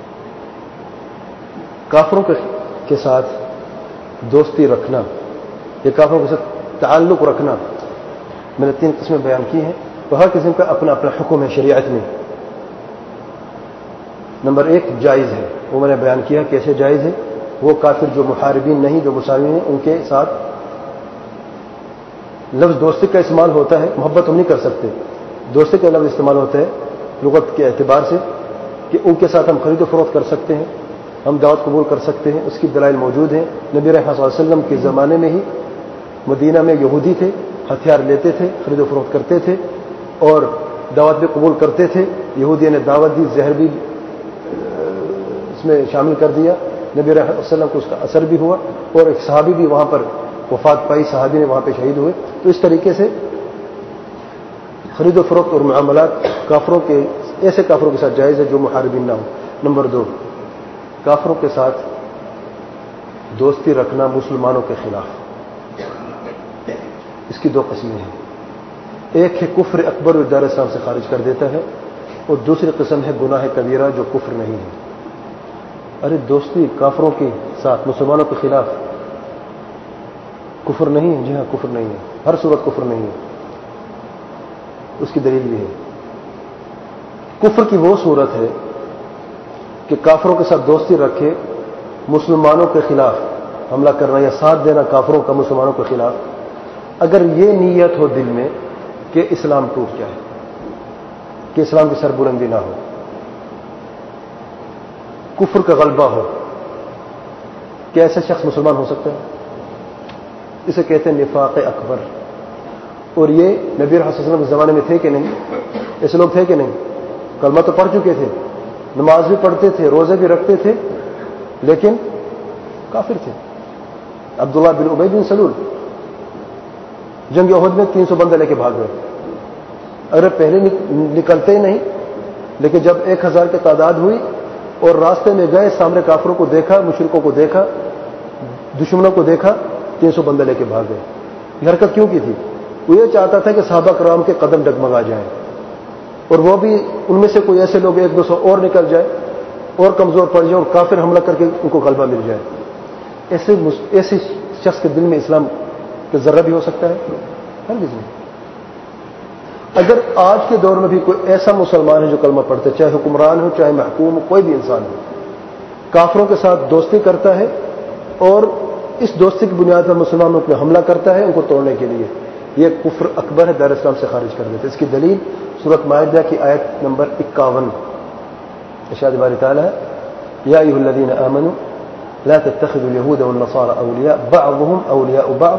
کافروں کے ساتھ دوستی رکھنا، یہ کافروں کے ساتھ تعلق رکھنا، میں نے تین قسمیں بیان کی ہیں، تو ہر قسم کا اپنا اپنا حکم ہے شریعت میں۔ نمبر ایک جائز ہے، وہ میں نے بیان کیا کیسے جائز ہے۔ وہ کافر جو محاربین نہیں، جو مسالمین ہیں، ان کے ساتھ لفظ دوستی کا استعمال ہوتا ہے، محبت ہم نہیں کر سکتے، دوستی کا لفظ استعمال ہوتا ہے لغت کے اعتبار سے کہ ان کے ساتھ ہم خرید و فروخت کر سکتے ہیں، ہم دعوت قبول کر سکتے ہیں۔ اس کی دلائل موجود ہیں۔ نبی رحمۃ صلی اللہ علیہ وسلم کے زمانے میں ہی مدینہ میں یہودی تھے، ہتھیار لیتے تھے، خرید و فروخت کرتے تھے اور دعوت بھی قبول کرتے تھے۔ یہودی نے دعوت دی، زہر بھی اس میں شامل کر دیا، نبی رحمۃ اللہ علیہ وسلم کو اس کا اثر بھی ہوا اور ایک صحابی بھی وہاں پر وفات پائی، صحابی نے وہاں پہ شہید ہوئے۔ تو اس طریقے سے خرید و فروخت اور معاملات کافروں کے، ایسے کافروں کے ساتھ جائز ہے جو محاربین نہ ہو۔ نمبر دو، کافروں کے ساتھ دوستی رکھنا مسلمانوں کے خلاف، اس کی دو قسمیں ہیں. ایک ہے کفر اکبر جو دار اسلام سے خارج کر دیتا ہے، اور دوسری قسم ہے گناہ کبیرہ جو کفر نہیں ہے. ارے دوستی کافروں کے ساتھ مسلمانوں کے خلاف کفر نہیں ہے؟ جی ہاں کفر نہیں ہے، ہر صورت کفر نہیں ہے. اس کی دلیل بھی ہے. کفر کی وہ صورت ہے کہ کافروں کے ساتھ دوستی رکھے مسلمانوں کے خلاف حملہ کرنا یا ساتھ دینا کافروں کا مسلمانوں کے خلاف، اگر یہ نیت ہو دل میں کہ اسلام ٹوٹ جائے، کہ اسلام کی سربلندی نہ ہو، کفر کا غلبہ ہو، کیا ایسا شخص مسلمان ہو سکتا ہے؟ اسے کہتے ہیں نفاق اکبر. اور یہ نبی صلی اللہ علیہ وسلم کے زمانے میں تھے کہ نہیں؟ ایسے لوگ تھے کہ نہیں؟ کلمہ تو پڑھ چکے تھے، نماز بھی پڑھتے تھے، روزے بھی رکھتے تھے، لیکن کافر تھے. عبداللہ بن ابی بن سلول جنگ احد میں تین سو بندے لے کے بھاگ گئے. اگر پہلے نکلتے ہی نہیں، لیکن جب ایک ہزار کی تعداد ہوئی اور راستے میں گئے، سامنے کافروں کو دیکھا، مشرکوں کو دیکھا، دشمنوں کو دیکھا، تین سو بندے لے کے بھاگ گئے. یہ حرکت کیوں کی تھی؟ وہ یہ چاہتا تھا کہ صحابہ کرام کے قدم ڈگمگا جائیں، اور وہ بھی ان میں سے کوئی ایسے لوگ ایک دو سو اور نکل جائے اور کمزور پڑ جائے اور کافر حملہ کر کے ان کو غلبہ مل جائے. ایسے ایسے شخص کے دل میں اسلام کا ذرہ بھی ہو سکتا ہے؟ ہرگز نہیں. اگر آج کے دور میں بھی کوئی ایسا مسلمان ہے جو کلمہ پڑھتا ہے، چاہے حکمران ہو چاہے محکوم ہو، کوئی بھی انسان ہو، کافروں کے ساتھ دوستی کرتا ہے اور اس دوستی کی بنیاد پر مسلمانوں پہ حملہ کرتا ہے ان کو توڑنے کے لیے، یہ کفر اکبر ہے، دار اسلام سے خارج کر دیتا ہے. اس کی دلیل سورۃ مائدہ کی آیت نمبر اکاون، ارشاد باری تعالیٰ ہے یا ایھا الذین آمنوا لا تتخذوا اليهود والنصارى اولیاء بعضهم اولیاء بعض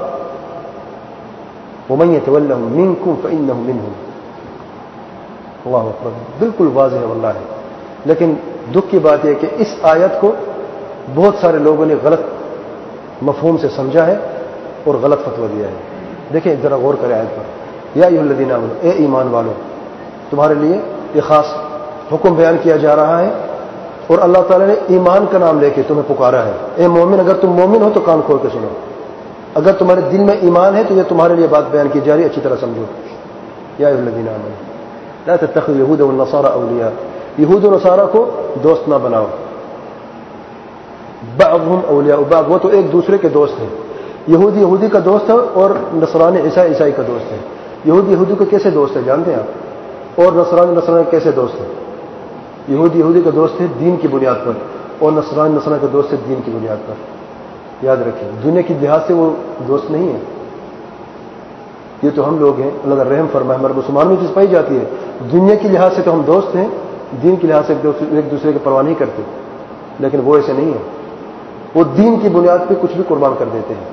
ومن يتولهم منكم فانه منهم. اللہ اکبر. بالکل واضح ہے واللہ. لیکن دکھ کی بات یہ کہ اس آیت کو بہت سارے لوگوں نے غلط مفہوم سے سمجھا ہے اور غلط فتویٰ دیا ہے. دیکھیں ذرا غور کریں آیت پر. یا ایھا الذین آمنوا، اے ایمان والو، تمہارے لیے یہ خاص حکم بیان کیا جا رہا ہے اور اللہ تعالیٰ نے ایمان کا نام لے کے تمہیں پکارا ہے. اے مومن، اگر تم مومن ہو تو کان کھول کے سنو. اگر تمہارے دل میں ایمان ہے تو یہ تمہارے لیے بات بیان کی جا رہی ہے، اچھی طرح سمجھو. یا ایھا الذین آمنوا لا تتخذوا اليهود والنصارى اولیاء، یہود و نصارہ کو دوست نہ بناؤ. بعضهم اولیاء بعض، وہ تو ایک دوسرے کے دوست ہیں. یہودی یہودی کا دوست ہے اور نصرانی عیسائی عیسائی کا دوست ہے. یہودی یہودی کو کیسے دوست ہے جانتے ہیں آپ؟ اور نصرانی نصرانی کیسے دوست ہے؟ یہودی یہودی کا دوست ہے دین کی بنیاد پر، اور نصرانی نصرانی کا دوست ہے دین کی بنیاد پر. یاد رکھیں، دنیا کی لحاظ سے وہ دوست نہیں ہے. یہ تو ہم لوگ ہیں، اللہ کا رحم فرمائے، ہمارے مسلمان میں چیز پائی جاتی ہے. دنیا کی لحاظ سے تو ہم دوست ہیں، دین کی لحاظ سے ایک دوسرے کی پرواہ نہیں کرتے. لیکن وہ ایسے نہیں ہے، وہ دین کی بنیاد پہ کچھ بھی قربان کر دیتے ہیں.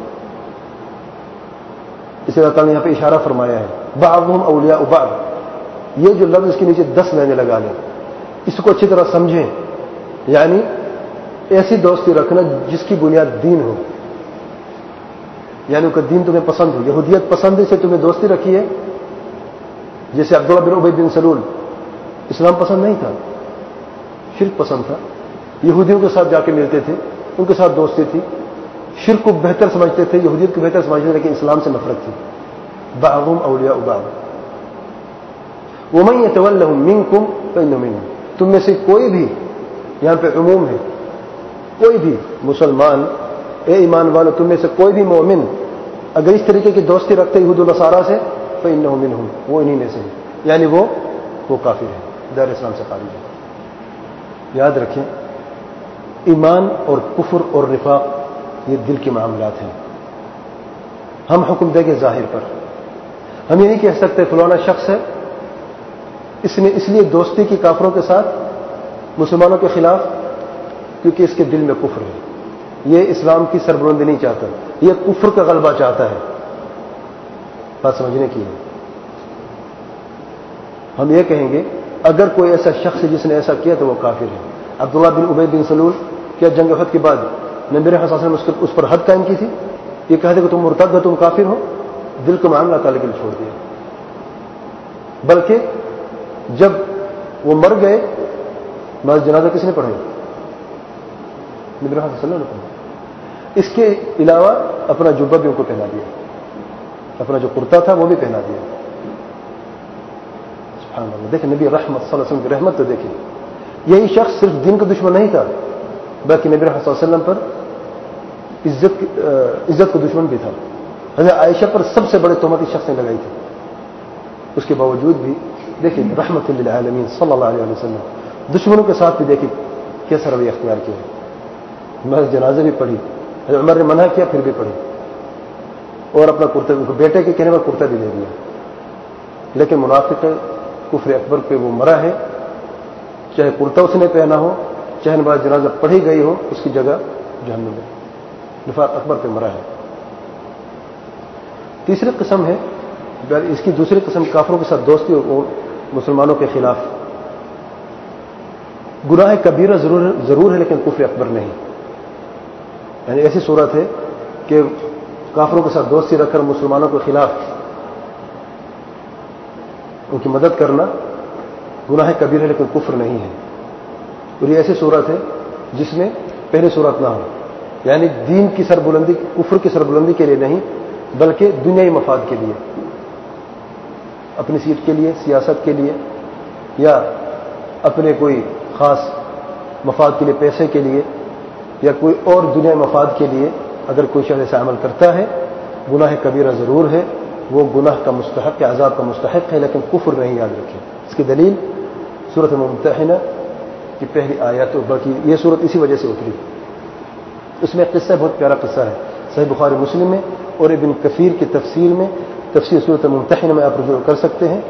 اس لیے اللہ تعالیٰ نے یہاں پہ اشارہ فرمایا ہے بعضهم اولیاء بعض. یہ جو لفظ اس کے نیچے دس معنی لگا لیں، اس کو اچھی طرح سمجھیں. یعنی ایسی دوستی رکھنا جس کی بنیاد دین ہو، یعنی ان کا دین تمہیں پسند ہو. یہودیت پسند ہے سے تمہیں دوستی رکھی ہے. جیسے عبداللہ بن ابی بن سلول، اسلام پسند نہیں تھا، شرک پسند تھا. یہودیوں کے ساتھ جا کے ملتے تھے، ان کے ساتھ دوستی تھی. شرک کو بہتر سمجھتے تھے، یہودیت کو بہتر سمجھتے تھے، لیکن اسلام سے نفرت تھی. بعضهم اولیاء بعض ومن يتولهم منكم فإنه منهم. تم میں سے کوئی بھی، یہاں پہ عموم ہے، کوئی بھی مسلمان، اے ایمان والو، تم میں سے کوئی بھی مومن اگر اس طریقے کی دوستی رکھتے یہود و نصارہ سے، فإنه منهم، وہ انہی میں سے ہے. یعنی وہ وہ کافر ہے، دار اسلام سے خارج ہے. یاد رکھیں، ایمان اور کفر اور نفاق یہ دل کے معاملات ہیں. ہم حکم دیں گے ظاہر پر. ہم یہ نہیں کہہ سکتے فلانا شخص ہے، اس نے اس لیے دوستی کی کافروں کے ساتھ مسلمانوں کے خلاف کیونکہ اس کے دل میں کفر ہے، یہ اسلام کی سربلندی نہیں چاہتا، یہ کفر کا غلبہ چاہتا ہے. بات سمجھنے کی ہے. ہم یہ کہیں گے اگر کوئی ایسا شخص ہے جس نے ایسا کیا تو وہ کافر ہے. عبداللہ بن ابی بن سلول کیا جنگ احد کے بعد نبی صلی اللہ علیہ وسلم نے اس پر حد قائم کی تھی؟ یہ کہتے کہ تم مرتد ہو، تم کافر ہو؟ دل کو معاملہ تعالی کے لیے چھوڑ دیا. بلکہ جب وہ مر گئے، نماز جنازہ کس نے پڑھائی؟ نبی صلی اللہ علیہ وسلم نے پڑھا. اس کے علاوہ اپنا جبہ بھی ان کو پہنا دیا. اپنا جو کرتا تھا وہ بھی پہنا دیا. سبحان اللہ. دیکھیں نبی رحمت صلی اللہ علیہ وسلم کی رحمت تو دیکھیں. یہی شخص صرف دین کا دشمن نہیں تھا بلکہ نبی رحمت صلی اللہ علیہ وسلم پر عزت عزت کا دشمن بھی تھا. حضرت عائشہ پر سب سے بڑے تہمت اس شخص نے لگائی تھی. اس کے باوجود بھی دیکھیں رحمت للعالمین صلی اللہ علیہ وسلم دشمنوں کے ساتھ بھی دیکھیں کیسا رویہ اختیار کیا. میں جنازے بھی پڑھی, حضرت عمر نے منع کیا پھر بھی پڑھی, اور اپنا کرتا بیٹے کے کہنے پر کرتا بھی دے دیا. لیکن منافق کفر اکبر پہ وہ مرا ہے, چاہے کرتا اس نے پہنا ہو, چاہے نماز جنازہ پڑھی گئی ہو, اس کی جگہ جہنم میں نفاق اکبر پہ مرا ہے. تیسری قسم ہے, اس کی دوسری قسم کافروں کے ساتھ دوستی اور مسلمانوں کے خلاف. گناہ کبیرہ ضرور ضرور ہے لیکن کفر اکبر نہیں. یعنی ایسی صورت ہے کہ کافروں کے ساتھ دوستی رکھ کر مسلمانوں کے خلاف ان کی مدد کرنا گناہ کبیر ہے لیکن کفر نہیں ہے. اور یہ ایسی صورت ہے جس میں پہلی صورت نہ ہو, یعنی دین کی سربلندی کفر کی سربلندی کے لیے نہیں بلکہ دنیائی مفاد کے لیے, اپنی سیٹ کے لیے, سیاست کے لیے, یا اپنے کوئی خاص مفاد کے لیے, پیسے کے لیے, یا کوئی اور دنیا مفاد کے لیے اگر کوئی شخص ایسا عمل کرتا ہے گناہ کبیرہ ضرور ہے, وہ گناہ کا مستحق ہے, عذاب کا مستحق ہے لیکن کفر نہیں. یاد رکھیں اس کی دلیل سورۃ ممتحنہ کی پہلی آیات, باقی یہ سورت اسی وجہ سے اتری. اس میں قصہ بہت پیارا قصہ ہے, صحیح بخاری مسلم میں اور ابن کثیر کی تفسیر میں, تفسیر سورۃ ممتحنہ میں آپ رجوع کر سکتے ہیں.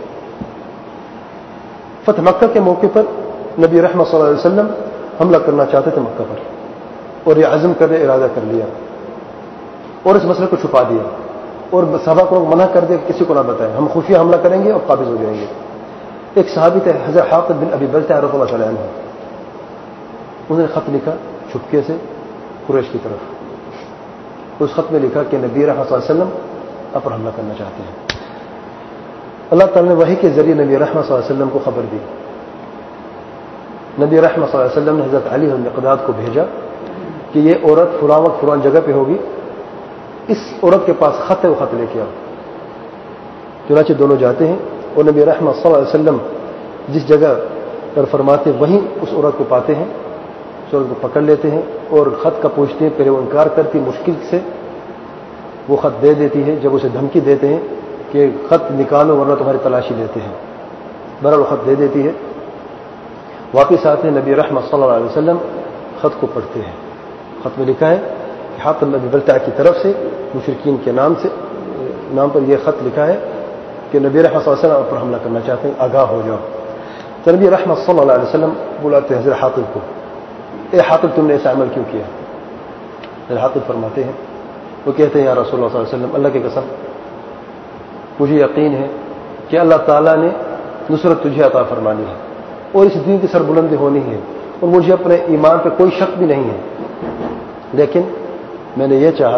فتح مکہ کے موقع پر نبی رحمت صلی اللہ علیہ وسلم حملہ کرنا چاہتے تھے مکہ پر, اور یہ عزم کرنے ارادہ کر لیا اور اس مسئلے کو چھپا دیا اور صحابہ کو منع کر دیا کہ کسی کو نہ بتائیں, ہم خفیہ حملہ کریں گے اور قابض ہو جائیں گے. ایک صحابی تھے حضرت حاطب بن ابی بلتع رضی اللہ تعالی عنہ, انہوں نے خط لکھا چھپکے سے قریش کی طرف. اس خط میں لکھا کہ نبی رحمت صلی اللہ علیہ وسلم آپ پر حملہ کرنا چاہتے ہیں. اللہ تعالی نے وحی کے ذریعے نبی رحمت صلی اللہ علیہ وسلم کو خبر دی. نبی رحمت صلی اللہ علیہ وسلم نے حضرت علی المقداد کو بھیجا کہ یہ عورت فلاں وقت فلاں جگہ پہ ہوگی, اس عورت کے پاس خط ہے, وہ خط لے کے آؤ. چنانچہ دونوں جاتے ہیں اور نبی رحمت صلی اللہ علیہ وسلم جس جگہ پر فرماتے وہیں اس عورت کو پاتے ہیں, اس عورت کو پکڑ لیتے ہیں اور خط کا پوچھتے ہیں. پہلے وہ انکار کرتی, مشکل سے وہ خط دے دیتی ہے. جب اسے دھمکی دیتے ہیں کہ خط نکالو ورنہ تمہاری تلاشی لیتے ہیں, بہرحال وہ خط دے دیتی ہے. واپس آتے ہیں, نبی رحمت صلی اللہ علیہ وسلم خط کو پڑھتے ہیں. خط میں لکھا ہے کہ حاطب بن ابی بلتع کی طرف سے مشرکین کے نام سے نام پر یہ خط لکھا ہے کہ نبی رحمت صلی اللہ علیہ وسلم پر حملہ کرنا چاہتے ہیں, آگاہ ہو جاؤ. تو نبی رحمت صلی اللہ علیہ وسلم بلاتے ہیں حضرت حاطب کو, اے حاطب تم نے ایسا عمل کیوں کیا؟ حضرت حاطب فرماتے ہیں, وہ کہتے ہیں یا رسول اللہ صلی اللہ علیہ وسلم اللہ کی قسم مجھے یقین ہے کہ اللہ تعالیٰ نے نصرت تجھے عطا فرمانی ہے اور اس دین کی سربلندی ہونی ہے اور مجھے اپنے ایمان پہ کوئی شک بھی نہیں ہے, لیکن میں نے یہ چاہا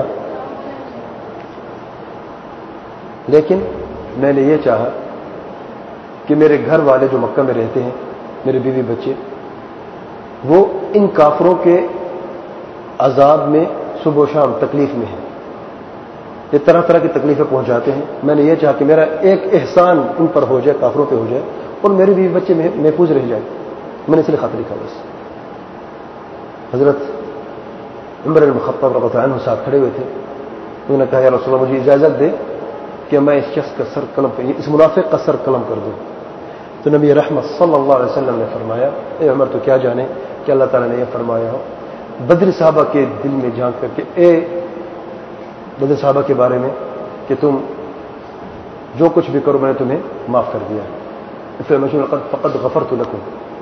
لیکن میں نے یہ چاہا کہ میرے گھر والے جو مکہ میں رہتے ہیں, میرے بیوی بچے, وہ ان کافروں کے عذاب میں صبح و شام تکلیف میں ہیں, یہ طرح طرح کی تکلیفیں پہنچاتے ہیں. میں نے یہ چاہا کہ میرا ایک احسان ان پر ہو جائے, کافروں پہ ہو جائے, اور میرے بیوی بچے محفوظ رہ جائے. میں نے اس لیے خط لکھا بس. حضرت عمر بن الخطاب رضی اللہ عنہ ساتھ کھڑے ہوئے تھے. انہوں نے کہا یا رسول اللہ مجھے اجازت دے کہ میں اس شخص کا سر قلم اس منافق کا سر قلم کر دوں. تو نبی رحمت صلی اللہ علیہ وسلم نے فرمایا اے عمر تو کیا جانے کہ اللہ تعالیٰ نے یہ فرمایا ہو بدر صحابہ کے دل میں جھانک کر کے اے بدر صحابہ کے بارے میں کہ تم جو کچھ بھی کرو میں نے تمہیں معاف کر دیا, فقد غفرت لکم.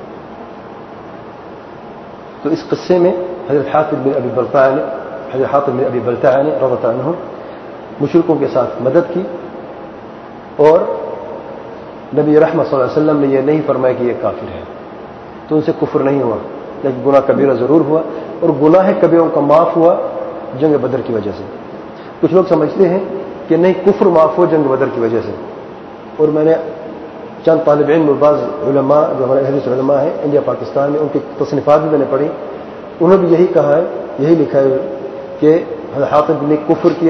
تو اس قصے میں حضرت حاطب بن ابی بلتع نے حضرت حاطب بن ابی بلتع نے رضی اللہ عنہ مشرکوں کے ساتھ مدد کی, اور نبی رحمت صلی اللہ علیہ وسلم نے یہ نہیں فرمایا کہ یہ کافر ہے, تو ان سے کفر نہیں ہوا لیکن گناہ کبیرہ ضرور ہوا, اور گناہ کبیروں کا معاف ہوا جنگ بدر کی وجہ سے. کچھ لوگ سمجھتے ہیں کہ نہیں کفر معاف ہو جنگ بدر کی وجہ سے, اور میں نے چند طالب علم اور بعض علماء جو ہمارے حدیث علماء ہیں انڈیا پاکستان میں, ان کی تصنیفات بھی میں نے پڑھی, انہوں نے بھی یہی کہا ہے, یہی لکھا ہے کہ حاطب نے کفر کیا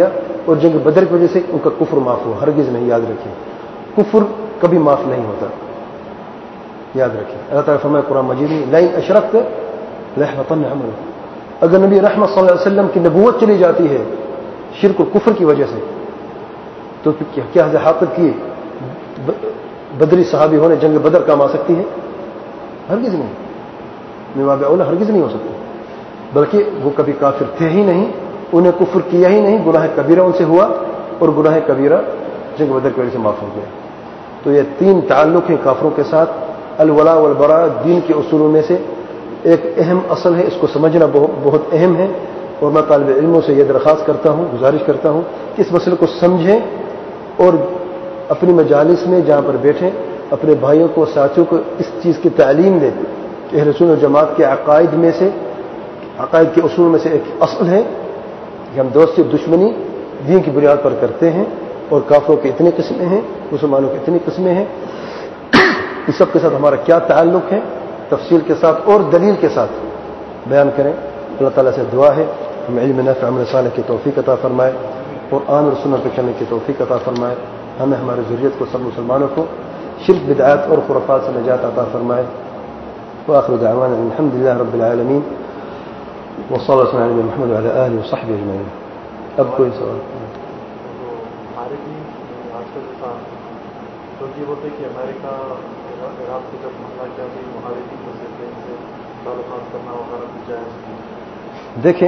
اور جنگ بدر کی وجہ سے ان کا کفر معاف ہوا. ہرگز نہیں, یاد رکھیں کفر کبھی معاف نہیں ہوتا, یاد رکھیں. اللہ تعالیٰ فرمائے قرآن مجید میں لئن اشرکت ليحبطن عملک. اگر نبی رحمت صلی اللہ علیہ وسلم کی نبوت چلی جاتی ہے شرک و کفر کی وجہ سے تو کیا حقیقت کی بدری صحابی ہونے جنگ بدر کام آ سکتی ہے؟ ہرگز نہیں, نواب اولا ہرگز نہیں ہو سکتی. بلکہ وہ کبھی کافر تھے ہی نہیں, انہیں کفر کیا ہی نہیں, گناہ کبیرہ ان سے ہوا اور گناہ کبیرہ جنگ بدر کی وجہ سے معاف ہو گیا. تو یہ تین تعلق ہیں کافروں کے ساتھ. الولاء والبراء دین کے اصولوں میں سے ایک اہم اصل ہے, اس کو سمجھنا بہت اہم ہے. اور میں طالب علموں سے یہ درخواست کرتا ہوں, گزارش کرتا ہوں کہ اس مسئلے کو سمجھیں اور اپنی مجالس میں جہاں پر بیٹھیں اپنے بھائیوں کو ساتھیوں کو اس چیز کی تعلیم دیں کہ اہل سنت و جماعت کے عقائد میں سے عقائد کے اصول میں سے ایک اصل ہے کہ ہم دوستی دشمنی دین کی بنیاد پر کرتے ہیں, اور کافروں کی اتنی قسمیں ہیں, مسلمانوں کی اتنی قسمیں ہیں. ان سب کے ساتھ ہمارا کیا تعلق ہے تفصیل کے ساتھ اور دلیل کے ساتھ بیان کریں. اللہ تعالیٰ سے دعا ہے ہم علم نافع عمل صالح کی توفیق عطا فرمائے, قرآن اور سنت پہ چلنے کی توفیق عطا فرمائے. ہمیں ہماری ذریت کو سب مسلمانوں کو شرک بدعات اور خرافات سے نجات عطا فرمائے. وآخر دعوانا الحمد لله رب العالمين وصلى الله على محمد وعلى آله وصحبه أجمعين. اب کوئی سوال؟ ہمارے بھی آج کل جو یہ ہوتے کہ امریکہ عراق سے جب حملہ کیا کہ محاربین سے تعلقات کرنا وغیرہ بھی جائز. دیکھیں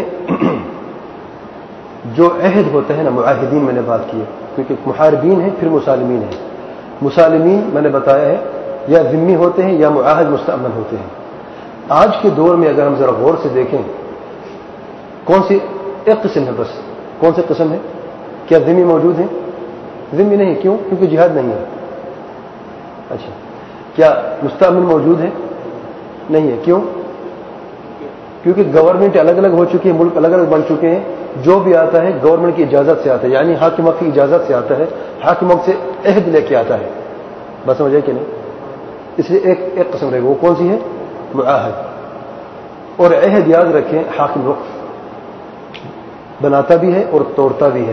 جو عہد ہوتا ہے نا, معاہدین میں نے بات کی ہے, کیونکہ محاربین ہیں پھر مسالمین ہیں. مسالمین میں نے بتایا ہے یا ذمی ہوتے ہیں یا معاہد مستأمن ہوتے ہیں. آج کے دور میں اگر ہم ذرا غور سے دیکھیں کون سی ایک قسم ہے, بس کون سی قسم ہے؟ کیا ذمی موجود ہیں؟ ذمی نہیں. کیوں؟ کیونکہ جہاد نہیں ہے. اچھا, کیا مستأمن موجود ہے؟ نہیں ہے. کیوں؟ کیونکہ گورنمنٹ الگ الگ ہو چکی ہے, ملک الگ الگ بن چکے ہیں. جو بھی آتا ہے گورنمنٹ کی اجازت سے آتا ہے, یعنی حاکم وقت کی اجازت سے آتا ہے, حاکم وقت سے عہد لے کے آتا ہے. بس سمجھے کہ نہیں؟ اس لیے ایک ایک قسم رہے گا. وہ کون سی ہے؟ معاہد. اور عہد یاد رکھیں حاکم وقت بناتا بھی ہے اور توڑتا بھی ہے.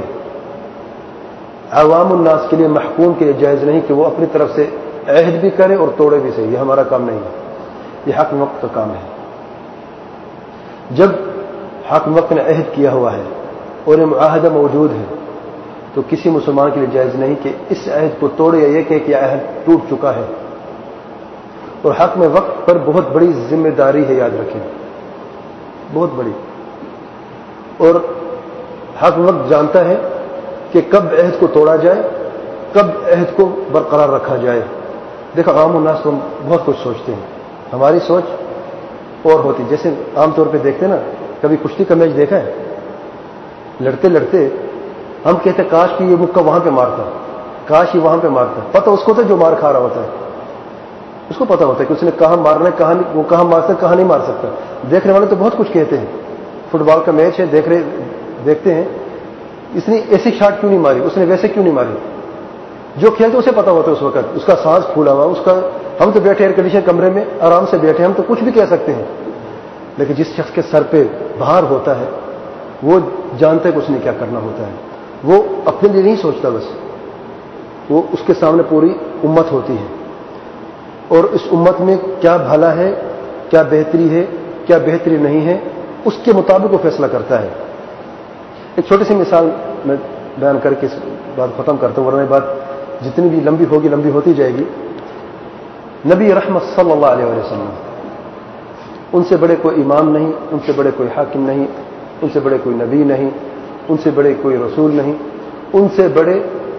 عوام الناس کے لیے, محکوم کے لیے جائز نہیں کہ وہ اپنی طرف سے عہد بھی کرے اور توڑے بھی صحیح. یہ ہمارا کام نہیں ہے, یہ حاکم وقت کا کام ہے. جب حاکم وقت نے عہد کیا ہوا ہے اور یہ معاہدہ موجود ہے تو کسی مسلمان کے لیے جائز نہیں کہ اس عہد کو توڑے یا یہ کہ یہ عہد ٹوٹ چکا ہے. اور حاکم وقت پر بہت بڑی ذمہ داری ہے, یاد رکھیں, بہت بڑی. اور حاکم وقت جانتا ہے کہ کب عہد کو توڑا جائے, کب عہد کو برقرار رکھا جائے. دیکھو عام الناس تو ہم بہت کچھ سوچتے ہیں, ہماری سوچ اور ہوتی. جیسے عام طور پہ دیکھتے نا, کبھی کشتی کا میچ دیکھا ہے, لڑتے لڑتے ہم کہتے ہیں کاش کہ یہ مکہ وہاں پہ مارتا, کاش یہ وہاں پہ مارتا. پتہ اس کو تو جو مار کھا رہا ہوتا ہے, اس کو پتا ہوتا ہے کہ اس نے کہاں مارنا ہے, کہاں وہ کہاں مار سکتا, کہاں نہیں مار سکتا. دیکھنے والے تو بہت کچھ کہتے ہیں. فٹ بال کا میچ ہے, دیکھ رہے دیکھتے ہیں اس نے ایسی شاٹ کیوں نہیں ماری, اس نے ویسے کیوں نہیں ماری. جو کھیلتے اسے پتا ہوتا ہے اس وقت, اس کا سانس پھولا ہوا, اس کا. ہم تو بیٹھے ایئر کنڈیشن کمرے میں آرام سے بیٹھے, ہم تو کچھ بھی کہہ سکتے ہیں. لیکن جس شخص کے سر پہ بھار ہوتا ہے وہ جانتا ہے کہ اس نے کیا کرنا ہوتا ہے. وہ اپنے لیے نہیں سوچتا, بس وہ اس کے سامنے پوری امت ہوتی ہے اور اس امت میں کیا بھلا ہے, کیا بہتری ہے, کیا بہتری نہیں ہے, اس کے مطابق وہ فیصلہ کرتا ہے. ایک چھوٹی سی مثال میں بیان کر کے اس بات ختم کرتا ہوں, ورنہ بات جتنی بھی لمبی ہوگی لمبی ہوتی جائے گی. نبی رحمت صلی اللہ علیہ وسلم, ان سے بڑے کوئی امام نہیں, ان سے بڑے کوئی حاکم نہیں, ان سے بڑے کوئی نبی نہیں, ان سے بڑے کوئی رسول نہیں, ان سے بڑے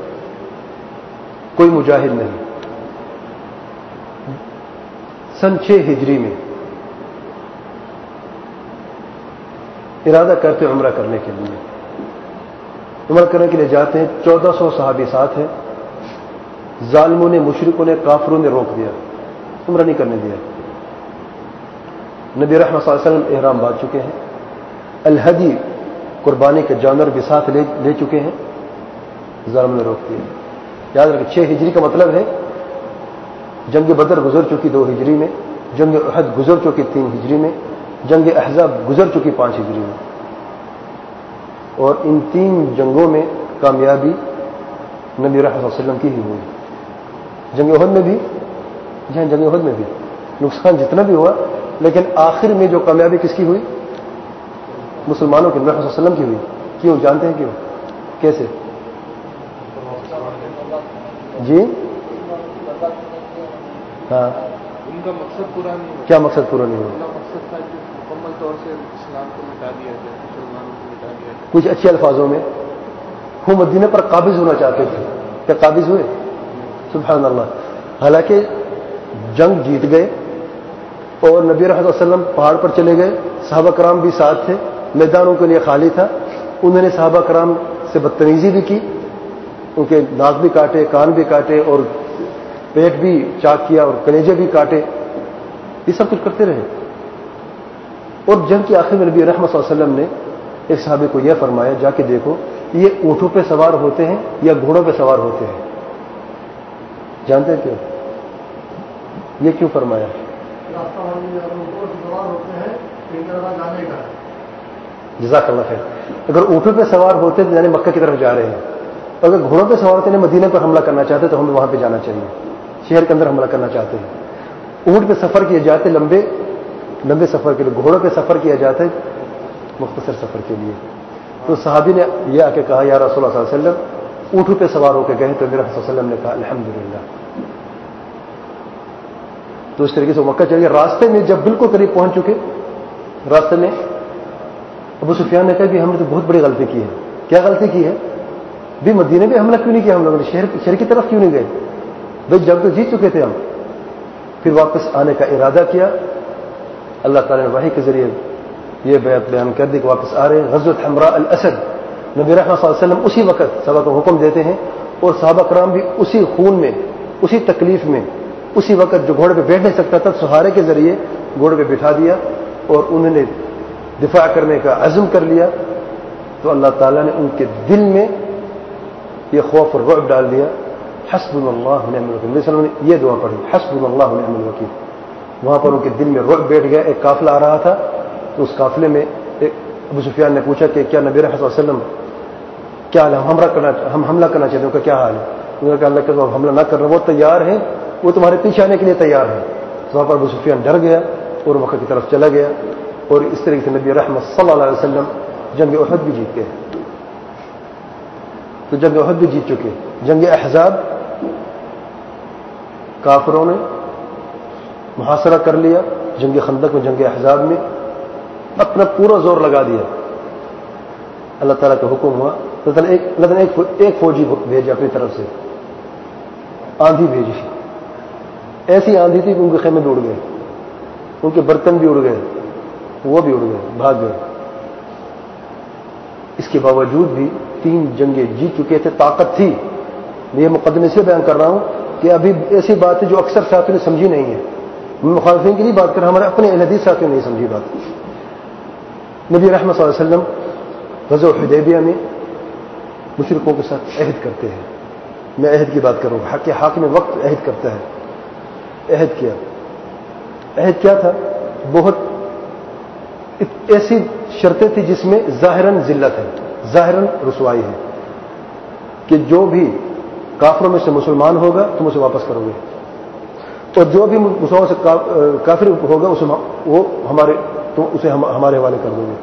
کوئی مجاہد نہیں. سن چھ ہجری میں ارادہ کرتے عمرہ کرنے کے لیے, عمرہ کرنے کے لیے جاتے ہیں. چودہ سو صحابی ساتھ ہیں. ظالموں نے, مشرکوں نے, کافروں نے روک دیا, عمرہ نہیں کرنے دیا. نبی رحمت صلی اللہ علیہ وسلم احرام باندھ چکے ہیں, الہدی قربانی کے جانور بھی ساتھ لے, لے چکے ہیں. ظالموں نے روک دیا. یاد رکھیں چھ ہجری کا مطلب ہے جنگ بدر گزر چکی دو ہجری میں, جنگ احد گزر چکی تین ہجری میں, جنگ احزاب گزر چکی پانچ ہجری میں. اور ان تین جنگوں میں کامیابی نبی رحمت صلی اللہ علیہ وسلم کی ہی ہوئی. جنگ احد میں بھی جہاں جنگ احد میں بھی نقصان جتنا بھی ہوا لیکن آخر میں جو کامیابی کس کی ہوئی؟ مسلمانوں کے. نبی صلی اللہ علیہ وسلم کی ہوئی. کیوں جانتے ہیں کیوں؟ کیسے؟ جی ہاں ان کا مقصد پورا نہیں ہوا. کیا مقصد پورا نہیں ہوا؟ ان کا مقصد تھا کہ مکمل طور سے اسلام کو مٹا دیا جائے, مسلمانوں کو مٹا دیا جائے. کچھ اچھے الفاظوں میں وہ مدینے پر قابض ہونا چاہتے تھے. کیا قابض ہوئے؟ سبحان اللہ. حالانکہ جنگ جیت گئے اور نبی رحمت صلی اللہ علیہ وسلم پہاڑ پر چلے گئے, صحابہ کرام بھی ساتھ تھے, میدانوں کے لیے خالی تھا. انہوں نے صحابہ کرام سے بدتمیزی بھی کی, ان کے ناک بھی کاٹے, کان بھی کاٹے اور پیٹ بھی چاک کیا اور کلیجے بھی کاٹے. یہ سب کچھ کرتے رہے. اور جنگ کے آخر میں نبی رحمت صلی اللہ علیہ وسلم نے ایک صحابی کو یہ فرمایا, جا کے دیکھو یہ اونٹوں پہ سوار ہوتے ہیں یا گھوڑوں پہ سوار ہوتے ہیں. جانتے ہیں کیوں؟ یہ کیوں فرمایا؟ جزاک اللہ خیر. اگر اونٹوں پہ سوار ہوتے تو یعنی مکہ کی طرف جا رہے ہیں, اگر گھوڑوں پہ سوار ہوتے ہیں مدینے پر حملہ کرنا چاہتے تو ہمیں وہاں پہ جانا چاہیے, شہر کے اندر حملہ کرنا چاہتے ہیں. اونٹ پہ سفر کیے جاتے لمبے لمبے سفر کے لیے, گھوڑوں پہ سفر کیا جاتا ہے مختصر سفر کے لیے. تو صحابی نے یہ آ کے کہا یا رسول اللہ صلی اللہ علیہ وسلم اونٹوں پہ سوار ہو کے گئے, تو میرے صلی اللہ علیہ وسلم نے کہا الحمدللہ. تو اس طریقے سے مکہ چلے گئے. راستے میں جب بالکل قریب پہنچ چکے, راستے میں ابو سفیان نے کہا کہ ہم نے تو بہت بڑی غلطی کی ہے. کیا غلطی کی ہے؟ بھی مدینے میں حملہ کیوں نہیں کیا ہم لوگوں نے, شہر شہر کی طرف کیوں نہیں گئے؟ بھائی جنگ تو جیت چکے تھے ہم. پھر واپس آنے کا ارادہ کیا. اللہ تعالیٰ نے وحی کے ذریعے یہ بیعت بیان کر دی کہ واپس آ رہے ہیں. غزوۃ حمراء الاسد, نبی رحمت صلی اللہ علیہ وسلم اسی وقت صحابہ کو حکم دیتے ہیں اور صحابہ کرام بھی اسی خون میں, اسی تکلیف میں, اسی وقت جو گھوڑے پہ بیٹھ نہیں سکتا تھا سہارے کے ذریعے گھوڑے پہ بٹھا دیا اور انہوں نے دفاع کرنے کا عزم کر لیا. تو اللہ تعالیٰ نے ان کے دل میں یہ خوف اور رعب ڈال دیا. حسبنا اللہ ونعم الوکیل. نبی صلی اللہ علیہ وسلم نے یہ دعا پڑھی, حسبنا اللہ ونعم الوکیل. وہاں پر ان کے دل میں رعب بیٹھ گیا. ایک قافلہ آ رہا تھا تو اس قافلے میں ایک ابو سفیان نے پوچھا کہ کیا نبی رحمت صلی اللہ علیہ وسلم کیا حال ہے, ہم حملہ کرنا ہم حملہ کرنا چاہتے ہیں, ان کا کیا حال ہے؟ انہوں نے کہا اللہ کا حملہ نہ کر رہے, وہ تیار ہیں, وہ تمہارے پیچھے آنے کے لیے تیار ہیں. تو وہاں پر ابو سفیان ڈر گیا اور مکہ کی طرف چلا گیا. اور اس طریقے سے نبی رحمت صلی اللہ علیہ وسلم جنگ احد بھی جیت گئے. تو جنگ احد بھی جیت چکے. جنگ احزاب کافروں نے محاصرہ کر لیا. جنگ خندق میں, جنگ احزاب میں اپنا پورا زور لگا دیا. اللہ تعالیٰ کا حکم ہوا تو اللہ تعالیٰ ایک, ایک فوجی بھیجا اپنی طرف سے, آندھی بھیجی. ایسی آندھی تھی کہ ان کے خیمے بھی اڑ گئے, ان کے برتن بھی اڑ گئے, وہ بھی اڑ گئے, بھاگ گئے. اس کے باوجود بھی تین جنگیں جیت چکے تھے, طاقت تھی. میں یہ مقدمے سے بیان کر رہا ہوں کہ ابھی ایسی بات ہے جو اکثر ساتھیوں نے سمجھی نہیں ہے. میں مخالفین کی نہیں بات کر رہا, ہمارے اپنے اہل حدیث ساتھیوں نے نہیں سمجھی بات. نبی رحمت صلی اللہ علیہ وسلم غزوہ حدیبیہ میں مشرکوں کے ساتھ عہد کرتے ہیں. میں عہد کی بات کروں گا کہ حاکم وقت عہد کرتا ہے. عہد کیا عہد کیا تھا؟ بہت ایسی شرطیں تھی جس میں ظاہراً ذلت ہے, ظاہراً رسوائی ہے, کہ جو بھی کافروں میں سے مسلمان ہوگا تم اسے واپس کرو گے, اور جو بھی مسلمانوں سے کافر ہوگا اسے وہ ہمارے تو اسے ہم ہمارے حوالے کر دو گے.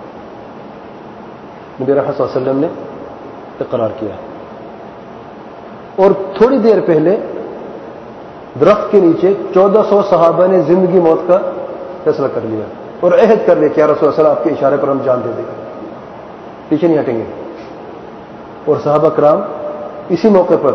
نبی رحمت صلی اللہ علیہ وسلم نے اقرار کیا. اور تھوڑی دیر پہلے درخت کے نیچے چودہ سو صحابہ نے زندگی موت کا فیصلہ کر لیا اور عہد کر لیا کہ یا رسول اللہ آپ کے اشارے پر ہم جان دے دیں گے, پیچھے نہیں ہٹیں گے. اور صحابہ کرام اسی موقع پر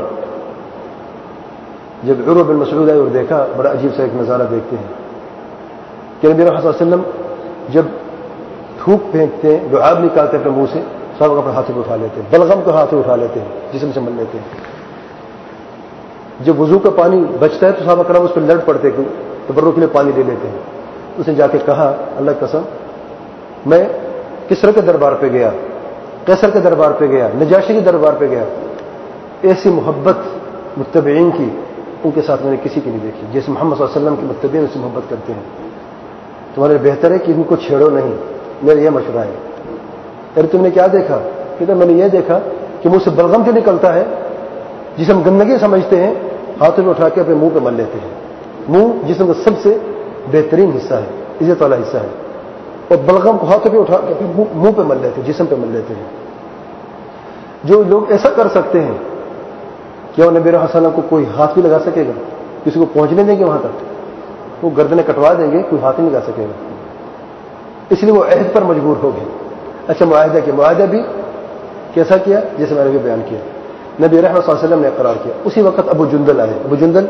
جب عروہ بن مسعود آئے اور دیکھا, بڑا عجیب سا ایک نظارہ دیکھتے ہیں کہ نبی رحمت صلی اللہ علیہ وسلم جب تھوک پھینکتے ہیں, لعاب نکالتے ہیں اپنے منہ سے, صحابہ اپنے ہاتھ سے اٹھا لیتے ہیں, بلغم کو ہاتھ سے اٹھا لیتے ہیں, جسم سے مل لیتے ہیں. جب وضو کا پانی بچتا ہے تو صحابہ کرام اس پہ لڑ پڑتے ہیں, تبرک کے لیے پانی لے لیتے ہیں. اس نے جا کے کہا اللہ کی قسم میں کسرا کے دربار پہ گیا, قیصر کے دربار پہ گیا, نجاشی کے دربار پہ گیا, ایسی محبت متبعین کی ان کے ساتھ میں نے کسی کی نہیں دیکھی جیسے محمد صلی اللہ علیہ وسلم کے متبعین سے محبت کرتے ہیں. تمہارے بہتر ہے کہ ان کو چھیڑو نہیں, میرا یہ مشورہ ہے. ارے تم نے کیا دیکھا؟ کہتا میں نے یہ دیکھا کہ منہ سے بلغم جو نکلتا ہے جسے ہم گندگی سمجھتے ہیں ہاتھوں میں اٹھا کے اپنے منہ پہ مل لیتے ہیں. منہ جسم کا سب سے بہترین حصہ ہے, عزت والا حصہ ہے, اور بلغم کو ہاتھوں پہ اٹھا کے منہ پہ مل لیتے ہیں, جسم پہ مل لیتے ہیں. جو لوگ ایسا کر سکتے ہیں کیا نبی رحمت صلی اللہ علیہ وسلم کو کوئی ہاتھ بھی لگا سکے گا؟ کسی کو پہنچنے دیں گے وہاں تک؟ وہ گردنیں کٹوا دیں گے, کوئی ہاتھ نہیں لگا سکے گا. اس لیے وہ عہد پر مجبور ہو گئے. اچھا معاہدہ کیا؟ معاہدہ بھی کیسا کیا؟ جیسے میں نے بھی بیان کیا, نبی رحمت صلی اللہ علیہ وسلم نے اقرار کیا. اسی وقت ابو جندل آئے. ابو جندل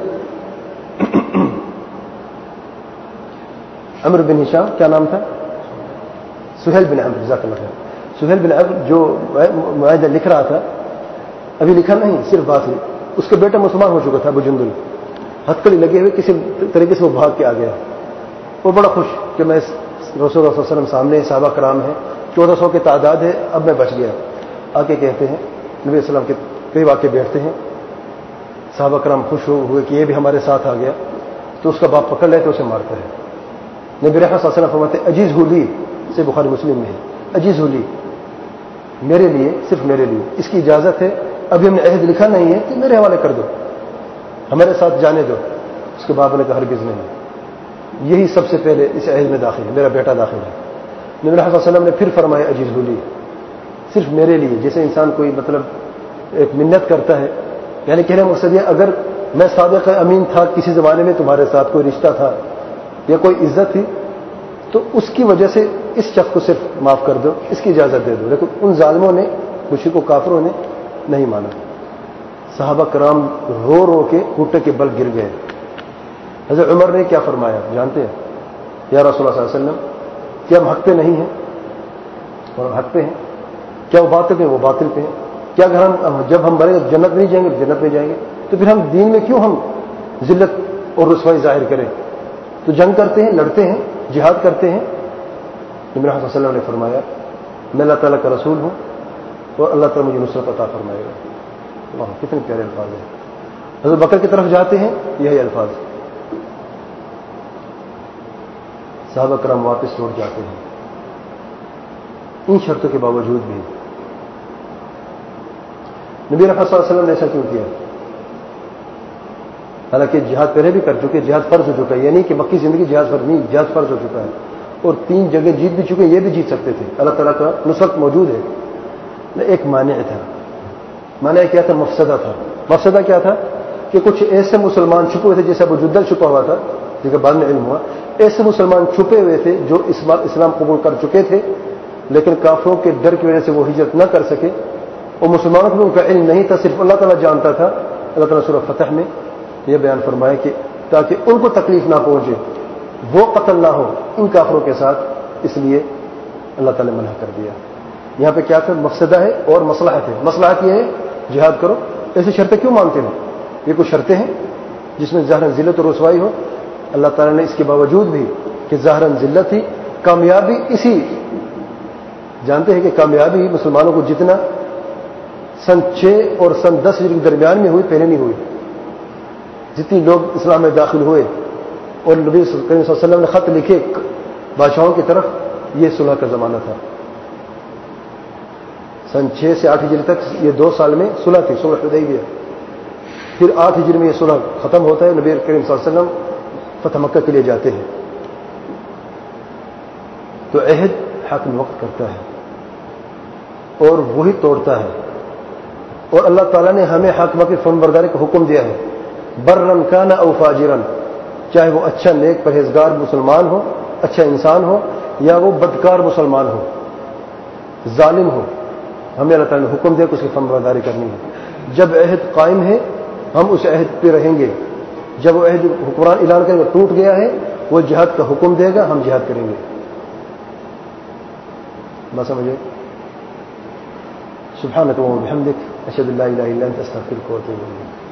عمرو بن ہشام, کیا نام تھا؟ سہیل بن عمرو, جزاک اللہ خیر. سہیل بن عمرو جو معاہدہ لکھ رہا تھا, ابھی لکھا نہیں, صرف بات ہوئی. اس کا بیٹا مسلمان ہو چکا تھا ابو جندل. ہتھکڑی لگے ہوئے کسی طریقے سے وہ بھاگ کے آ گیا. وہ بڑا خوش کہ میں رسول اللہ صلی اللہ علیہ وسلم سامنے, صحابہ کرام ہیں, چودہ سو کی تعداد ہے, اب میں بچ گیا. آ کے کہتے ہیں نبی صلی اللہ علیہ وسلم کے کئی واقع بیٹھتے ہیں. صحابہ کرام خوش ہوئے کہ یہ بھی ہمارے ساتھ آ گیا. تو اس کا باپ پکڑ لے تو اسے مارتا ہے. نبی رحمت صلی اللہ علیہ وسلم فرماتے ہیں عجیز ہولی, سے بخاری مسلم میں ہے, عجیز ہولی میرے لیے, صرف میرے لیے, اس کی اجازت ہے. ابھی ہم نے عہد لکھا نہیں ہے کہ میرے حوالے کر دو, ہمارے ساتھ جانے دو. اس کے باپ نے کہا ہرگز نہیں, یہی سب سے پہلے اس عہد میں داخل ہے, میرا بیٹا داخل ہے. نبی رحمت صلی اللہ علیہ وسلم نے پھر فرمایا عجیز ہولی, صرف میرے لیے. جیسے انسان کوئی مطلب ایک منت کرتا ہے, یعنی کہنے مقصد یہ اگر میں صادق امین تھا, کسی زمانے میں تمہارے ساتھ کوئی رشتہ تھا یا کوئی عزت تھی, تو اس کی وجہ سے اس شخص کو صرف معاف کر دو, اس کی اجازت دے دو. لیکن ان ظالموں نے, مشرکوں کافروں نے نہیں مانا. صحابہ کرام رو رو کے گھٹنے کے بل گر گئے. حضرت عمر نے کیا فرمایا جانتے ہیں؟ یا رسول اللہ صلی اللہ علیہ وسلم, کیا ہم حق پہ نہیں ہیں؟ اور ہم حق پہ ہیں. کیا وہ باطل پہ ہیں؟ وہ باطل پہ ہیں. کیا اگر ہم جب ہم مرے جنت نہیں جائیں گے, جنت میں جائیں گے, تو پھر ہم دین میں کیوں ہم ذلت اور رسوائی ظاہر کریں؟ تو جنگ کرتے ہیں, لڑتے ہیں, جہاد کرتے ہیں. نبی محمد صلی اللہ علیہ وسلم نے فرمایا میں اللہ تعالیٰ کا رسول ہوں اور اللہ تعالیٰ مجھے نصرت عطا فرمائے گا. اللہ, کتنے پیارے الفاظ ہیں. حضرت بکر کی طرف جاتے ہیں, یہی الفاظ. صحابہ کرام واپس لوٹ جاتے ہیں ان شرطوں کے باوجود بھی. نبی رحمت صلی اللہ علیہ وسلم نے ایسا کیوں کیا؟ حالانکہ جہاد پہلے بھی کر چکے, جہاد فرض ہو چکا ہے. یعنی کہ مکی زندگی جہاد فرض نہیں, جہاد فرض ہو چکا ہے, اور تین جگہ جیت بھی چکے, یہ بھی جیت سکتے تھے. اللہ تعالیٰ کا نصرت موجود ہے. ایک مانع تھا. مانع کیا تھا؟ مفسدہ تھا. مفسدہ کیا تھا کہ کچھ ایسے مسلمان چھپے ہوئے تھے, جیسے ابو جندل چھپا ہوا تھا, جس کا بعد میں علم ہوا. ایسے مسلمان چھپے ہوئے تھے جو اسلام قبول کر چکے تھے, لیکن کافروں کے ڈر کی وجہ سے وہ ہجرت نہ کر سکے. اور مسلمانوں کو ان کا علم نہیں تھا, صرف اللہ تعالیٰ جانتا تھا. اللہ تعالیٰ سورہ فتح میں یہ بیان فرمایا کہ تاکہ ان کو تکلیف نہ پہنچے, وہ قتل نہ ہو ان کافروں کے ساتھ, اس لیے اللہ تعالیٰ نے منع کر دیا. یہاں پہ کیا تھا؟ مفسدہ ہے اور مصلحت ہے. مصلحت یہ ہے جہاد کرو. ایسی شرطیں کیوں مانتے ہو؟ یہ کچھ شرطیں ہیں جس میں ظاہراً ذلت اور رسوائی ہو. اللہ تعالیٰ نے اس کے باوجود بھی کہ ظاہراً ذلت تھی, کامیابی اسی, جانتے ہیں کہ کامیابی مسلمانوں کو جتنا سن چھ اور سن دس ہجری کے درمیان میں ہوئی, پہلے نہیں ہوئی. جتنی لوگ اسلام میں داخل ہوئے اور نبی صلی اللہ علیہ وسلم نے خط لکھے بادشاہوں کی طرف, یہ صلح کا زمانہ تھا. سن چھ سے آٹھ ہجری تک یہ دو سال میں صلح تھی, صلح حدیبیہ. پھر آٹھ ہجری میں یہ صلح ختم ہوتا ہے, نبی کریم صلی اللہ علیہ وسلم فتح مکہ کے لیے جاتے ہیں. تو عہد حاکم وقت کرتا ہے اور وہی توڑتا ہے. اور اللہ تعالیٰ نے ہمیں حاکمہ کی فرمانبرداری کا حکم دیا ہے, برن کان او فاجرن, چاہے وہ اچھا نیک پرہیزگار مسلمان ہو, اچھا انسان ہو, یا وہ بدکار مسلمان ہو, ظالم ہو, ہمیں اللہ تعالیٰ نے حکم دیا کہ اس کی فرمانبرداری کرنی ہے. جب عہد قائم ہے ہم اس عہد پہ رہیں گے. جب وہ عہد حکمران اعلان کرے گا ٹوٹ گیا ہے, وہ جہاد کا حکم دے گا, ہم جہاد کریں گے. بس سمجھے. سبحانک اللہم و بحمدک, اشہد ان لا الہ الا انت, استغفرک و اتوب الیک.